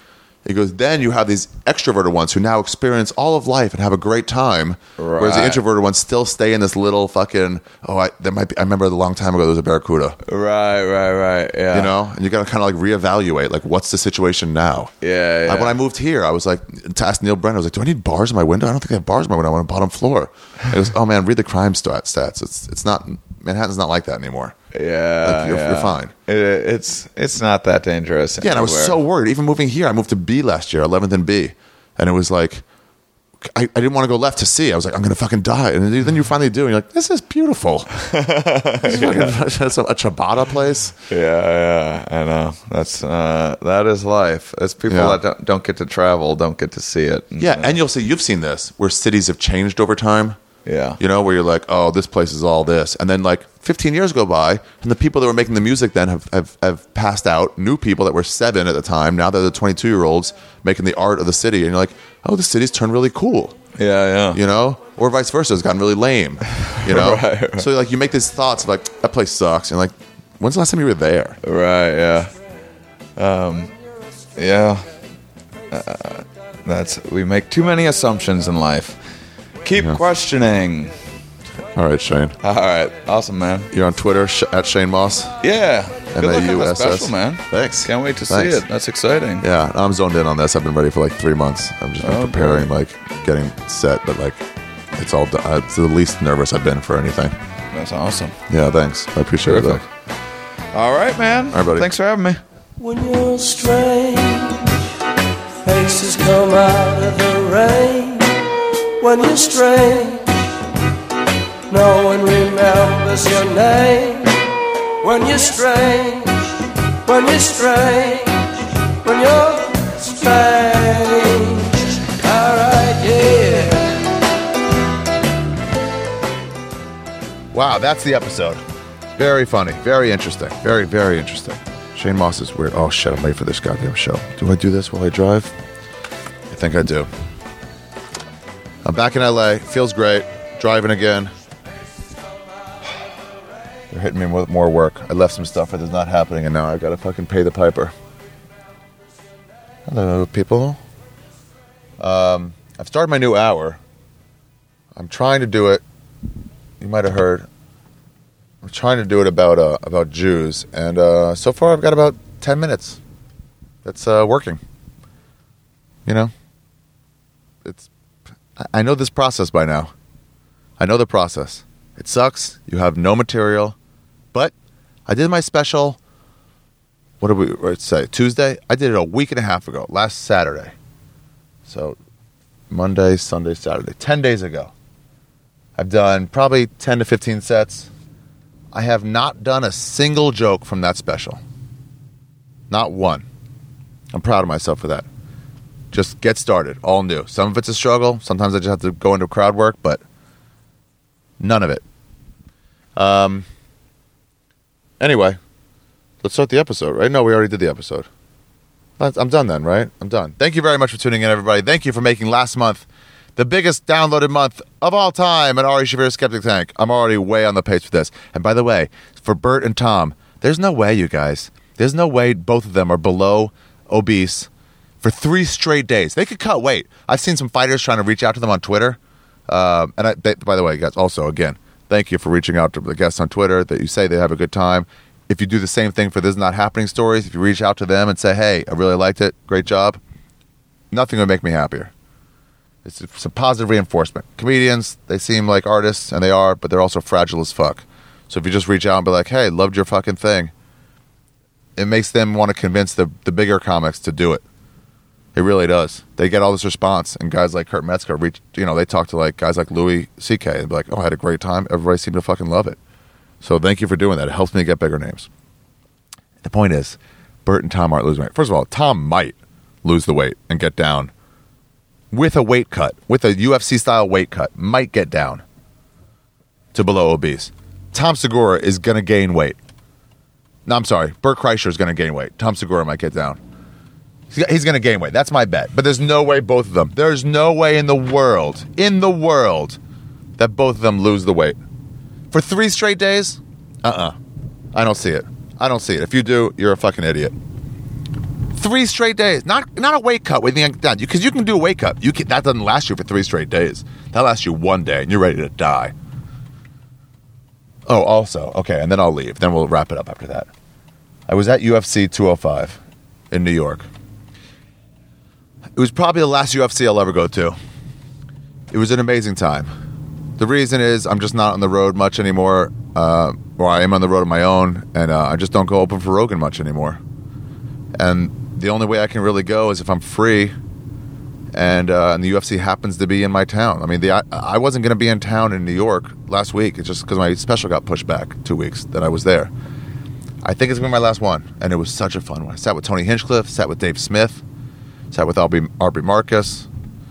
He goes, then you have these extroverted ones who now experience all of life and have a great time, whereas the introverted ones still stay in this little fucking. I remember a long time ago there was a barracuda. Right. Yeah. You know, and you got to kind of like reevaluate, like, what's the situation now? Yeah. When I moved here, I was like, to ask Neil Brennan, I was like, do I need bars in my window? I don't think I have bars in my window. I want a bottom floor. And he goes, oh man, read the crime stats. It's not, Manhattan's not like that anymore. Yeah, you're fine. It's not that dangerous. Yeah, and I was so worried. Even moving here, I moved to B last year, 11th and B, and it was like, I didn't want to go left to C. I was like, I'm going to fucking die. And then you finally do, and you're like, this is beautiful. That's a ciabatta place. Yeah, I know. That is life. It's people that don't get to travel, don't get to see it. And you'll see, you've seen this, where cities have changed over time. Yeah. You know, where you're like, oh, this place is all this. And then like 15 years go by, and the people that were making the music then have passed out. New people that were 7 at the time, now they're the 22-year-olds making the art of the city. And you're like, oh, the city's turned really cool. Yeah. You know? Or vice versa, it's gotten really lame. You know? Right. So like you make these thoughts of like, that place sucks. And like, when's the last time you were there? Right, yeah. We make too many assumptions in life. Keep questioning. All right, Shane. All right. Awesome, man. You're on Twitter, at Shane Moss. Yeah. Good luck on the MAUSS. special, man. Thanks. Can't wait to see it. That's exciting. Yeah, I'm zoned in on this. I've been ready for like 3 months. I'm just been preparing, like getting set, but like it's all done. It's the least nervous I've been for anything. That's awesome. Yeah, thanks. I appreciate Terrific. it. All right, man. All right, buddy. Thanks for having me. When you're strange, faces come out of the rain. When you're strange, no one remembers your name. When you're strange, when you're strange, when you're strange. Alright, yeah. Wow, that's the episode. Very funny, very interesting, very, very interesting. Shane Moss is weird. Oh shit, I'm late for this goddamn show. Do I do this while I drive? I think I do. I'm back in LA. Feels great. Driving again. They're hitting me with more work. I left some stuff that is not happening, and now I've got to fucking pay the piper. Hello, people. I've started my new hour. I'm trying to do it. You might have heard. I'm trying to do it about Jews, and so far I've got about 10 minutes. That's working. You know, I know this process by now. I know the process. It sucks. You have no material, but I did my special. What did we say? Tuesday. I did it a week and a half ago. Last Saturday. So Monday, Sunday, Saturday. 10 days ago. I've done probably 10 to 15 sets. I have not done a single joke from that special. Not one. I'm proud of myself for that. Just get started. All new. Some of it's a struggle. Sometimes I just have to go into crowd work, but none of it. Anyway, let's start the episode, right? No, we already did the episode. I'm done then, right? I'm done. Thank you very much for tuning in, everybody. Thank you for making last month the biggest downloaded month of all time at Ari Shaffir's Skeptic Tank. I'm already way on the pace for this. And by the way, for Bert and Tom, there's no way, you guys. There's no way both of them are below obese for 3 straight days. They could cut weight. I've seen some fighters trying to reach out to them on Twitter. By the way, guys, also, again, thank you for reaching out to the guests on Twitter that you say they have a good time. If you do the same thing for This Is Not Happening stories, if you reach out to them and say, hey, I really liked it, great job, nothing would make me happier. It's some positive reinforcement. Comedians, they seem like artists, and they are, but they're also fragile as fuck. So if you just reach out and be like, hey, loved your fucking thing, it makes them want to convince the bigger comics to do it. It really does. They get all this response, and guys like Kurt Metzger they talk to like guys like Louis C.K. and be like, oh, I had a great time. Everybody seemed to fucking love it. So thank you for doing that. It helps me get bigger names. The point is, Bert and Tom aren't losing weight. First of all, Tom might lose the weight and get down with a weight cut, with a UFC-style weight cut, might get down to below obese. Tom Segura is going to gain weight. No, I'm sorry. Bert Kreischer is going to gain weight. Tom Segura might get down. He's going to gain weight. That's my bet. But there's no way both of them. There's no way in the world, that both of them lose the weight. For 3 straight days? I don't see it. If you do, you're a fucking idiot. 3 straight days. Not a weight cut. Because you can do a weight cut. That doesn't last you for 3 straight days. That lasts you 1 day, and you're ready to die. Oh, also, okay, and then I'll leave. Then we'll wrap it up after that. I was at UFC 205 in New York. It was probably the last UFC I'll ever go to. It was an amazing time. The reason is I'm just not on the road much anymore, or I am on the road on my own, and I just don't go open for Rogan much anymore. And the only way I can really go is if I'm free, and the UFC happens to be in my town. I mean, I wasn't going to be in town in New York last week. It's just because my special got pushed back 2 weeks that I was there. I think it's going to be my last one, and it was such a fun one. I sat with Tony Hinchcliffe, sat with Dave Smith, sat with Aubrey Marcus,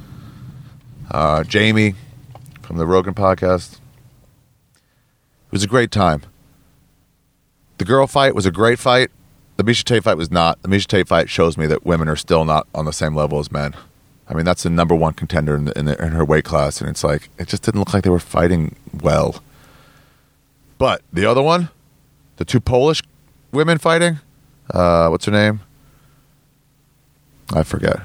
Jamie from the Rogan podcast. It was a great time. The girl fight was a great fight. The Miesha Tate fight was not. The Miesha Tate fight shows me that women are still not on the same level as men. I mean, that's the number one contender in her weight class, and it's like, it just didn't look like they were fighting well. But the other one, the 2 Polish women fighting, what's her name? I forget.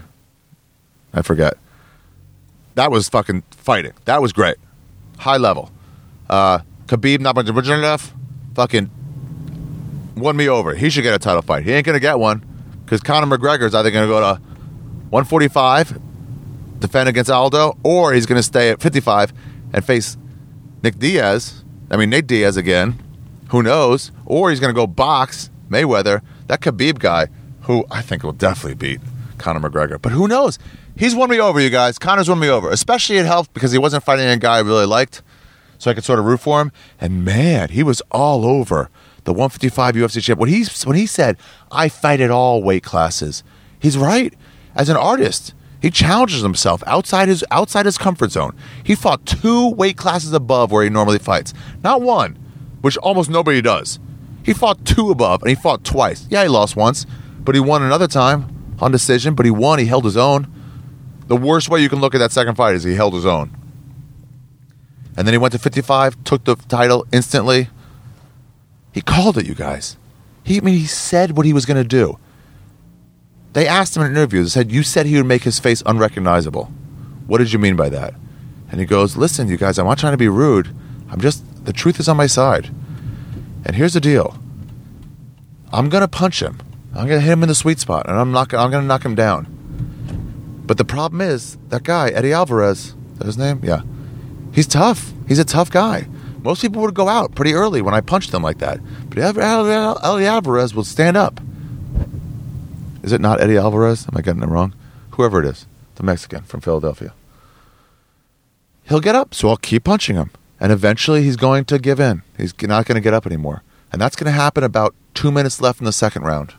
That was fucking fighting. That was great. High level. Khabib Nurmagomedov fucking won me over. He should get a title fight. He ain't going to get one because Conor McGregor's either going to go to 145, defend against Aldo, or he's going to stay at 55 and face Nate Diaz again. Who knows? Or he's going to go box Mayweather. That Khabib guy, who I think will definitely beat Conor McGregor. But who knows? He's won me over, you guys. Conor's won me over. Especially it helped because he wasn't fighting a guy I really liked, so I could sort of root for him. And man, he was all over the 155 UFC champ. When he said, I fight at all weight classes, he's right. As an artist, he challenges himself outside his comfort zone. He fought 2 weight classes above where he normally fights. Not one, which almost nobody does. He fought 2 above, and he fought twice. Yeah, he lost once, but he won another time on decision, but he won. He held his own. The worst way you can look at that second fight is he held his own. And then he went to 55, took the title instantly. He called it, you guys. He said what he was going to do. They asked him in an interview, they said, you said he would make his face unrecognizable. What did you mean by that? And he goes, listen, you guys, I'm not trying to be rude. The truth is on my side. And here's the deal. I'm going to punch him. I'm going to hit him in the sweet spot, and I'm going to knock him down. But the problem is, that guy, Eddie Alvarez, is that his name? Yeah. He's tough. He's a tough guy. Most people would go out pretty early when I punched them like that. But Eddie Alvarez will stand up. Is it not Eddie Alvarez? Am I getting it wrong? Whoever it is. The Mexican from Philadelphia. He'll get up, so I'll keep punching him. And eventually he's going to give in. He's not going to get up anymore. And that's going to happen about 2 minutes left in the second round.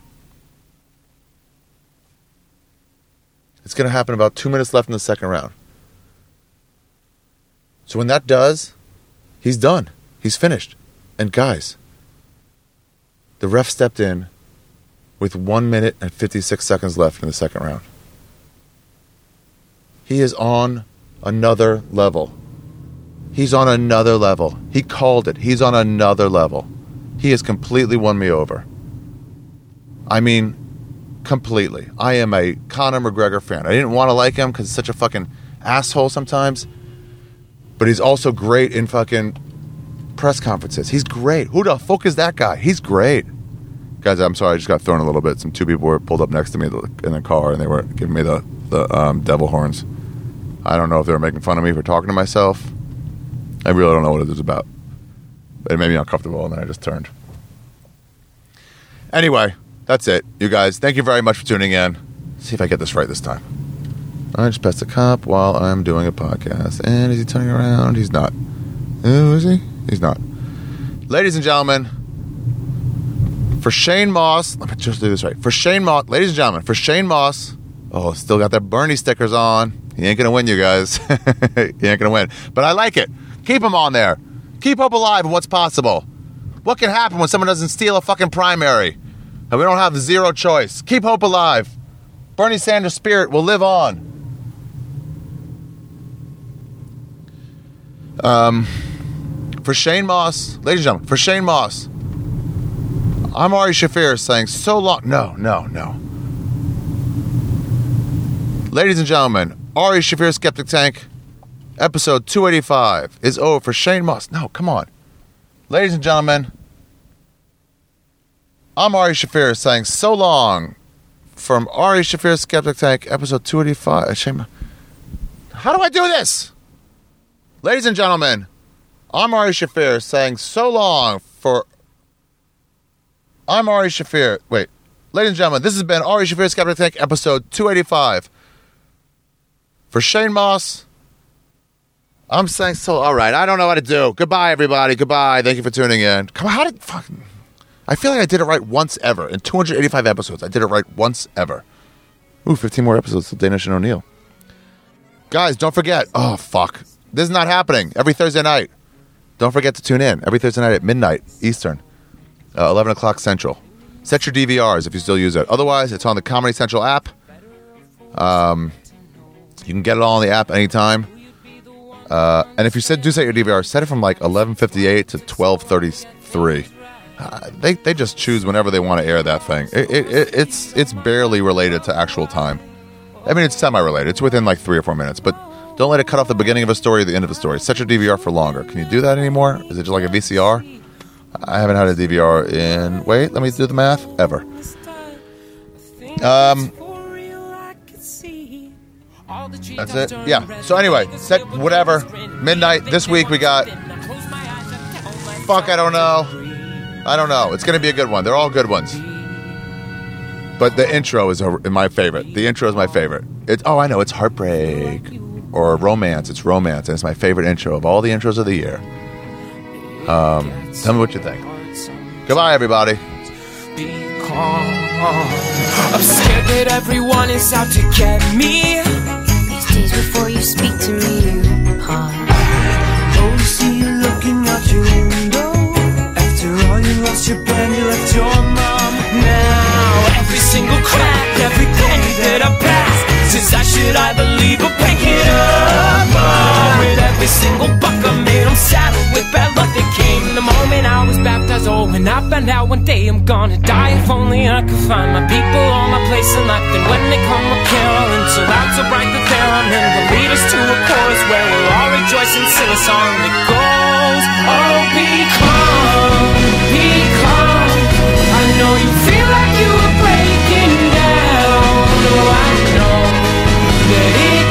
It's going to happen about 2 minutes left in the second round. So when that does, he's done. He's finished. And guys, the ref stepped in with 1 minute and 56 seconds left in the second round. He is on another level. He's on another level. He called it. He's on another level. He has completely won me over. I mean, completely. I am a Conor McGregor fan. I didn't want to like him because he's such a fucking asshole sometimes. But he's also great in fucking press conferences. He's great. Who the fuck is that guy? He's great. Guys, I'm sorry. I just got thrown a little bit. 2 people were pulled up next to me in the car, and they were giving me the devil horns. I don't know if they were making fun of me for talking to myself. I really don't know what it was about. It made me uncomfortable, and then I just turned. Anyway, that's it, you guys. Thank you very much for tuning in. Let's see if I get this right this time. I just passed a cop while I'm doing a podcast. And is he turning around? He's not. Oh, is he? He's not. Ladies and gentlemen, for Shane Moss, let me just do this right. For Shane Moss, ladies and gentlemen, for Shane Moss, still got their Bernie stickers on. He ain't going to win, you guys. He ain't going to win. But I like it. Keep him on there. Keep hope alive in what's possible. What can happen when someone doesn't steal a fucking primary? And we don't have zero choice. Keep hope alive. Bernie Sanders' spirit will live on. For Shane Moss, ladies and gentlemen, for Shane Moss, I'm Ari Shaffir saying so long. No. Ladies and gentlemen, Ari Shaffir Skeptic Tank, episode 285 is over for Shane Moss. No, come on. Ladies and gentlemen, I'm Ari Shaffir saying so long from Ari Shaffir Skeptic Tank, episode 285. Shane, how do I do this? Ladies and gentlemen, I'm Ari Shaffir saying so long for... I'm Ari Shaffir. Wait. Ladies and gentlemen, this has been Ari Shaffir Skeptic Tank, episode 285. For Shane Moss, I'm saying so... All right, I don't know what to do. Goodbye, everybody. Goodbye. Thank you for tuning in. Come on, how did... Fucking... I feel like I did it right once ever. In 285 episodes, I did it right once ever. Ooh, 15 more episodes till Danish and O'Neill. Guys, don't forget... Oh, fuck. This is not happening. Every Thursday night. Don't forget to tune in. Every Thursday night at midnight Eastern. 11 o'clock Central. Set your DVRs if you still use it. Otherwise, it's on the Comedy Central app. You can get it all on the app anytime. And if you do set your DVR, set it from like 11:58 to 12:33. They just choose whenever they want to air that thing. It's barely related to actual time. I mean, it's semi-related. It's within like 3 or 4 minutes. But don't let it cut off the beginning of a story or the end of a story. Set your DVR for longer. Can you do that anymore? Is it just like a VCR? I haven't had a DVR in... Wait, let me do the math. Ever. That's it? Yeah. So anyway, set whatever. Midnight. This week we got... Fuck, I don't know. It's going to be a good one. They're all good ones. But the intro is my favorite. The intro is my favorite. I know. It's Heartbreak. Or Romance. It's Romance. And it's my favorite intro of all the intros of the year. Tell me what you think. Goodbye, everybody. I'm scared that everyone is out to get me. These days before you speak to me, Oh, see you looking out your window. After all, you lost your band, you left your mom. Now, every single crack, every penny that I pass says I should either leave or pick it up. With every single buck I made, I'm saddled with bad luck that came the moment I was baptized. Oh, and I found out one day I'm gonna die. If only I could find my people, all my place in life. And when they come a caroling, so loud, so bright that they're on, and will lead us to a chorus where we'll all rejoice and sing a song that goes, oh, be calm, be calm. I know you feel like you are breaking down. Oh, I know that it